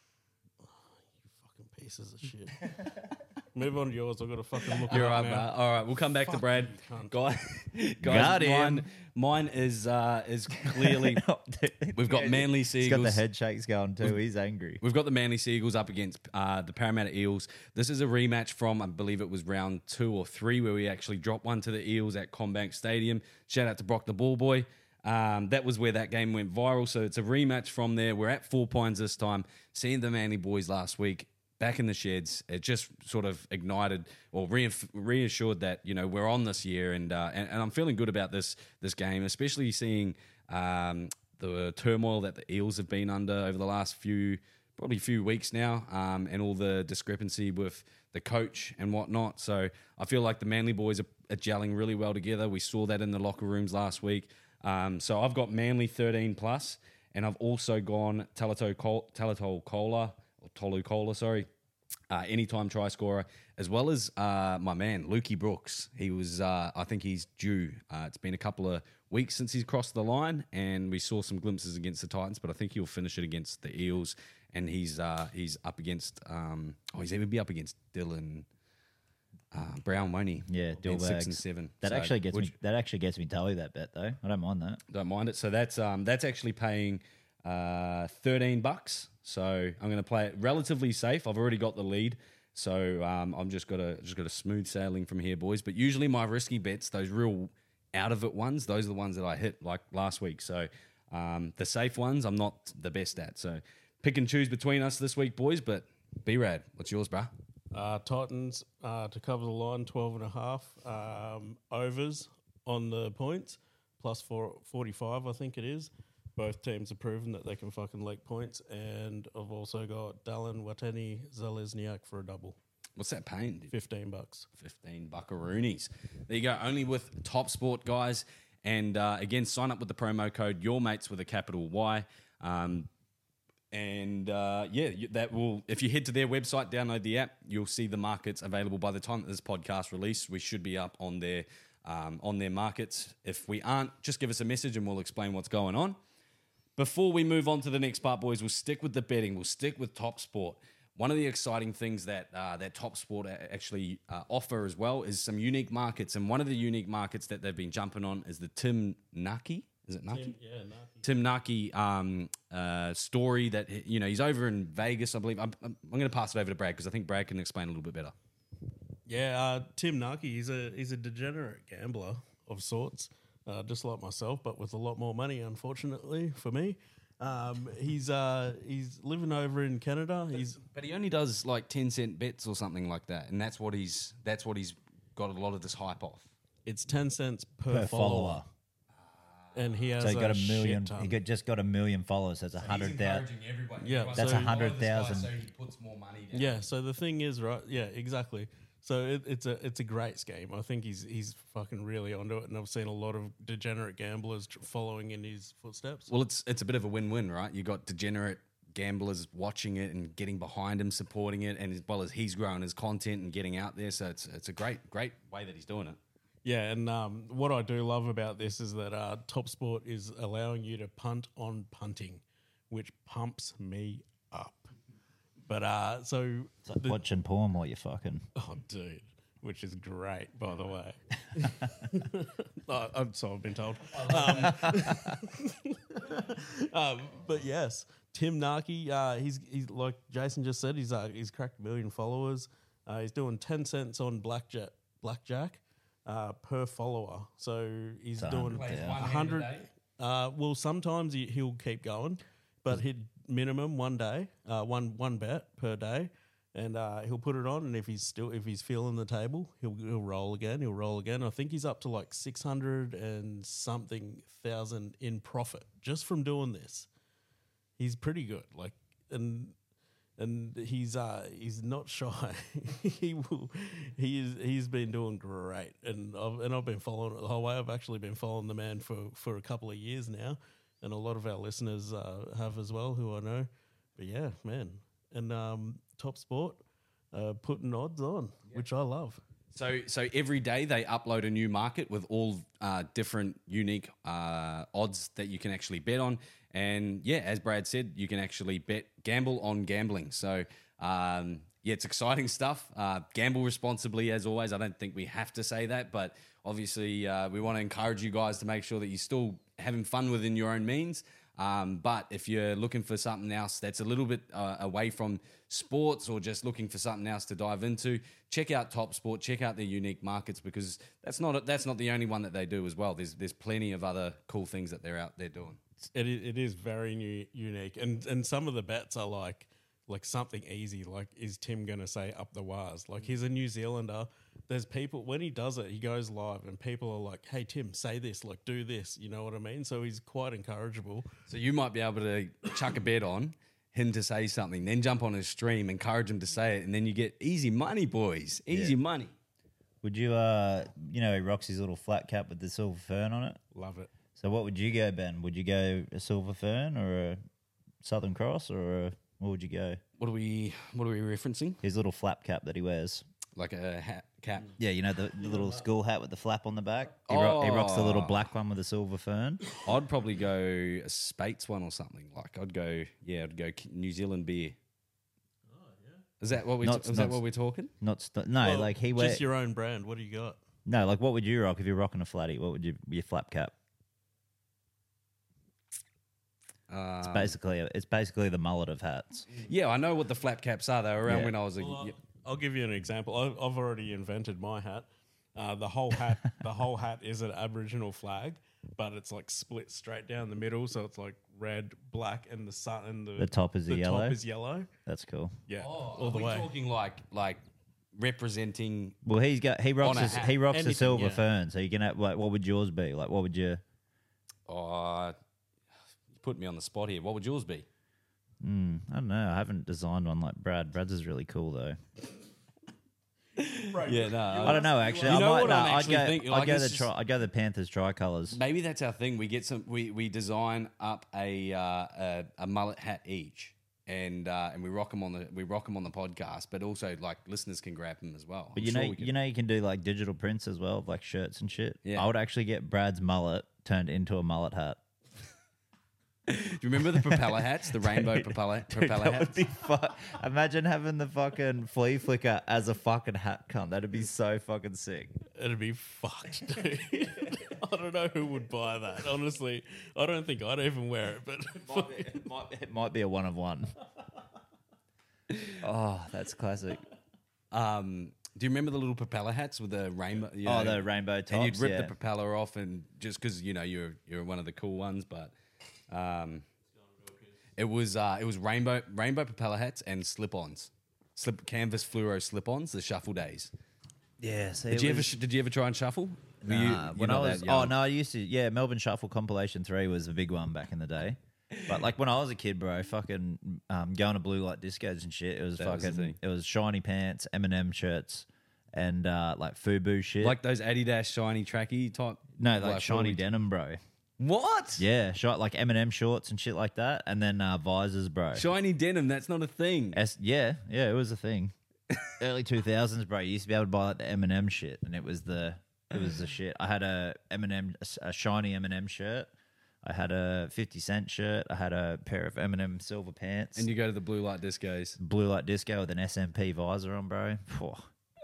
Speaker 2: pieces of shit. Move on to yours. I've got to fucking look
Speaker 1: You're
Speaker 2: it
Speaker 1: right,
Speaker 2: up
Speaker 1: bro.
Speaker 2: now.
Speaker 1: All right, we'll come back to
Speaker 2: Fuck
Speaker 1: Brad.
Speaker 2: you, cunt.
Speaker 1: Guys,
Speaker 3: Got him.
Speaker 1: mine is clearly we've got Manly
Speaker 3: He's got the
Speaker 1: Seagulls.
Speaker 3: head shakes going too. He's angry.
Speaker 1: We've got the Manly Seagulls up against the Parramatta Eels. This is a rematch from, I believe it was round 2 or 3, where we actually dropped one to the Eels at CommBank Stadium. Shout out to Brock the Ball Boy. That was where that game went viral. So it's a rematch from there. We're at 4 Pines this time. Seeing the Manly boys last week back in the sheds, it just sort of ignited or reassured that, you know, we're on this year, and I'm feeling good about this game, especially seeing the turmoil that the Eels have been under over the last few weeks now, and all the discrepancy with the coach and whatnot. So I feel like the Manly boys are gelling really well together. We saw that in the locker rooms last week. So I've got Manly 13 plus, and I've also gone Tolu Kola, anytime try scorer, as well as my man Lukey Brooks. He was, I think he's due. It's been a couple of weeks since he's crossed the line, and we saw some glimpses against the Titans, but I think he'll finish it against the Eels, and he's up against. He's even be up against Dylan Brown, won't he?
Speaker 3: Yeah,
Speaker 1: in 6 and
Speaker 3: Dillbags.
Speaker 1: 7.
Speaker 3: That
Speaker 1: So
Speaker 3: actually gets
Speaker 1: would
Speaker 3: me. That actually gets me tally that bet though. I don't mind that.
Speaker 1: Don't mind it. So that's actually paying $13. So I'm going to play it relatively safe. I've already got the lead, so I'm just got a smooth sailing from here, boys. But usually my risky bets, those real out of it ones, those are the ones that I hit like last week. So the safe ones, I'm not the best at. So pick and choose between us this week, boys. But be rad. What's yours, bruh?
Speaker 2: Titans to cover the line, 12.5. Overs on the points, plus 45, I think it is. Both teams have proven that they can fucking leg points. And I've also got Dallin Wateni Zalesniak for a double.
Speaker 1: What's that paying, dude?
Speaker 2: $15.
Speaker 1: 15 buckaroonies. There you go. Only with Top Sport, guys. And again, sign up with the promo code YourMates with a capital Y. That will. If you head to their website, download the app, you'll see the markets available. By the time that this podcast released, we should be up on their markets. If we aren't, just give us a message and we'll explain what's going on. Before we move on to the next part, boys, we'll stick with the betting. We'll stick with Top Sport. One of the exciting things that Top Sport actually offer as well is some unique markets. And one of the unique markets that they've been jumping on is the Tim Naki. Is it Naki? Tim Naki story that, you know, he's over in Vegas, I believe. I'm going to pass it over to Brad because I think Brad can explain a little bit better.
Speaker 2: Yeah, Tim Naki, he's a degenerate gambler of sorts, just like myself, but with a lot more money, unfortunately for me. He's living over in Canada.
Speaker 1: But he only does like 10-cent bets or something like that, and that's what he's got a lot of this hype off.
Speaker 2: It's 10 cents per follower. And he has
Speaker 3: So he got a
Speaker 2: shit
Speaker 3: million.
Speaker 2: ton.
Speaker 3: Just got a million followers. That's 100,000.
Speaker 1: everybody.
Speaker 2: Yeah,
Speaker 1: Everyone's
Speaker 2: that's
Speaker 1: like,
Speaker 3: 100,000.
Speaker 1: So he puts more money down.
Speaker 2: Yeah, so the thing is, right? Yeah, exactly. So it's a great scheme. I think he's fucking really onto it, and I've seen a lot of degenerate gamblers following in his footsteps.
Speaker 1: Well, it's a bit of a win-win, right? You got degenerate gamblers watching it and getting behind him, supporting it, and as well as he's growing his content and getting out there. So it's a great way that he's doing it.
Speaker 2: Yeah, and what I do love about this is that Top Sport is allowing you to punt on punting, which pumps me up. But
Speaker 3: It's like watching porn while you're fucking.
Speaker 2: oh, dude, which is great, by the way. So I've been told. But yes, Tim Narkey, he's like Jason just said, he's cracked 1 million followers. He's doing 10 cents on blackjack per follower. So he's doing
Speaker 1: Plays
Speaker 3: Yeah.
Speaker 1: 100
Speaker 2: 100. Well, sometimes he'll keep going, but he'd minimum one day, one bet per day, and he'll put it on. And if he's feeling the table, he'll roll again. He'll roll again. I think he's up to like 600 and something thousand in profit just from doing this. He's pretty good. Like and he's not shy. He's been doing great, and I've been following it the whole way. I've actually been following the man for a couple of years now, and a lot of our listeners have as well, who I know. But yeah, man, and Top Sport putting odds on, which I love.
Speaker 1: So every day they upload a new market with all different unique odds that you can actually bet on. And yeah, as Brad said, you can actually gamble on gambling. So yeah, it's exciting stuff. Gamble responsibly, as always. I don't think we have to say that, but obviously we want to encourage you guys to make sure that you're still having fun within your own means. But if you're looking for something else that's a little bit away from sports, or just looking for something else to dive into, check out Top Sport, check out their unique markets, because that's not the only one that they do as well. There's plenty of other cool things that they're out there doing.
Speaker 2: It is very unique, and some of the bets are like something easy. Like, is Tim going to say up the wires? Like, he's a New Zealander. There's people, when he does it, he goes live and people are like, hey, Tim, say this, like, do this. You know what I mean? So he's quite encourageable.
Speaker 1: So you might be able to chuck a bet on him to say something, then jump on his stream, encourage him to say it, and then you get easy money, boys. Easy money.
Speaker 3: Would you, he rocks his little flat cap with the silver fern on it?
Speaker 2: Love it.
Speaker 3: So what would you go, Ben? Would you go a silver fern or a Southern Cross, or what would you go?
Speaker 1: What are we referencing?
Speaker 3: His little flap cap that he wears.
Speaker 1: Like a hat cap.
Speaker 3: Yeah, you know, the little school hat with the flap on the back? He rocks the little black one with the silver fern.
Speaker 1: I'd probably go a Spates one or something. Like I'd go New Zealand beer. Oh yeah. Is that what we're talking?
Speaker 3: No, like he wears.
Speaker 2: Just your own brand. What do you got?
Speaker 3: No, like what would you rock if you're rocking a flatty? What would your flap cap? It's basically the mullet of hats.
Speaker 1: Yeah, I know what the flap caps are. They were around
Speaker 3: Yeah.
Speaker 1: when I was
Speaker 2: I'll give you an example. I've already invented my hat. The whole hat is an Aboriginal flag, but it's like split straight down the middle, so it's like red, black, and the sun and
Speaker 3: The top is yellow.
Speaker 2: Top is yellow.
Speaker 3: That's cool.
Speaker 2: Yeah,
Speaker 1: all
Speaker 2: the
Speaker 1: we
Speaker 2: way.
Speaker 1: talking like representing.
Speaker 3: Well, he rocks
Speaker 1: On a hat.
Speaker 3: the
Speaker 2: Anything,
Speaker 3: silver
Speaker 2: yeah.
Speaker 3: fern, so you can have, like, what would yours be? Like, what would you?
Speaker 1: You put me on the spot here. What would yours be?
Speaker 3: I don't know. I haven't designed one like Brad. Brad's is really cool though.
Speaker 1: Yeah, no.
Speaker 3: I don't know actually.
Speaker 1: You know
Speaker 3: I might,
Speaker 1: what
Speaker 3: no,
Speaker 1: I'm
Speaker 3: I'd
Speaker 1: actually
Speaker 3: go.
Speaker 1: thinking?
Speaker 3: I'd
Speaker 1: Like,
Speaker 3: go
Speaker 1: it's just-
Speaker 3: I'd go the Panthers tricolours.
Speaker 1: Maybe that's our thing. We get some. We design up a mullet hat each, and we rock them on the podcast. But also, like, listeners can grab them as well.
Speaker 3: But
Speaker 1: I'm
Speaker 3: you
Speaker 1: sure
Speaker 3: know,
Speaker 1: we can-
Speaker 3: you know, you can do like digital prints as well, like shirts and shit.
Speaker 1: Yeah.
Speaker 3: I would actually get Brad's mullet turned into a mullet hat.
Speaker 1: Do you remember the propeller hats, the rainbow propeller
Speaker 3: That
Speaker 1: hats?
Speaker 3: would be fun. Imagine having the fucking flea flicker as a fucking hat cunt. That'd be so fucking sick.
Speaker 2: It'd be fucked, dude. I don't know who would buy that. Honestly, I don't think I'd even wear it. But
Speaker 3: It might be a one of one. Oh, that's classic.
Speaker 1: Do you remember the little propeller hats with the rainbow? You
Speaker 3: Oh,
Speaker 1: know,
Speaker 3: the rainbow tops.
Speaker 1: and you'd rip
Speaker 3: yeah.
Speaker 1: the propeller off, and just because you're one of the cool ones, but it was rainbow propeller hats and slip-ons, canvas fluoro slip-ons, the shuffle days.
Speaker 3: Yeah. See,
Speaker 1: Did you ever try and shuffle? Were
Speaker 3: Nah, when I
Speaker 1: not
Speaker 3: was
Speaker 1: that young?
Speaker 3: I used to. Yeah, Melbourne Shuffle Compilation 3 was a big one back in the day. But like when I was a kid, bro, fucking going to blue light discos and shit. It was
Speaker 1: That was the
Speaker 3: fucking.
Speaker 1: thing.
Speaker 3: It was shiny pants, M&M shirts, and like FUBU shit.
Speaker 1: like those Adidas shiny tracky type.
Speaker 3: no, like shiny
Speaker 1: what
Speaker 3: denim, bro.
Speaker 1: What?
Speaker 3: Yeah, shot like M&M shorts and shit like that, and then visors, bro.
Speaker 1: Shiny denim. That's not a thing.
Speaker 3: Yeah, it was a thing. Early 2000s, bro. You used to be able to buy like the M&M shit, and it was the shit. I had a shiny M&M shirt. I had a 50 Cent shirt. I had a pair of M&M silver pants.
Speaker 1: And you go to the blue light discos.
Speaker 3: blue light disco with an SMP visor on, bro. Phew.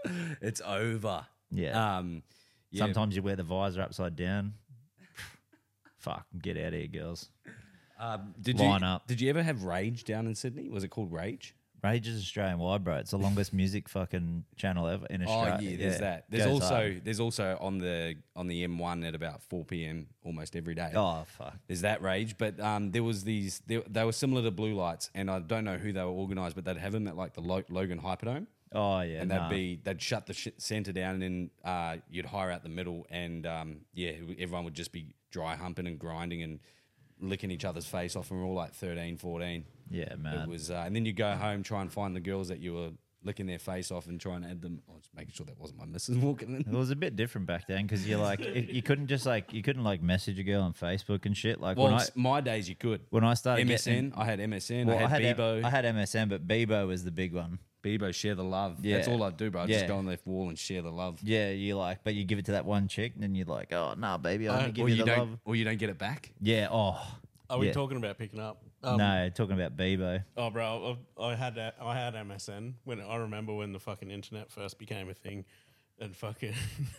Speaker 1: It's over.
Speaker 3: Yeah.
Speaker 1: Yeah.
Speaker 3: Sometimes you wear the visor upside down. Fuck, get out of here, girls. Line up.
Speaker 1: Did you ever have Rage down in Sydney? Was it called Rage?
Speaker 3: Rage is Australian wide, bro. It's the longest music fucking channel ever in Australia.
Speaker 1: Oh yeah, there's that. There's
Speaker 3: Goes
Speaker 1: also
Speaker 3: hard.
Speaker 1: there's also on the M1 at about 4 p.m. almost every day.
Speaker 3: Oh fuck.
Speaker 1: There's that Rage, but there was these. They were similar to Blue Lights, and I don't know who they were organised, but they'd have them at like the Logan Hyperdome,
Speaker 3: Oh yeah.
Speaker 1: and
Speaker 3: nah.
Speaker 1: they'd shut the centre down, and then you'd hire out the middle, and everyone would just be dry humping and grinding and licking each other's face off, and we're all like 13, 14.
Speaker 3: Yeah, man.
Speaker 1: It was, and then you go home, try and find the girls that you were licking their face off, and try and add them. I was making sure that wasn't my missus walking in.
Speaker 3: It was a bit different back then because you're like you couldn't message a girl on Facebook and shit. Like
Speaker 1: Well, my days you could.
Speaker 3: when I started
Speaker 1: MSN,
Speaker 3: getting,
Speaker 1: I had MSN,
Speaker 3: well,
Speaker 1: I had Bebo.
Speaker 3: I had MSN, but Bebo was the big one.
Speaker 1: Bebo, share the love.
Speaker 3: Yeah.
Speaker 1: That's all I do, bro. I just
Speaker 3: Yeah.
Speaker 1: go on their wall and share the love.
Speaker 3: Yeah, you like, but you give it to that one chick, and then you're like, oh nah, baby, I only give
Speaker 1: or
Speaker 3: you
Speaker 1: you
Speaker 3: the
Speaker 1: don't,
Speaker 3: love.
Speaker 1: or you don't get it back.
Speaker 3: Yeah. Oh.
Speaker 2: Are we
Speaker 3: yeah.
Speaker 2: talking about picking up?
Speaker 3: No, talking about Bebo.
Speaker 2: Oh, bro, I had MSN when I remember when the fucking internet first became a thing, and fucking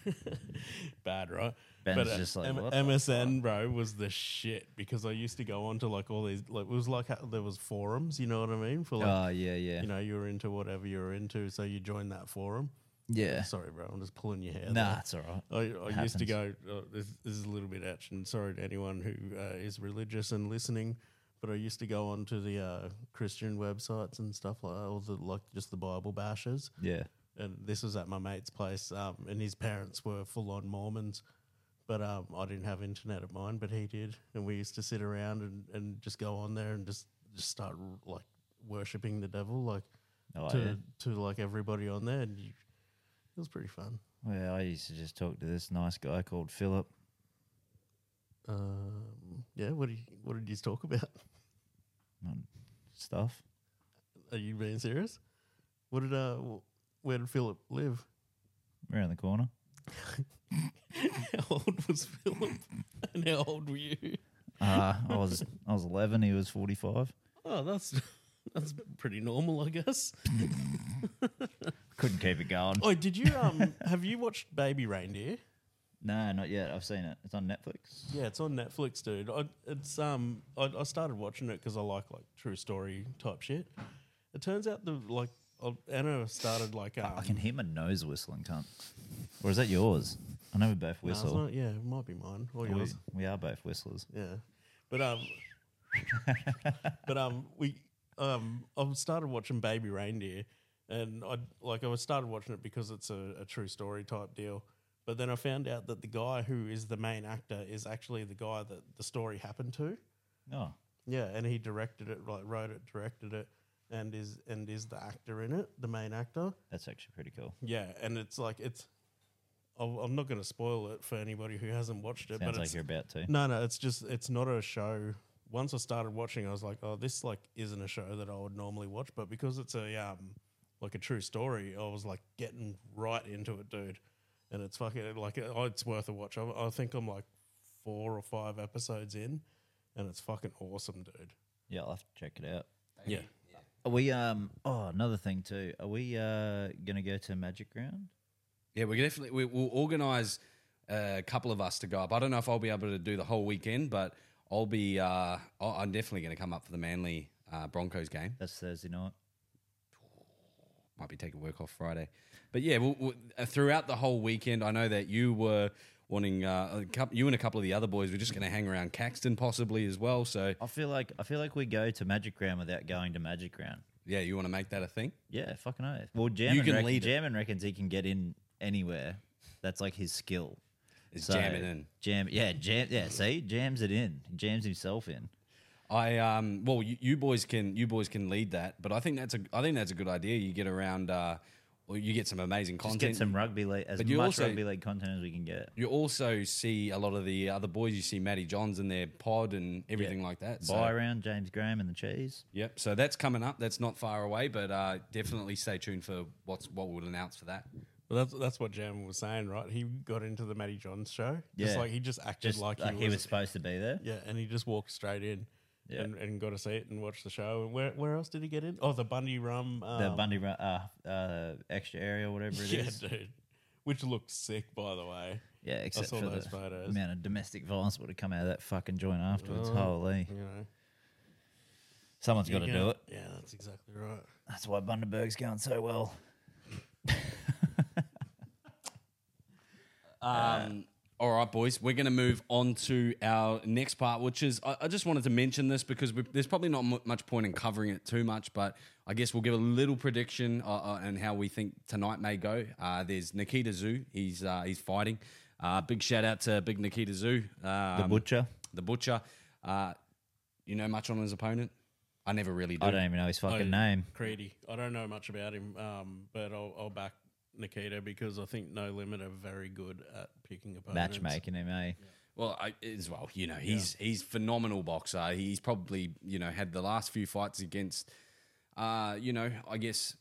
Speaker 2: bad, right?
Speaker 3: Ben's just like, what the
Speaker 2: MSN, bro, was the shit because I used to go on to like all these, like it was like how there was forums, you know what I mean? For like,
Speaker 3: Oh yeah, yeah,
Speaker 2: you know, you were into whatever you were into, so you joined that forum.
Speaker 3: yeah.
Speaker 2: Sorry, bro, I'm just pulling your hair.
Speaker 3: Nah, it's all right.
Speaker 2: I used to go. This is a little bit etching. Sorry to anyone who is religious and listening, but I used to go on to the Christian websites and stuff like that, or like just the Bible bashers.
Speaker 3: Yeah.
Speaker 2: And this was at my mate's place, and his parents were full on Mormons, but I didn't have internet at mine, but he did, and we used to sit around and just go on there and just start like worshipping the devil, like
Speaker 3: Oh yeah.
Speaker 2: to like everybody on there, and it was pretty fun.
Speaker 3: Well, I used to just talk to this nice guy called Philip.
Speaker 2: Yeah, what did you talk about?
Speaker 3: Stuff.
Speaker 2: Are you being serious? Where did Philip live?
Speaker 3: Around the corner.
Speaker 2: How old was Philip? And how old were you?
Speaker 3: I was 11. He was 45.
Speaker 2: Oh, that's pretty normal, I guess.
Speaker 3: Couldn't keep it going.
Speaker 2: Oh, did you have you watched Baby Reindeer?
Speaker 3: No, not yet. I've seen it. It's on Netflix.
Speaker 2: Yeah, it's on Netflix, dude. I started watching it because I like true story type shit. It turns out Anna started like
Speaker 3: I can hear my nose whistling, cunt. Or is that yours? I know we both
Speaker 2: no, it's
Speaker 3: whistle.
Speaker 2: not- yeah, it might be mine or yours.
Speaker 3: We are both whistlers.
Speaker 2: Yeah, but I've started watching Baby Reindeer, and I started watching it because it's a true story type deal. But then I found out that the guy who is the main actor is actually the guy that the story happened to.
Speaker 3: Oh,
Speaker 2: Yeah, and he directed it, wrote it, directed it, and is the actor in it, the main actor.
Speaker 3: that's actually pretty cool.
Speaker 2: Yeah, and it's like I'm not going to spoil it for anybody who hasn't watched it.
Speaker 3: Sounds
Speaker 2: but
Speaker 3: like
Speaker 2: it's,
Speaker 3: you're about to.
Speaker 2: No, it's not a show. Once I started watching, I was like, oh, this isn't a show that I would normally watch, but because it's a true story, I was like getting right into it, dude. And it's fucking it's worth a watch. I think I'm like 4 or 5 episodes in, and it's fucking awesome, dude.
Speaker 3: Yeah, I'll have to check it out.
Speaker 2: Yeah.
Speaker 3: Are we another thing too. Are we gonna go to Magic Round?
Speaker 1: Yeah, we'll organise a couple of us to go up. I don't know if I'll be able to do the whole weekend, but I'll be. I'm definitely going to come up for the Manly Broncos game.
Speaker 3: That's Thursday night.
Speaker 1: Might be taking work off Friday, but yeah, we'll throughout the whole weekend. I know that you were wanting you and a couple of the other boys were just going to hang around Caxton possibly as well. So
Speaker 3: I feel like we go to Magic Round without going to Magic Round.
Speaker 1: yeah, you want to make that a thing?
Speaker 3: Yeah, fucking oath. Well,
Speaker 1: You can lead it.
Speaker 3: Jammin reckons he can get in anywhere. That's like his skill.
Speaker 1: It's jamming in.
Speaker 3: See, jams it in. He jams himself in.
Speaker 1: You boys can lead that, but I think that's a good idea. You get around, or you get some amazing
Speaker 3: Just
Speaker 1: content.
Speaker 3: get some rugby league, as
Speaker 1: But you
Speaker 3: much
Speaker 1: also-
Speaker 3: rugby league content as we can get.
Speaker 1: You also see a lot of the other boys. You see Matty Johns in their pod and everything like that. So,
Speaker 3: Buy around James Graham and the cheese.
Speaker 1: yep. So that's coming up. That's not far away, but definitely stay tuned for what we'll announce for that.
Speaker 2: Well, that's what Jam was saying, right? He got into the Matty Johns show.
Speaker 3: Yeah.
Speaker 2: He just acted
Speaker 3: Just
Speaker 2: like
Speaker 3: he was supposed to be there.
Speaker 2: Yeah, and he just walked straight in.
Speaker 3: Yeah.
Speaker 2: and got to see it and watch the show. And where else did he get in? Oh, the Bundy Rum.
Speaker 3: The Bundy extra area, whatever it is.
Speaker 2: Yeah, dude. Which looked sick, by the way.
Speaker 3: Yeah, except
Speaker 2: saw
Speaker 3: for
Speaker 2: those
Speaker 3: the
Speaker 2: photos.
Speaker 3: amount of domestic violence would have come out of that fucking joint afterwards.
Speaker 2: Oh,
Speaker 3: Holy.
Speaker 2: You know.
Speaker 3: Someone's got to do it.
Speaker 2: Yeah, that's exactly right.
Speaker 3: That's why Bundaberg's going so well.
Speaker 1: All right, boys, we're going to move on to our next part, which is I just wanted to mention this because there's probably not much point in covering it too much, but I guess we'll give a little prediction on how we think tonight may go. There's Nikita Tszyu. He's fighting. Big shout out to Big Nikita Tszyu.
Speaker 3: The Butcher.
Speaker 1: The Butcher. You know much on his opponent? I never really do.
Speaker 3: I don't even know his fucking name.
Speaker 2: Creedy. I don't know much about him, but I'll back Nikita because I think No Limit are very good at picking opponents.
Speaker 3: Matchmaking him, eh?
Speaker 1: Well, as well, he's phenomenal boxer. He's probably had the last few fights against, I guess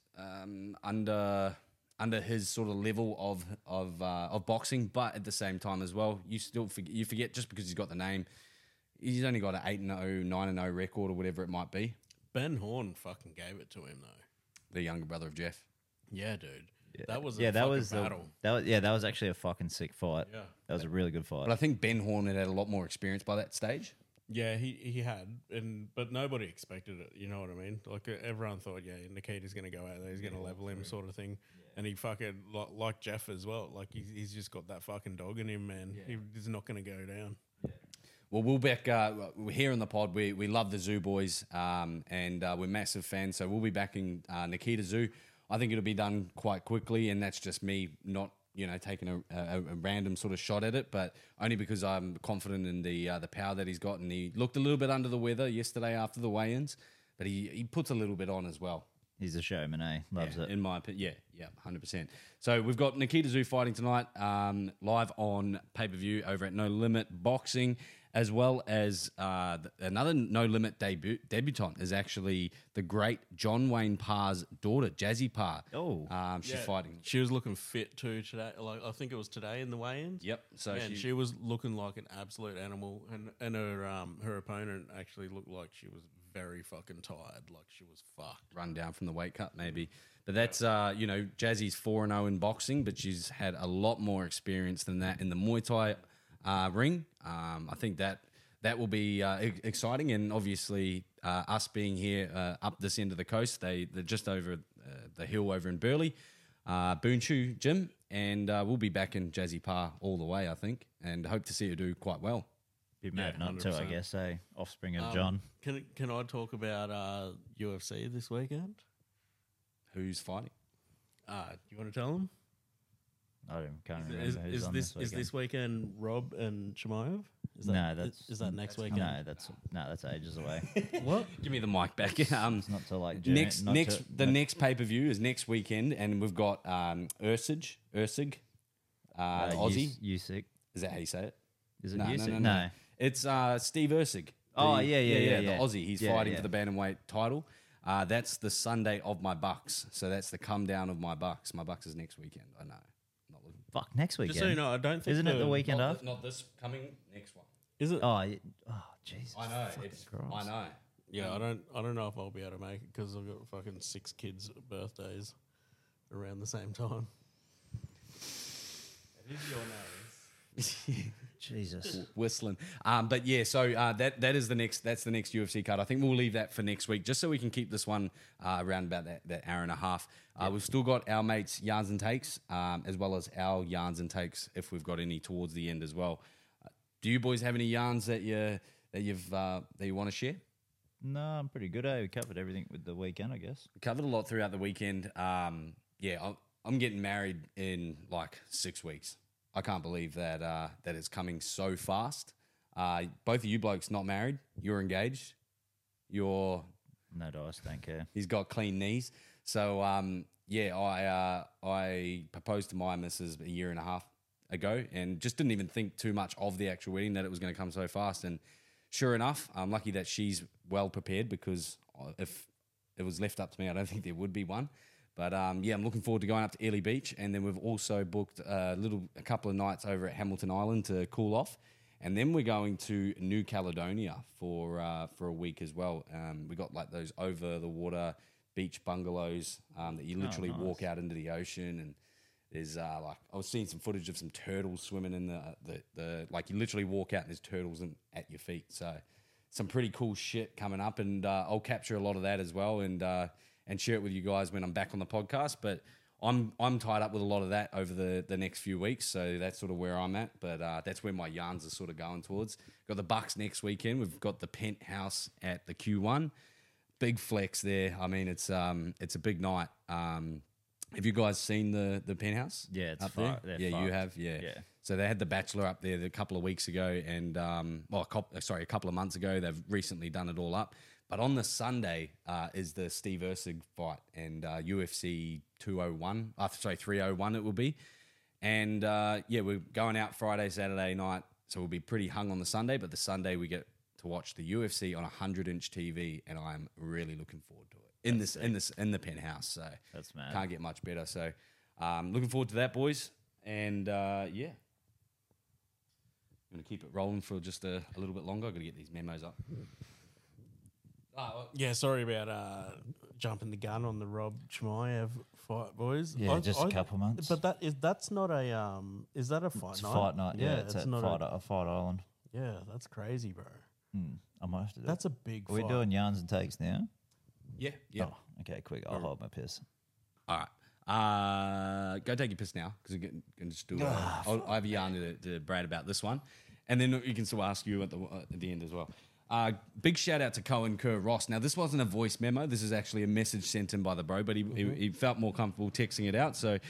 Speaker 1: under his sort of level of boxing, but at the same time as well, you forget just because he's got the name, he's only got an 8-0, 9-0 record or whatever it might be.
Speaker 2: Ben Horn fucking gave it to him though.
Speaker 1: The younger brother of Jeff.
Speaker 2: Yeah, dude.
Speaker 3: Yeah.
Speaker 2: That was
Speaker 3: that was
Speaker 2: battle.
Speaker 3: that was actually a fucking sick fight.
Speaker 2: Yeah.
Speaker 3: That was a really good fight.
Speaker 1: But I think Ben Horn had a lot more experience by that stage.
Speaker 2: Yeah, he had, but nobody expected it. You know what I mean? Like everyone thought, yeah, Nikita's going to go out there, he's going to level him, sort of thing. And he fucking like Jeff as well. Like he's just got that fucking dog in him, man. He's not going to go down.
Speaker 1: Well, we'll back. We're here in the pod. We love the Tszyu boys, and we're massive fans. So we'll be backing Nikita Tszyu. I think it'll be done quite quickly, and that's just me not taking a random sort of shot at it, but only because I'm confident in the power that he's got. And he looked a little bit under the weather yesterday after the weigh-ins, but he puts a little bit on as well.
Speaker 3: He's a showman, eh? Loves it.
Speaker 1: In my opinion, yeah, 100%. So we've got Nikita Tszyu fighting tonight, live on pay-per-view over at No Limit Boxing, as well as another No Limit debutant is actually the great John Wayne Parr's daughter, Jazzy Parr.
Speaker 3: Oh.
Speaker 1: She's fighting.
Speaker 2: She was looking fit too today. Like I think it was today in the weigh-ins.
Speaker 1: Yep. So
Speaker 2: she was looking like an absolute animal, and her opponent actually looked like she was very fucking tired, like she was fucked.
Speaker 1: Run down from the weight cut, maybe. But that's, Jazzy's 4-0 in boxing, but she's had a lot more experience than that in the Muay Thai ring. I think that will be exciting, and obviously us being here up this end of the coast, they're just over the hill over in Burleigh, Boonshoe Gym, and we'll be back in Jazzy Parr all the way, I think, and hope to see her do quite well.
Speaker 3: Be mad not to, I
Speaker 2: 100%.
Speaker 3: guess, eh? Offspring of John.
Speaker 2: Can I talk about UFC this weekend?
Speaker 1: Who's fighting?
Speaker 2: Do you want to tell them?
Speaker 3: Can't remember who's
Speaker 2: Is
Speaker 3: on
Speaker 2: this
Speaker 3: this weekend.
Speaker 2: is this weekend Rob and Chimaev? Is that next weekend?
Speaker 3: No, that's ages away.
Speaker 2: What?
Speaker 1: Give me the mic back.
Speaker 3: It's not till like June.
Speaker 1: next pay per view is next weekend, and we've got Ursig, Aussie.
Speaker 3: Usyk.
Speaker 1: Is that how you say it?
Speaker 3: Is it
Speaker 1: No,
Speaker 3: Usyk?
Speaker 1: no. It's Steve Ursig.
Speaker 3: Oh, yeah.
Speaker 1: The Aussie. He's
Speaker 3: Yeah,
Speaker 1: fighting
Speaker 3: yeah.
Speaker 1: for the bantamweight title. That's the Sunday of my Bucks. So that's the come down of my Bucks. My Bucks is next weekend. I know. Not looking.
Speaker 3: Fuck, next weekend.
Speaker 2: Just so you know, I don't think
Speaker 3: Isn't it the weekend after?
Speaker 1: Not this coming, next one.
Speaker 2: Is it?
Speaker 3: Oh, Jesus.
Speaker 1: I know.
Speaker 3: fucking Christ.
Speaker 1: I know.
Speaker 2: Yeah, I don't know if I'll be able to make it because I've got fucking 6 kids' birthdays around the same time. It is your nose.
Speaker 3: Jesus.
Speaker 1: Whistling. But yeah, so that is the next UFC card. I think we'll leave that for next week just so we can keep this one around about that hour and a half. We've still got our mates' yarns and takes, as well as our yarns and takes if we've got any towards the end as well. Do you boys have any yarns that you want to share?
Speaker 3: No, I'm pretty good, eh? We covered everything with the weekend, I guess.
Speaker 1: Covered a lot throughout the weekend. I'm getting married in like 6 weeks. I can't believe that that it's coming so fast. Both of you blokes not married. You're engaged.
Speaker 3: No dice, don't care.
Speaker 1: He's got clean knees. So I proposed to my missus a year and a half ago, and just didn't even think too much of the actual wedding, that it was going to come so fast. And sure enough, I'm lucky that she's well prepared, because if it was left up to me, I don't think there would be one. But I'm looking forward to going up to Ely Beach, and then we've also booked a couple of nights over at Hamilton Island to cool off. And then we're going to New Caledonia for a week as well. We got like those over the water beach bungalows that you literally walk out into the ocean, and there's like I was seeing some footage of some turtles swimming in the like you literally walk out and there's turtles at your feet. So some pretty cool shit coming up, and I'll capture a lot of that as well and share it with you guys when I'm back on the podcast. But I'm tied up with a lot of that over the next few weeks, so that's sort of where I'm at. But that's where my yarns are sort of going towards. Got the Bucks next weekend. We've got the Penthouse at the Q1. Big flex there. I mean, it's a big night. Have you guys seen the Penthouse?
Speaker 3: Yeah, it's
Speaker 1: up
Speaker 3: fire.
Speaker 1: there.
Speaker 3: They're
Speaker 1: Yeah,
Speaker 3: fucked.
Speaker 1: you have. Yeah. So they had the Bachelor up there a couple of weeks ago, and a couple of months ago. They've recently done it all up. But on the Sunday is the Steve Erceg fight and UFC 301 it will be. And we're going out Friday, Saturday night, so we'll be pretty hung on the Sunday. But the Sunday we get to watch the UFC on a 100-inch TV, and I'm really looking forward to it in the Penthouse. So
Speaker 3: That's mad.
Speaker 1: can't get much better. So looking forward to that, boys. And I'm gonna keep it rolling for just a little bit longer. I've got to get these memos up.
Speaker 2: Yeah, sorry about jumping the gun on the Rob Chimaev fight, boys.
Speaker 3: Yeah, just a couple months.
Speaker 2: But that's not a is that a fight
Speaker 3: It's
Speaker 2: night?
Speaker 3: fight night. Yeah, it's at
Speaker 2: not
Speaker 3: Fight Island.
Speaker 2: yeah, that's crazy, bro.
Speaker 3: I might have to do
Speaker 2: That's a big
Speaker 3: Are we
Speaker 2: fight.
Speaker 3: doing yarns and takes now?
Speaker 1: Yeah.
Speaker 3: Oh, okay, quick. I'll hold my piss.
Speaker 1: All right. Go take your piss now because I can just do it. I have a yarn to Brad about this one, and then you can still ask you at the end as well. Big shout out to Cohen Kerr Ross. Now, this wasn't a voice memo. This is actually a message sent in by the bro, but he felt more comfortable texting it out. So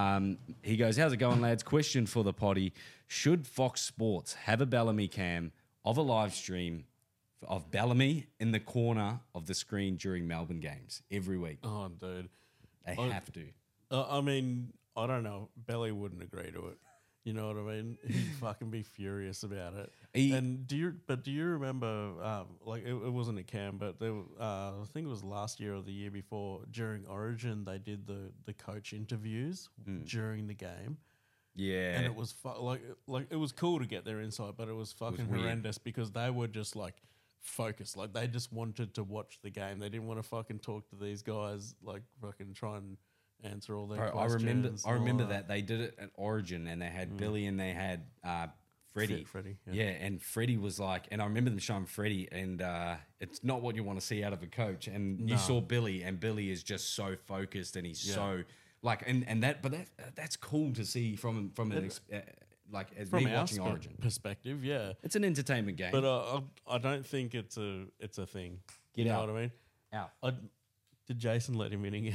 Speaker 1: he goes, how's it going, lads? Question for the potty. Should Fox Sports have a Bellamy cam of a live stream of Bellamy in the corner of the screen during Melbourne games every week?
Speaker 2: Oh, dude.
Speaker 1: They have to.
Speaker 2: I mean, I don't know. Belly wouldn't agree to it. You know what I mean? He'd fucking be furious about it. Do you remember? It wasn't a cam, but I think it was last year or the year before during Origin they did the coach interviews during the game.
Speaker 1: Yeah,
Speaker 2: And it was it was cool to get their insight, but it was fucking
Speaker 1: weird.
Speaker 2: horrendous because they were just like focused. Like they just wanted to watch the game. They didn't want to fucking talk to these guys. Like fucking try and answer all their
Speaker 1: Bro,
Speaker 2: questions.
Speaker 1: I remember that they did it at Origin, and they had Billy and they had Freddie.
Speaker 2: Freddie,
Speaker 1: yeah, and Freddie was like, and I remember them showing Freddie, and it's not what you want to see out of a coach. And you saw Billy, and Billy is just so focused, and he's so like, that's cool to see from as
Speaker 2: from
Speaker 1: me
Speaker 2: our
Speaker 1: watching Origin.
Speaker 2: perspective, yeah.
Speaker 1: It's an entertainment game.
Speaker 2: But I don't think it's a thing.
Speaker 1: Get
Speaker 2: you know
Speaker 1: out.
Speaker 2: what I mean?
Speaker 1: Out.
Speaker 2: Did Jason let him in again?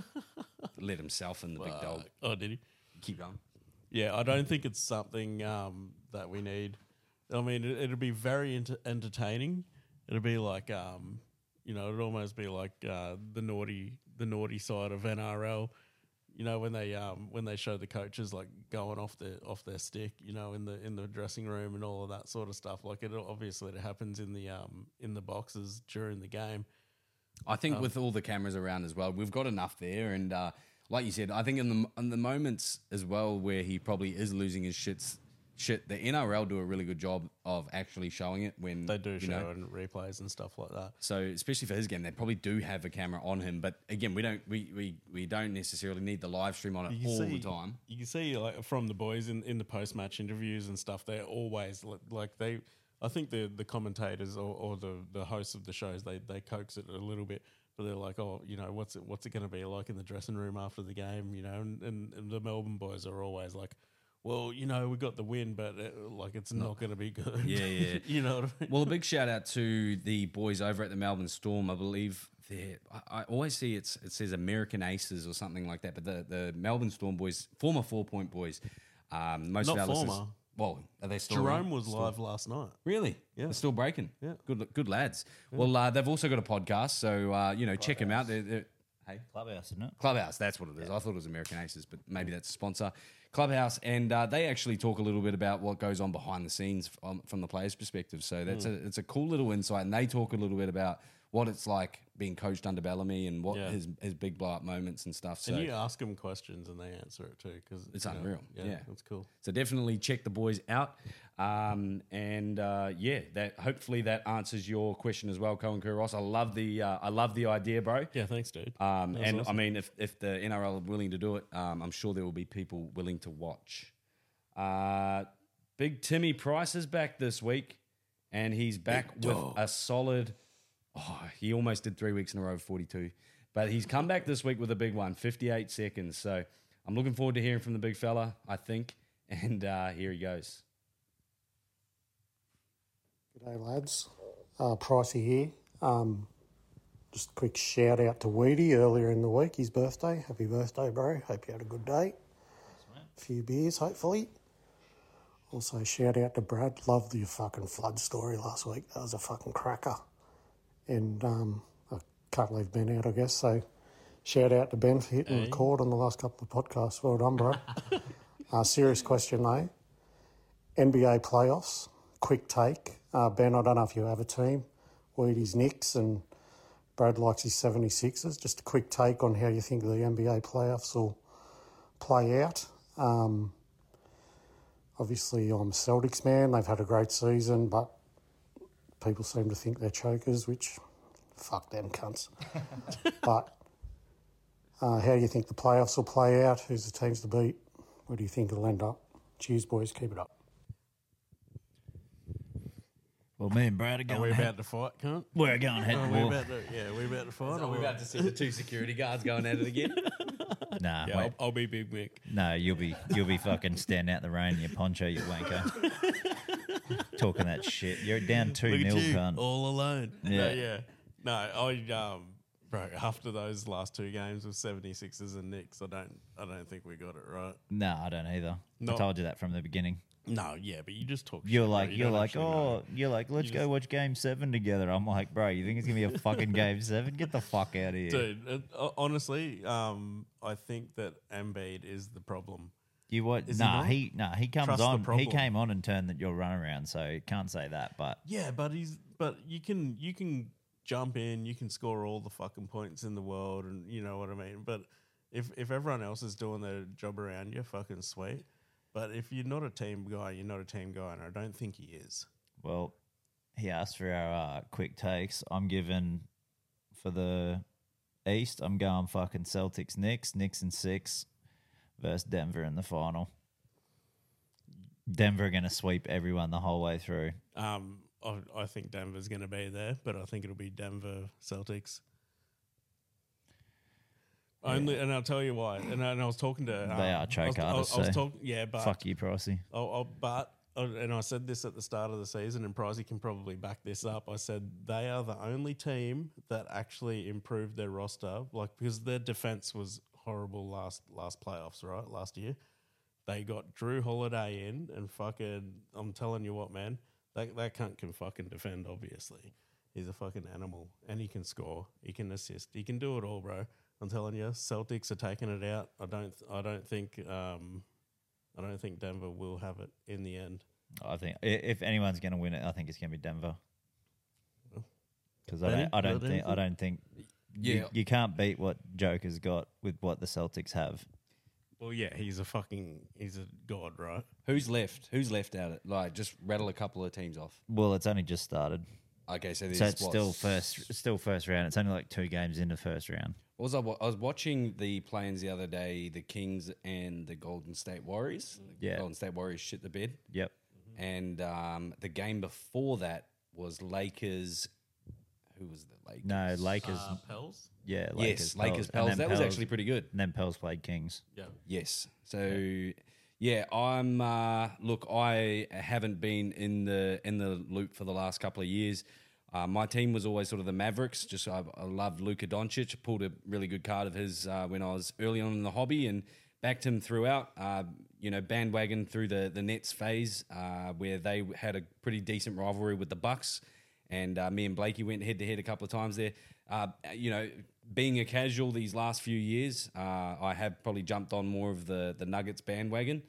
Speaker 1: Let himself and the big dog.
Speaker 2: Oh, did he?
Speaker 1: Keep going.
Speaker 2: Yeah, I don't think it's something that we need. I mean, it'll be very entertaining. It'll be like, it'd almost be like the naughty side of NRL. You know, when they show the coaches like going off their stick, you know, in the dressing room and all of that sort of stuff. Like it happens in the boxes during the game.
Speaker 1: I think with all the cameras around as well, we've got enough there. And like you said, I think in the moments as well where he probably is losing his shit, the NRL do a really good job of actually showing it when
Speaker 2: They do
Speaker 1: you
Speaker 2: show
Speaker 1: know.
Speaker 2: and replays and stuff like that.
Speaker 1: So especially for his game, they probably do have a camera on him. But again, we don't necessarily need the live stream on it all the time.
Speaker 2: You can see like from the boys in the post match interviews and stuff. They're always like they. I think the commentators or the hosts of the shows they coax it a little bit, but they're like, oh, you know, what's it going to be like in the dressing room after the game, you know? And the Melbourne boys are always like, well, you know, we got the win, but it's not going to be good.
Speaker 1: Yeah.
Speaker 2: You know what I mean?
Speaker 1: Well, a big shout out to the boys over at the Melbourne Storm. I believe I always see it says American Aces or something like that, but the Melbourne Storm boys, former 4 Point boys, most
Speaker 2: Not
Speaker 1: of our
Speaker 2: former.
Speaker 1: listeners. Well, are they still
Speaker 2: Jerome
Speaker 1: around?
Speaker 2: was
Speaker 1: Still-
Speaker 2: live last night.
Speaker 1: Really?
Speaker 2: Yeah.
Speaker 1: They're still breaking.
Speaker 2: Yeah.
Speaker 1: Good lads. Well, they've also got a podcast, so check them out. Hey,
Speaker 3: Clubhouse, isn't it?
Speaker 1: Clubhouse, that's what it is. I thought it was American Aces, but maybe that's a sponsor. Clubhouse, and they actually talk a little bit about what goes on behind the scenes from the players' perspective. So it's a cool little insight, and they talk a little bit about what it's like being coached under Bellamy and what
Speaker 2: Yeah.
Speaker 1: his big blow up moments and stuff. So
Speaker 2: And you ask them questions and they answer it too, because
Speaker 1: It's unreal. Yeah.
Speaker 2: that's cool.
Speaker 1: So definitely check the boys out. That hopefully that answers your question as well, Cohen Ross. I love the idea, bro.
Speaker 2: Yeah, thanks, dude.
Speaker 1: And
Speaker 2: awesome.
Speaker 1: I mean, if the NRL are willing to do it, I'm sure there will be people willing to watch. Big Timmy Price is back this week, and he's back with a solid. Oh, he almost did 3 weeks in a row of 42, but he's come back this week with a big one, 58 seconds. So I'm looking forward to hearing from the big fella, I think. And here he goes.
Speaker 4: G'day lads, Pricey here. Just a quick shout out to Weedy earlier in the week, his birthday. Happy birthday, bro. Hope you had a good day. A few beers, hopefully. Also shout out to Brad. Loved your fucking flood story last week. That was a fucking cracker. And I can't leave Ben out, I guess. So shout out to Ben for hitting record on the last couple of podcasts. Well done, bro. Serious question though. NBA playoffs, quick take. Ben, I don't know if you have a team. Weedy's Knicks and Brad likes his 76ers. Just a quick take on how you think the NBA playoffs will play out. Obviously, I'm a Celtics man. They've had a great season, but people seem to think they're chokers, which, fuck them cunts. But how do you think the playoffs will play out? Who's the teams to beat? Where do you think it'll end up? Cheers, boys. Keep it up.
Speaker 3: Well, me and Brad are
Speaker 2: Are
Speaker 3: going.
Speaker 2: we about to fight, cunt?
Speaker 3: We're going head
Speaker 2: Are
Speaker 3: to
Speaker 2: we
Speaker 3: war.
Speaker 2: about to? Yeah, we about to fight.
Speaker 1: So we're about to see the two security guards going at it again.
Speaker 3: Nah,
Speaker 2: Yeah,
Speaker 3: wait.
Speaker 2: I'll be Big Mick.
Speaker 3: No, you'll be fucking standing out in the rain in your poncho, you wanker. Talking that shit. You're down 2-0,
Speaker 2: Look at you,
Speaker 3: cunt.
Speaker 2: all alone.
Speaker 3: Yeah.
Speaker 2: No, I bro, after those last two games with 76ers and Knicks, I don't think we got it right.
Speaker 3: No, I don't either. I
Speaker 2: No.
Speaker 3: told you that from the beginning.
Speaker 2: No, yeah, but you just talk.
Speaker 3: You're
Speaker 2: shit,
Speaker 3: like,
Speaker 2: bro. You don't actually know.
Speaker 3: let's go watch Game 7 together. I'm like, bro, you think it's gonna be a fucking Game 7? Get the fuck out of here.
Speaker 2: Dude, honestly, I think that Embiid is the problem.
Speaker 3: You what?
Speaker 2: Is
Speaker 3: He comes
Speaker 2: Trust the
Speaker 3: on. He
Speaker 2: problem.
Speaker 3: came on and turned your run around, so can't say that. But
Speaker 2: Yeah, but you can jump in, you can score all the fucking points in the world, and you know what I mean. But if everyone else is doing their job around you, fucking sweet. But if you're not a team guy, you're not a team guy, and I don't think he is.
Speaker 3: well, he asked for our quick takes. I'm giving for the East. I'm going fucking Celtics, Knicks in 6 versus Denver in the final. Denver are going to sweep everyone the whole way through.
Speaker 2: I think Denver's going to be there, but I think it'll be Denver Celtics. Only, and I'll tell you why. And I was talking to
Speaker 3: They are choke artists,
Speaker 2: I was
Speaker 3: so
Speaker 2: talking, yeah, but
Speaker 3: Fuck you, Pricey.
Speaker 2: and I said this at the start of the season, and Pricey can probably back this up. I said they are the only team that actually improved their roster, like because their defense was horrible last playoffs, right? Last year, they got Drew Holiday in, and fucking, I'm telling you what, man, that cunt can fucking defend. Obviously, he's a fucking animal, and he can score, he can assist, he can do it all, bro. I'm telling you, Celtics are taking it out. I don't think Denver will have it in the end.
Speaker 3: I think if anyone's going to win it, I think it's going to be Denver. Because
Speaker 2: Benny,
Speaker 3: I don't
Speaker 2: anything?
Speaker 3: think
Speaker 1: Yeah.
Speaker 3: you can't beat what Joker's got with what the Celtics have.
Speaker 2: Well, yeah, he's a god, right?
Speaker 1: Who's left? Who's left out? Like, just rattle a couple of teams off.
Speaker 3: Well, it's only just started,
Speaker 1: Okay, so
Speaker 3: so it's still first round. It's only like 2 games in the first round.
Speaker 1: I was watching the play-ins the other day, the Kings and the Golden State Warriors.
Speaker 3: Yeah.
Speaker 1: Golden State Warriors shit the bed.
Speaker 3: Yep.
Speaker 1: And the game before that was Lakers. Who was the Lakers?
Speaker 3: No, Lakers.
Speaker 2: Pels?
Speaker 3: Yeah,
Speaker 1: Yes, Lakers
Speaker 3: And
Speaker 1: Pels.
Speaker 3: then
Speaker 1: That was actually pretty good.
Speaker 3: And then Pels played Kings.
Speaker 2: Yeah.
Speaker 1: Yes. So yeah, I'm look, I haven't been in the loop for the last couple of years. My team was always sort of the Mavericks. Just I loved Luka Doncic. Pulled a really good card of his when I was early on in the hobby and backed him throughout. Bandwagon through the Nets phase where they had a pretty decent rivalry with the Bucks, and me and Blakey went head to head a couple of times there. Being a casual these last few years, I have probably jumped on more of the Nuggets bandwagon.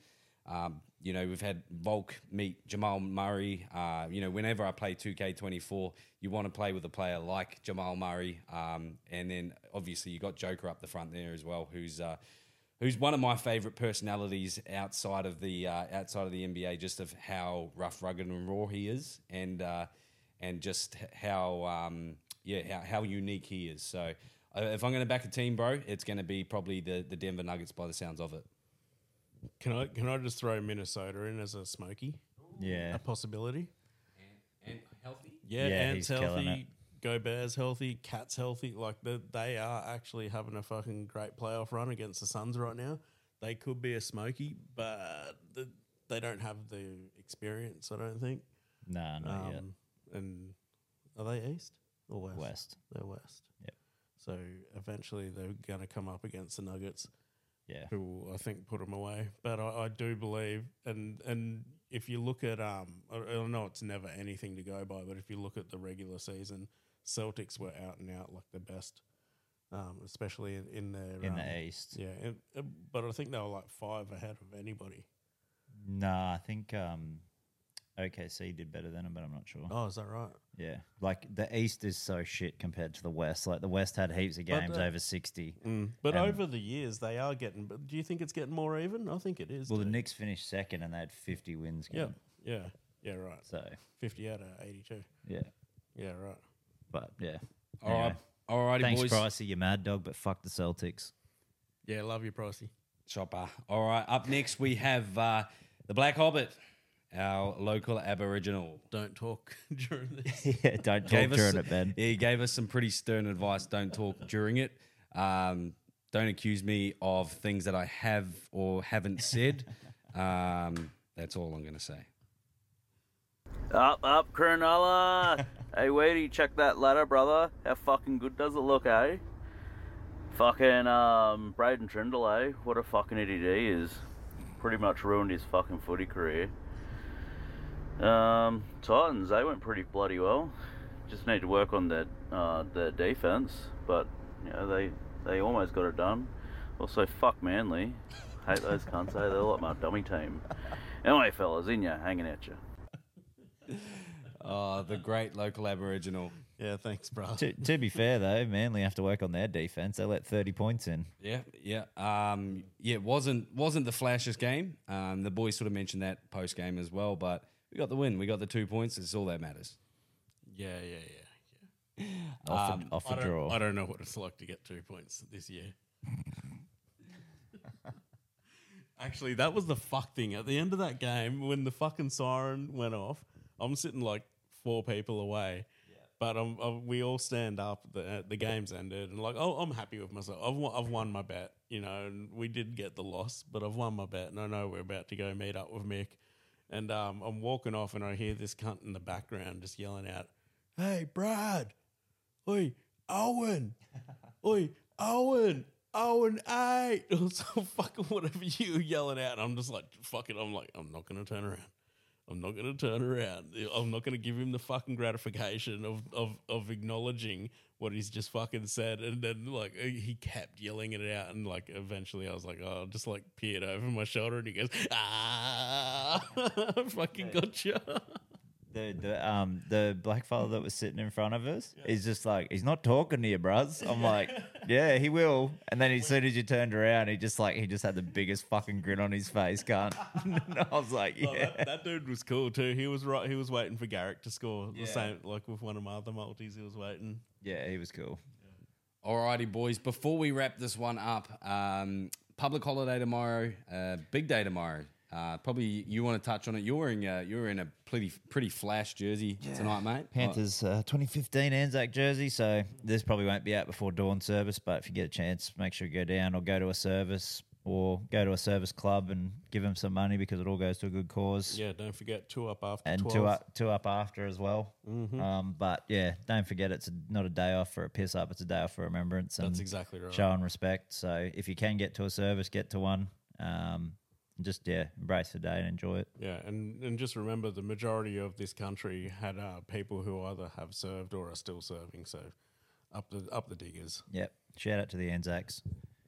Speaker 1: You know, we've had Volk meet Jamal Murray. You know, whenever I play 2K24, you want to play with a player like Jamal Murray. And then obviously you got Joker up the front there as well, who's one of my favourite personalities outside of the NBA, just of how rough, rugged, and raw he is, and just how how unique he is. So if I'm going to back a team, bro, it's going to be probably the Denver Nuggets by the sounds of it.
Speaker 2: Can I just throw Minnesota in as a smoky?
Speaker 3: Yeah.
Speaker 2: A possibility.
Speaker 1: And healthy.
Speaker 2: Yeah,
Speaker 3: Yeah,
Speaker 2: Ant's
Speaker 3: he's killing
Speaker 2: healthy. Gobert's healthy. Cat's healthy. Like they are actually having a fucking great playoff run against the Suns right now. They could be a smoky, but they don't have the experience. I don't think.
Speaker 3: No, not yet.
Speaker 2: And are they East or West?
Speaker 3: West.
Speaker 2: They're West.
Speaker 3: Yep.
Speaker 2: So eventually they're going to come up against the Nuggets,
Speaker 3: Yeah.
Speaker 2: who will, I think, put them away. But I do believe, and if you look at, I know it's never anything to go by, but if you look at the regular season, Celtics were out and out like the best, especially in their
Speaker 3: In the East.
Speaker 2: Yeah, but I think they were like 5 ahead of anybody.
Speaker 3: No, I think OKC did better than them, but I'm not sure.
Speaker 2: Oh, is that right?
Speaker 3: Yeah. Like, the East is so shit compared to the West. Like, the West had heaps of games over 60.
Speaker 2: But
Speaker 3: And-
Speaker 2: over the years, they are getting. But do you think it's getting more even? I think it is.
Speaker 3: Well, the
Speaker 2: too.
Speaker 3: Knicks finished second and they had 50 wins.
Speaker 2: Yeah,
Speaker 3: Game.
Speaker 2: yeah, right.
Speaker 3: So,
Speaker 2: 50 out of 82.
Speaker 3: yeah.
Speaker 2: Yeah, right.
Speaker 3: But, yeah.
Speaker 1: All right, alrighty,
Speaker 3: Thanks,
Speaker 1: boys.
Speaker 3: Pricey, you mad dog, but fuck the Celtics.
Speaker 2: Yeah, love you, Pricey.
Speaker 1: Chopper. All right, up next we have the Black Hobbit, our local Aboriginal.
Speaker 2: Don't talk during this.
Speaker 3: Yeah, don't talk
Speaker 1: Gave us-
Speaker 3: during it, Ben.
Speaker 1: Yeah, he gave us some pretty stern advice. Don't talk during it. Don't accuse me of things that I have or haven't said. That's all I'm going to say.
Speaker 5: Up, Cronulla! Hey, Weedy, check that ladder, brother. How fucking good does it look, eh? Fucking, Braden Trindle, eh? What a fucking idiot he is. Pretty much ruined his fucking footy career. Titans, they went pretty bloody well. Just need to work on their defense, but, you know, they almost got it done. Also, fuck Manly. Hate those cunts, eh? They're like my dummy team. Anyway, fellas, in ya, hanging at you.
Speaker 1: The great local Aboriginal.
Speaker 2: Yeah, thanks, bro.
Speaker 3: To be fair, though, Manly have to work on their defense. They let 30 points in.
Speaker 1: Yeah. It wasn't the flashiest game. The boys sort of mentioned that post game as well, but we got the win. We got the 2 points. It's all that matters.
Speaker 2: Yeah.
Speaker 3: Off a draw.
Speaker 2: I don't know what it's like to get 2 points this year. Actually, that was the fuck thing. At the end of that game, when the fucking siren went off, I'm sitting like 4 people away. But we all stand up. The game's ended, and like, I'm happy with myself. I've won my bet, you know. And we did get the loss, but I've won my bet, and I know we're about to go meet up with Mick. And I'm walking off, and I hear this cunt in the background just yelling out, "Hey, Brad! Oi, Owen! Oi, Owen! Owen 8!" Or so fucking whatever you were yelling out. And I'm just like, fuck it. I'm like, I'm not gonna turn around. I'm not going to turn around. I'm not going to give him the fucking gratification of acknowledging what he's just fucking said. And then, like, he kept yelling it out. And, like, eventually I was like, oh, just, like, peered over my shoulder. And he goes, fucking gotcha.
Speaker 3: The black fella that was sitting in front of us is just like, he's not talking to you, bruz. I'm like, yeah, he will. And then as soon as you turned around, he just had the biggest fucking grin on his face, cunt. And I was like, yeah.
Speaker 2: Oh, that dude was cool too. He was right. He was waiting for Garrick to score. The same, like with one of my other multis, he was waiting.
Speaker 3: Yeah, he was cool.
Speaker 1: Alrighty, boys. Before we wrap this one up, public holiday tomorrow, big day tomorrow. Probably you want to touch on it. You're in a pretty flash jersey tonight, mate.
Speaker 3: Panthers 2015 Anzac jersey, so this probably won't be out before dawn service, but if you get a chance, make sure you go down or go to a service or go to a service club and give them some money because it all goes to a good cause.
Speaker 2: Yeah, don't forget 2 up after
Speaker 3: And
Speaker 2: 12.
Speaker 3: two up after as well. But yeah, don't forget it's not a day off for a piss up, it's a day off for remembrance. And
Speaker 2: That's exactly right.
Speaker 3: showing respect. So if you can get to a service, get to one. Just embrace the day and enjoy it.
Speaker 2: Yeah, and just remember the majority of this country had people who either have served or are still serving. So up the diggers.
Speaker 3: Yep. Shout out to the Anzacs.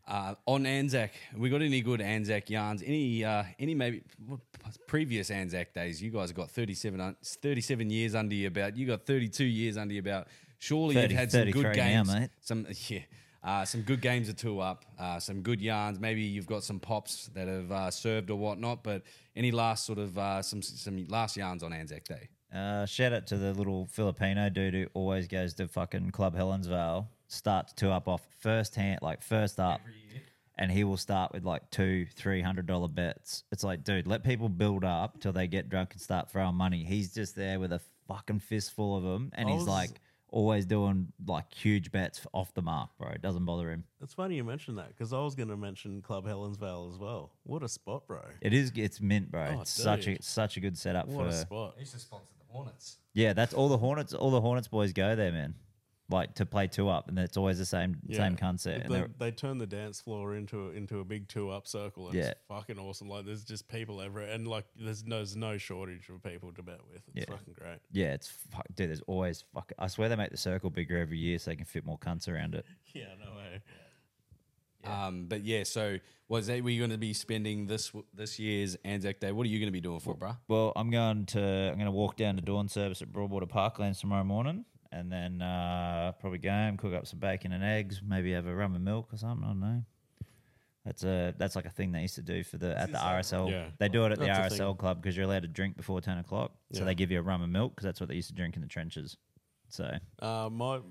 Speaker 1: On Anzac, we got any good Anzac yarns? Any maybe previous Anzac days? You guys got 37 years under your belt. You got 32 years under your belt. Surely
Speaker 3: 30,
Speaker 1: you've had some good
Speaker 3: 33
Speaker 1: games.
Speaker 3: now, mate.
Speaker 1: Some good games or two up. Some good yarns. Maybe you've got some pops that have served or whatnot. But any last sort of some last yarns on Anzac Day?
Speaker 3: Shout out to the little Filipino dude who always goes to fucking Club Helensvale, start to two up off first up, and he will start with like $200-$300 bets. It's like, dude, let people build up till they get drunk and start throwing money. He's just there with a fucking fistful of them, and he's like always doing like huge bets off the mark, bro. It doesn't bother him.
Speaker 2: It's funny you mentioned that because I was going to mention Club Helensvale as well. What a spot, bro!
Speaker 3: It is. It's mint, bro.
Speaker 2: Oh,
Speaker 3: it's
Speaker 2: dude.
Speaker 3: such a good setup
Speaker 2: What
Speaker 3: for.
Speaker 2: a spot!
Speaker 1: I used to sponsor the Hornets.
Speaker 3: Yeah, that's all the Hornets. All the Hornets boys go there, man. Like to play two up, and it's always the same concept. And
Speaker 2: They turn the dance floor into a big 2-up circle. And It's fucking awesome. Like there's just people everywhere, and like there's no shortage of people to bet with. It's fucking great.
Speaker 3: yeah, dude. There's always I swear they make the circle bigger every year so they can fit more cunts around it.
Speaker 2: Yeah, no way.
Speaker 1: But yeah, so were you going to be spending this year's Anzac Day? What are you going to be doing for it, bruh?
Speaker 3: Well, I'm going to walk down to dawn service at Broadwater Parklands tomorrow morning, and then probably go home, cook up some bacon and eggs, maybe have a rum and milk or something. I don't know. That's like a thing they used to do at the RSL.
Speaker 2: Yeah.
Speaker 3: They do it at the
Speaker 2: That's a
Speaker 3: RSL club because you're allowed to drink before 10 o'clock. So
Speaker 2: Yeah.
Speaker 3: they give you a rum and milk because that's what they used to drink in the trenches. So
Speaker 2: I'll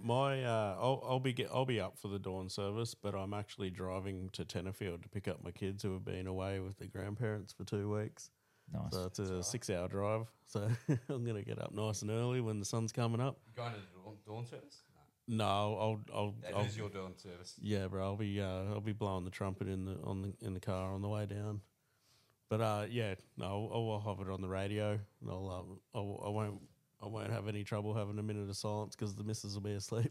Speaker 2: be up for the dawn service, but I'm actually driving to Tenterfield to pick up my kids who have been away with their grandparents for 2 weeks.
Speaker 3: nice.
Speaker 2: So it's a 6-hour drive. So I'm gonna get up nice and early when the sun's coming up.
Speaker 1: Going to the dawn service?
Speaker 2: No, I'll
Speaker 1: That is your dawn service.
Speaker 2: yeah, bro. I'll be blowing the trumpet in the car on the way down. But yeah, no, I'll have it on the radio. And I won't have any trouble having a minute of silence because the missus will be asleep.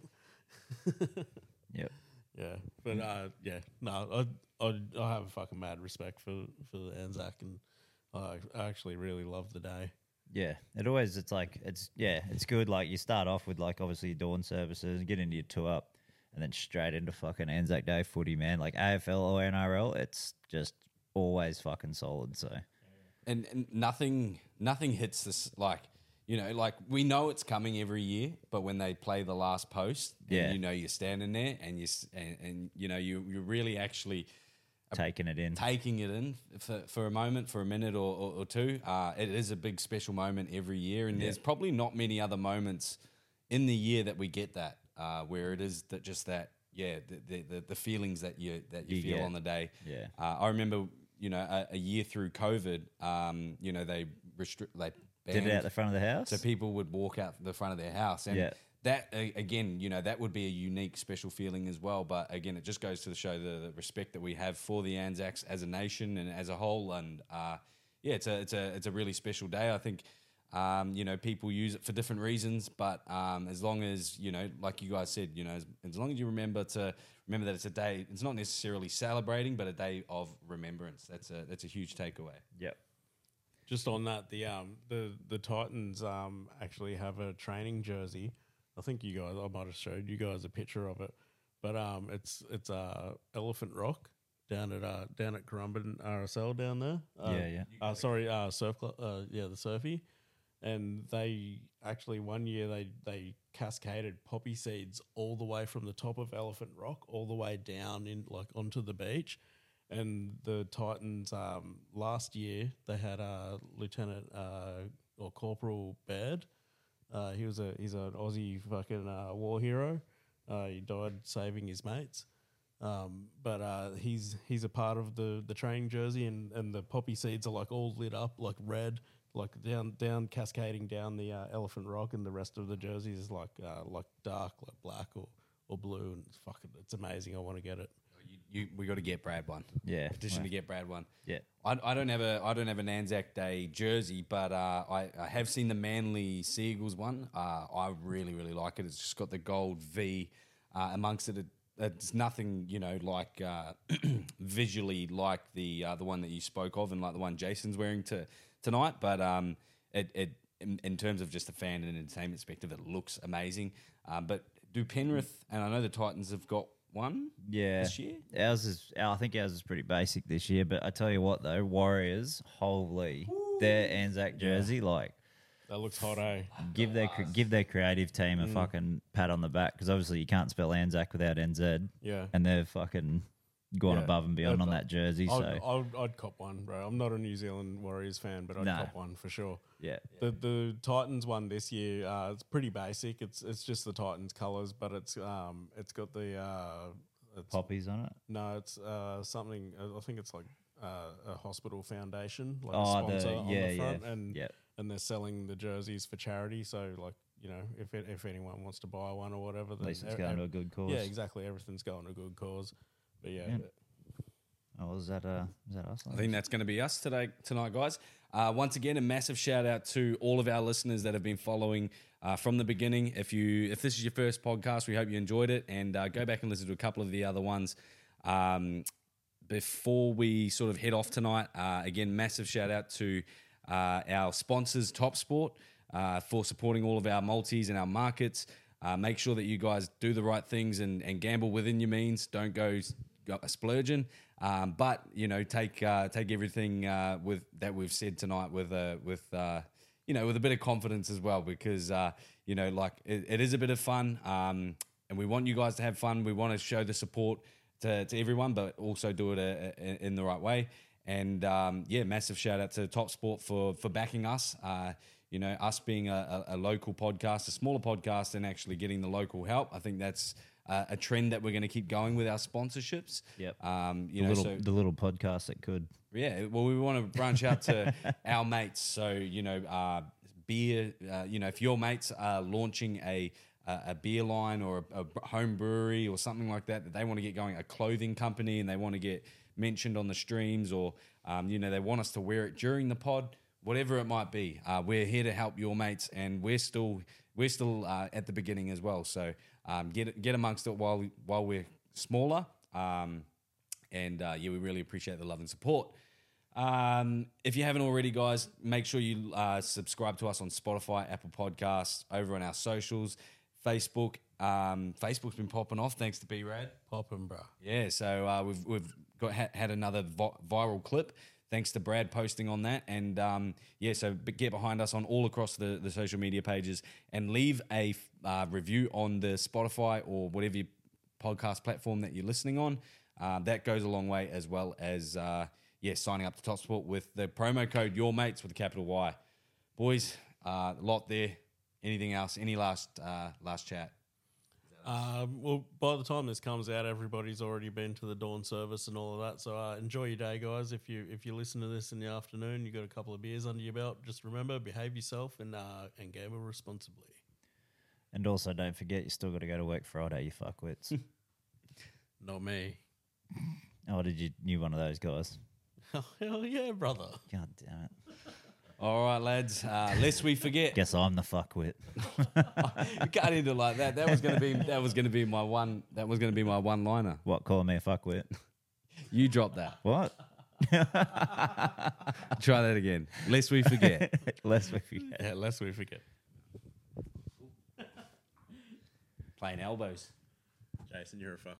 Speaker 3: Yep.
Speaker 2: Yeah, but yeah, no, I have a fucking mad respect for the Anzac, and I actually really love the day.
Speaker 3: Yeah, it's good. Like you start off with like obviously your dawn services, get into your two up, and then straight into fucking Anzac Day footy, man. Like AFL or NRL, it's just always fucking solid. So,
Speaker 1: And nothing hits this like. You know, like we know it's coming every year, but when they play the last post,
Speaker 3: Yeah.
Speaker 1: you know you're standing there and you know you're really actually
Speaker 3: taking it in.
Speaker 1: taking it in for a moment, for a minute or two. It is a big special moment every year, and there's probably not many other moments in the year that we get that where it is that just that the feelings that you feel
Speaker 3: get.
Speaker 1: on the day.
Speaker 3: Yeah.
Speaker 1: I remember a year through COVID, they
Speaker 3: Did it out the front of the house?
Speaker 1: so people would walk out the front of their house. And
Speaker 3: Yeah.
Speaker 1: that, again, that would be a unique, special feeling as well. But again, it just goes to show the respect that we have for the Anzacs as a nation and as a whole. And it's a really special day. I think, people use it for different reasons. But as long as, like you guys said, as long as you remember that it's a day, it's not necessarily celebrating, but a day of remembrance. That's a huge takeaway.
Speaker 3: Yep.
Speaker 2: Just on that, the Titans actually have a training jersey. I think I might have showed you guys a picture of it, but it's Elephant Rock down at Currumbin RSL down there. Surf Club. The Surfy, and they actually one year they cascaded poppy seeds all the way from the top of Elephant Rock all the way down onto the beach. And the Titans last year they had Lieutenant or Corporal Baird. He's an Aussie fucking war hero. He died saving his mates. But he's a part of the training jersey, and the poppy seeds are like all lit up like red, like down cascading down the Elephant Rock, and the rest of the jersey is like dark, like black or blue, and it's amazing. I want to get it.
Speaker 1: We got to get Brad one.
Speaker 3: Yeah.
Speaker 1: Petition to get Brad one.
Speaker 3: Yeah.
Speaker 1: I don't have an Anzac Day jersey, but I have seen the Manly Seagulls one. I really, really like it. It's just got the gold V amongst it. It's nothing, like visually like the one that you spoke of and like the one Jason's wearing tonight. But in terms of just a fan and entertainment perspective, it looks amazing. But do Penrith, and I know the Titans have got one
Speaker 3: Yeah.
Speaker 1: this year.
Speaker 3: I think ours is pretty basic this year. But I tell you what, though, Warriors, holy, their Anzac jersey, like,
Speaker 2: That looks hot, eh?
Speaker 3: give their creative team a fucking pat on the back because obviously you can't spell Anzac without NZ.
Speaker 2: Yeah.
Speaker 3: And they've fucking gone
Speaker 2: Yeah.
Speaker 3: above and beyond on that jersey.
Speaker 2: I'd cop one, bro. I'm not a New Zealand Warriors fan, but I'd
Speaker 3: No.
Speaker 2: cop one for sure.
Speaker 3: yeah.
Speaker 2: The Titans one this year, it's pretty basic. It's just the Titans colours, but it's got the it's,
Speaker 3: Poppies on it.
Speaker 2: no, it's something. I think it's like a hospital foundation, like
Speaker 3: Oh,
Speaker 2: a sponsor on
Speaker 3: yeah,
Speaker 2: the front,
Speaker 3: yeah.
Speaker 2: and
Speaker 3: Yep.
Speaker 2: and they're selling the jerseys for charity. So like if anyone wants to buy one or whatever,
Speaker 3: At
Speaker 2: then
Speaker 3: least it's going to a good cause.
Speaker 2: yeah, exactly. Everything's going to a good cause. But yeah.
Speaker 3: Yeah. Oh, is that us?
Speaker 1: I think that's going to be us tonight, guys. Once again, a massive shout out to all of our listeners that have been following from the beginning. If this is your first podcast, we hope you enjoyed it, and go back and listen to a couple of the other ones. Before we sort of head off tonight, again, massive shout out to our sponsors, Top Sport, for supporting all of our multis and our markets. Make sure that you guys do the right things and gamble within your means. Don't go splurging. But take everything with that we've said tonight with a bit of confidence as well, because it is a bit of fun, and we want you guys to have fun. We want to show the support to everyone, but also do it in the right way. And massive shout out to Top Sport for backing us. Us being a local podcast, a smaller podcast, and actually getting the local help. I think that's a trend that we're going to keep going with our sponsorships.
Speaker 3: Yep.
Speaker 1: The
Speaker 3: little podcast that could.
Speaker 1: Yeah, well, we want to branch out to our mates. So, beer, if your mates are launching a beer line or a home brewery or something like that they want to get going, a clothing company, and they want to get mentioned on the streams, or, they want us to wear it during the pod, whatever it might be. We're here to help your mates, and we're still at the beginning as well. So get amongst it while we're smaller. We really appreciate the love and support. If you haven't already, guys, make sure you subscribe to us on Spotify, Apple Podcasts, over on our socials, Facebook. Facebook's been popping off thanks to B-Rad.
Speaker 2: Popping, bro.
Speaker 1: Yeah, so we've had another viral clip thanks to Brad posting on that. And so get behind us on all across the social media pages, and leave a review on the Spotify or whatever your podcast platform that you're listening on. That goes a long way, as well as signing up to Top Sport with the promo code YourMates with a capital Y. Boys, a lot there. Anything else? Any last chat?
Speaker 2: Well, by the time this comes out, everybody's already been to the dawn service and all of that. So enjoy your day, guys. If you listen to this in the afternoon, you got a couple of beers under your belt. Just remember, behave yourself and gamble responsibly.
Speaker 3: And also, don't forget, you still got to go to work Friday, you fuckwits.
Speaker 2: Not me.
Speaker 3: Oh, you one of those guys?
Speaker 2: Oh, hell yeah, brother.
Speaker 3: God damn it.
Speaker 1: All right, lads. Lest we forget.
Speaker 3: Guess I'm the fuckwit.
Speaker 1: You can't end it like that. That was going to be my one. That was going to be my one-liner.
Speaker 3: What? Calling me a fuckwit?
Speaker 1: You drop that.
Speaker 3: What?
Speaker 1: Try that again. Lest we forget.
Speaker 3: Lest we forget.
Speaker 2: Yeah, lest we forget.
Speaker 1: Playing elbows.
Speaker 2: Jason, you're a fuck.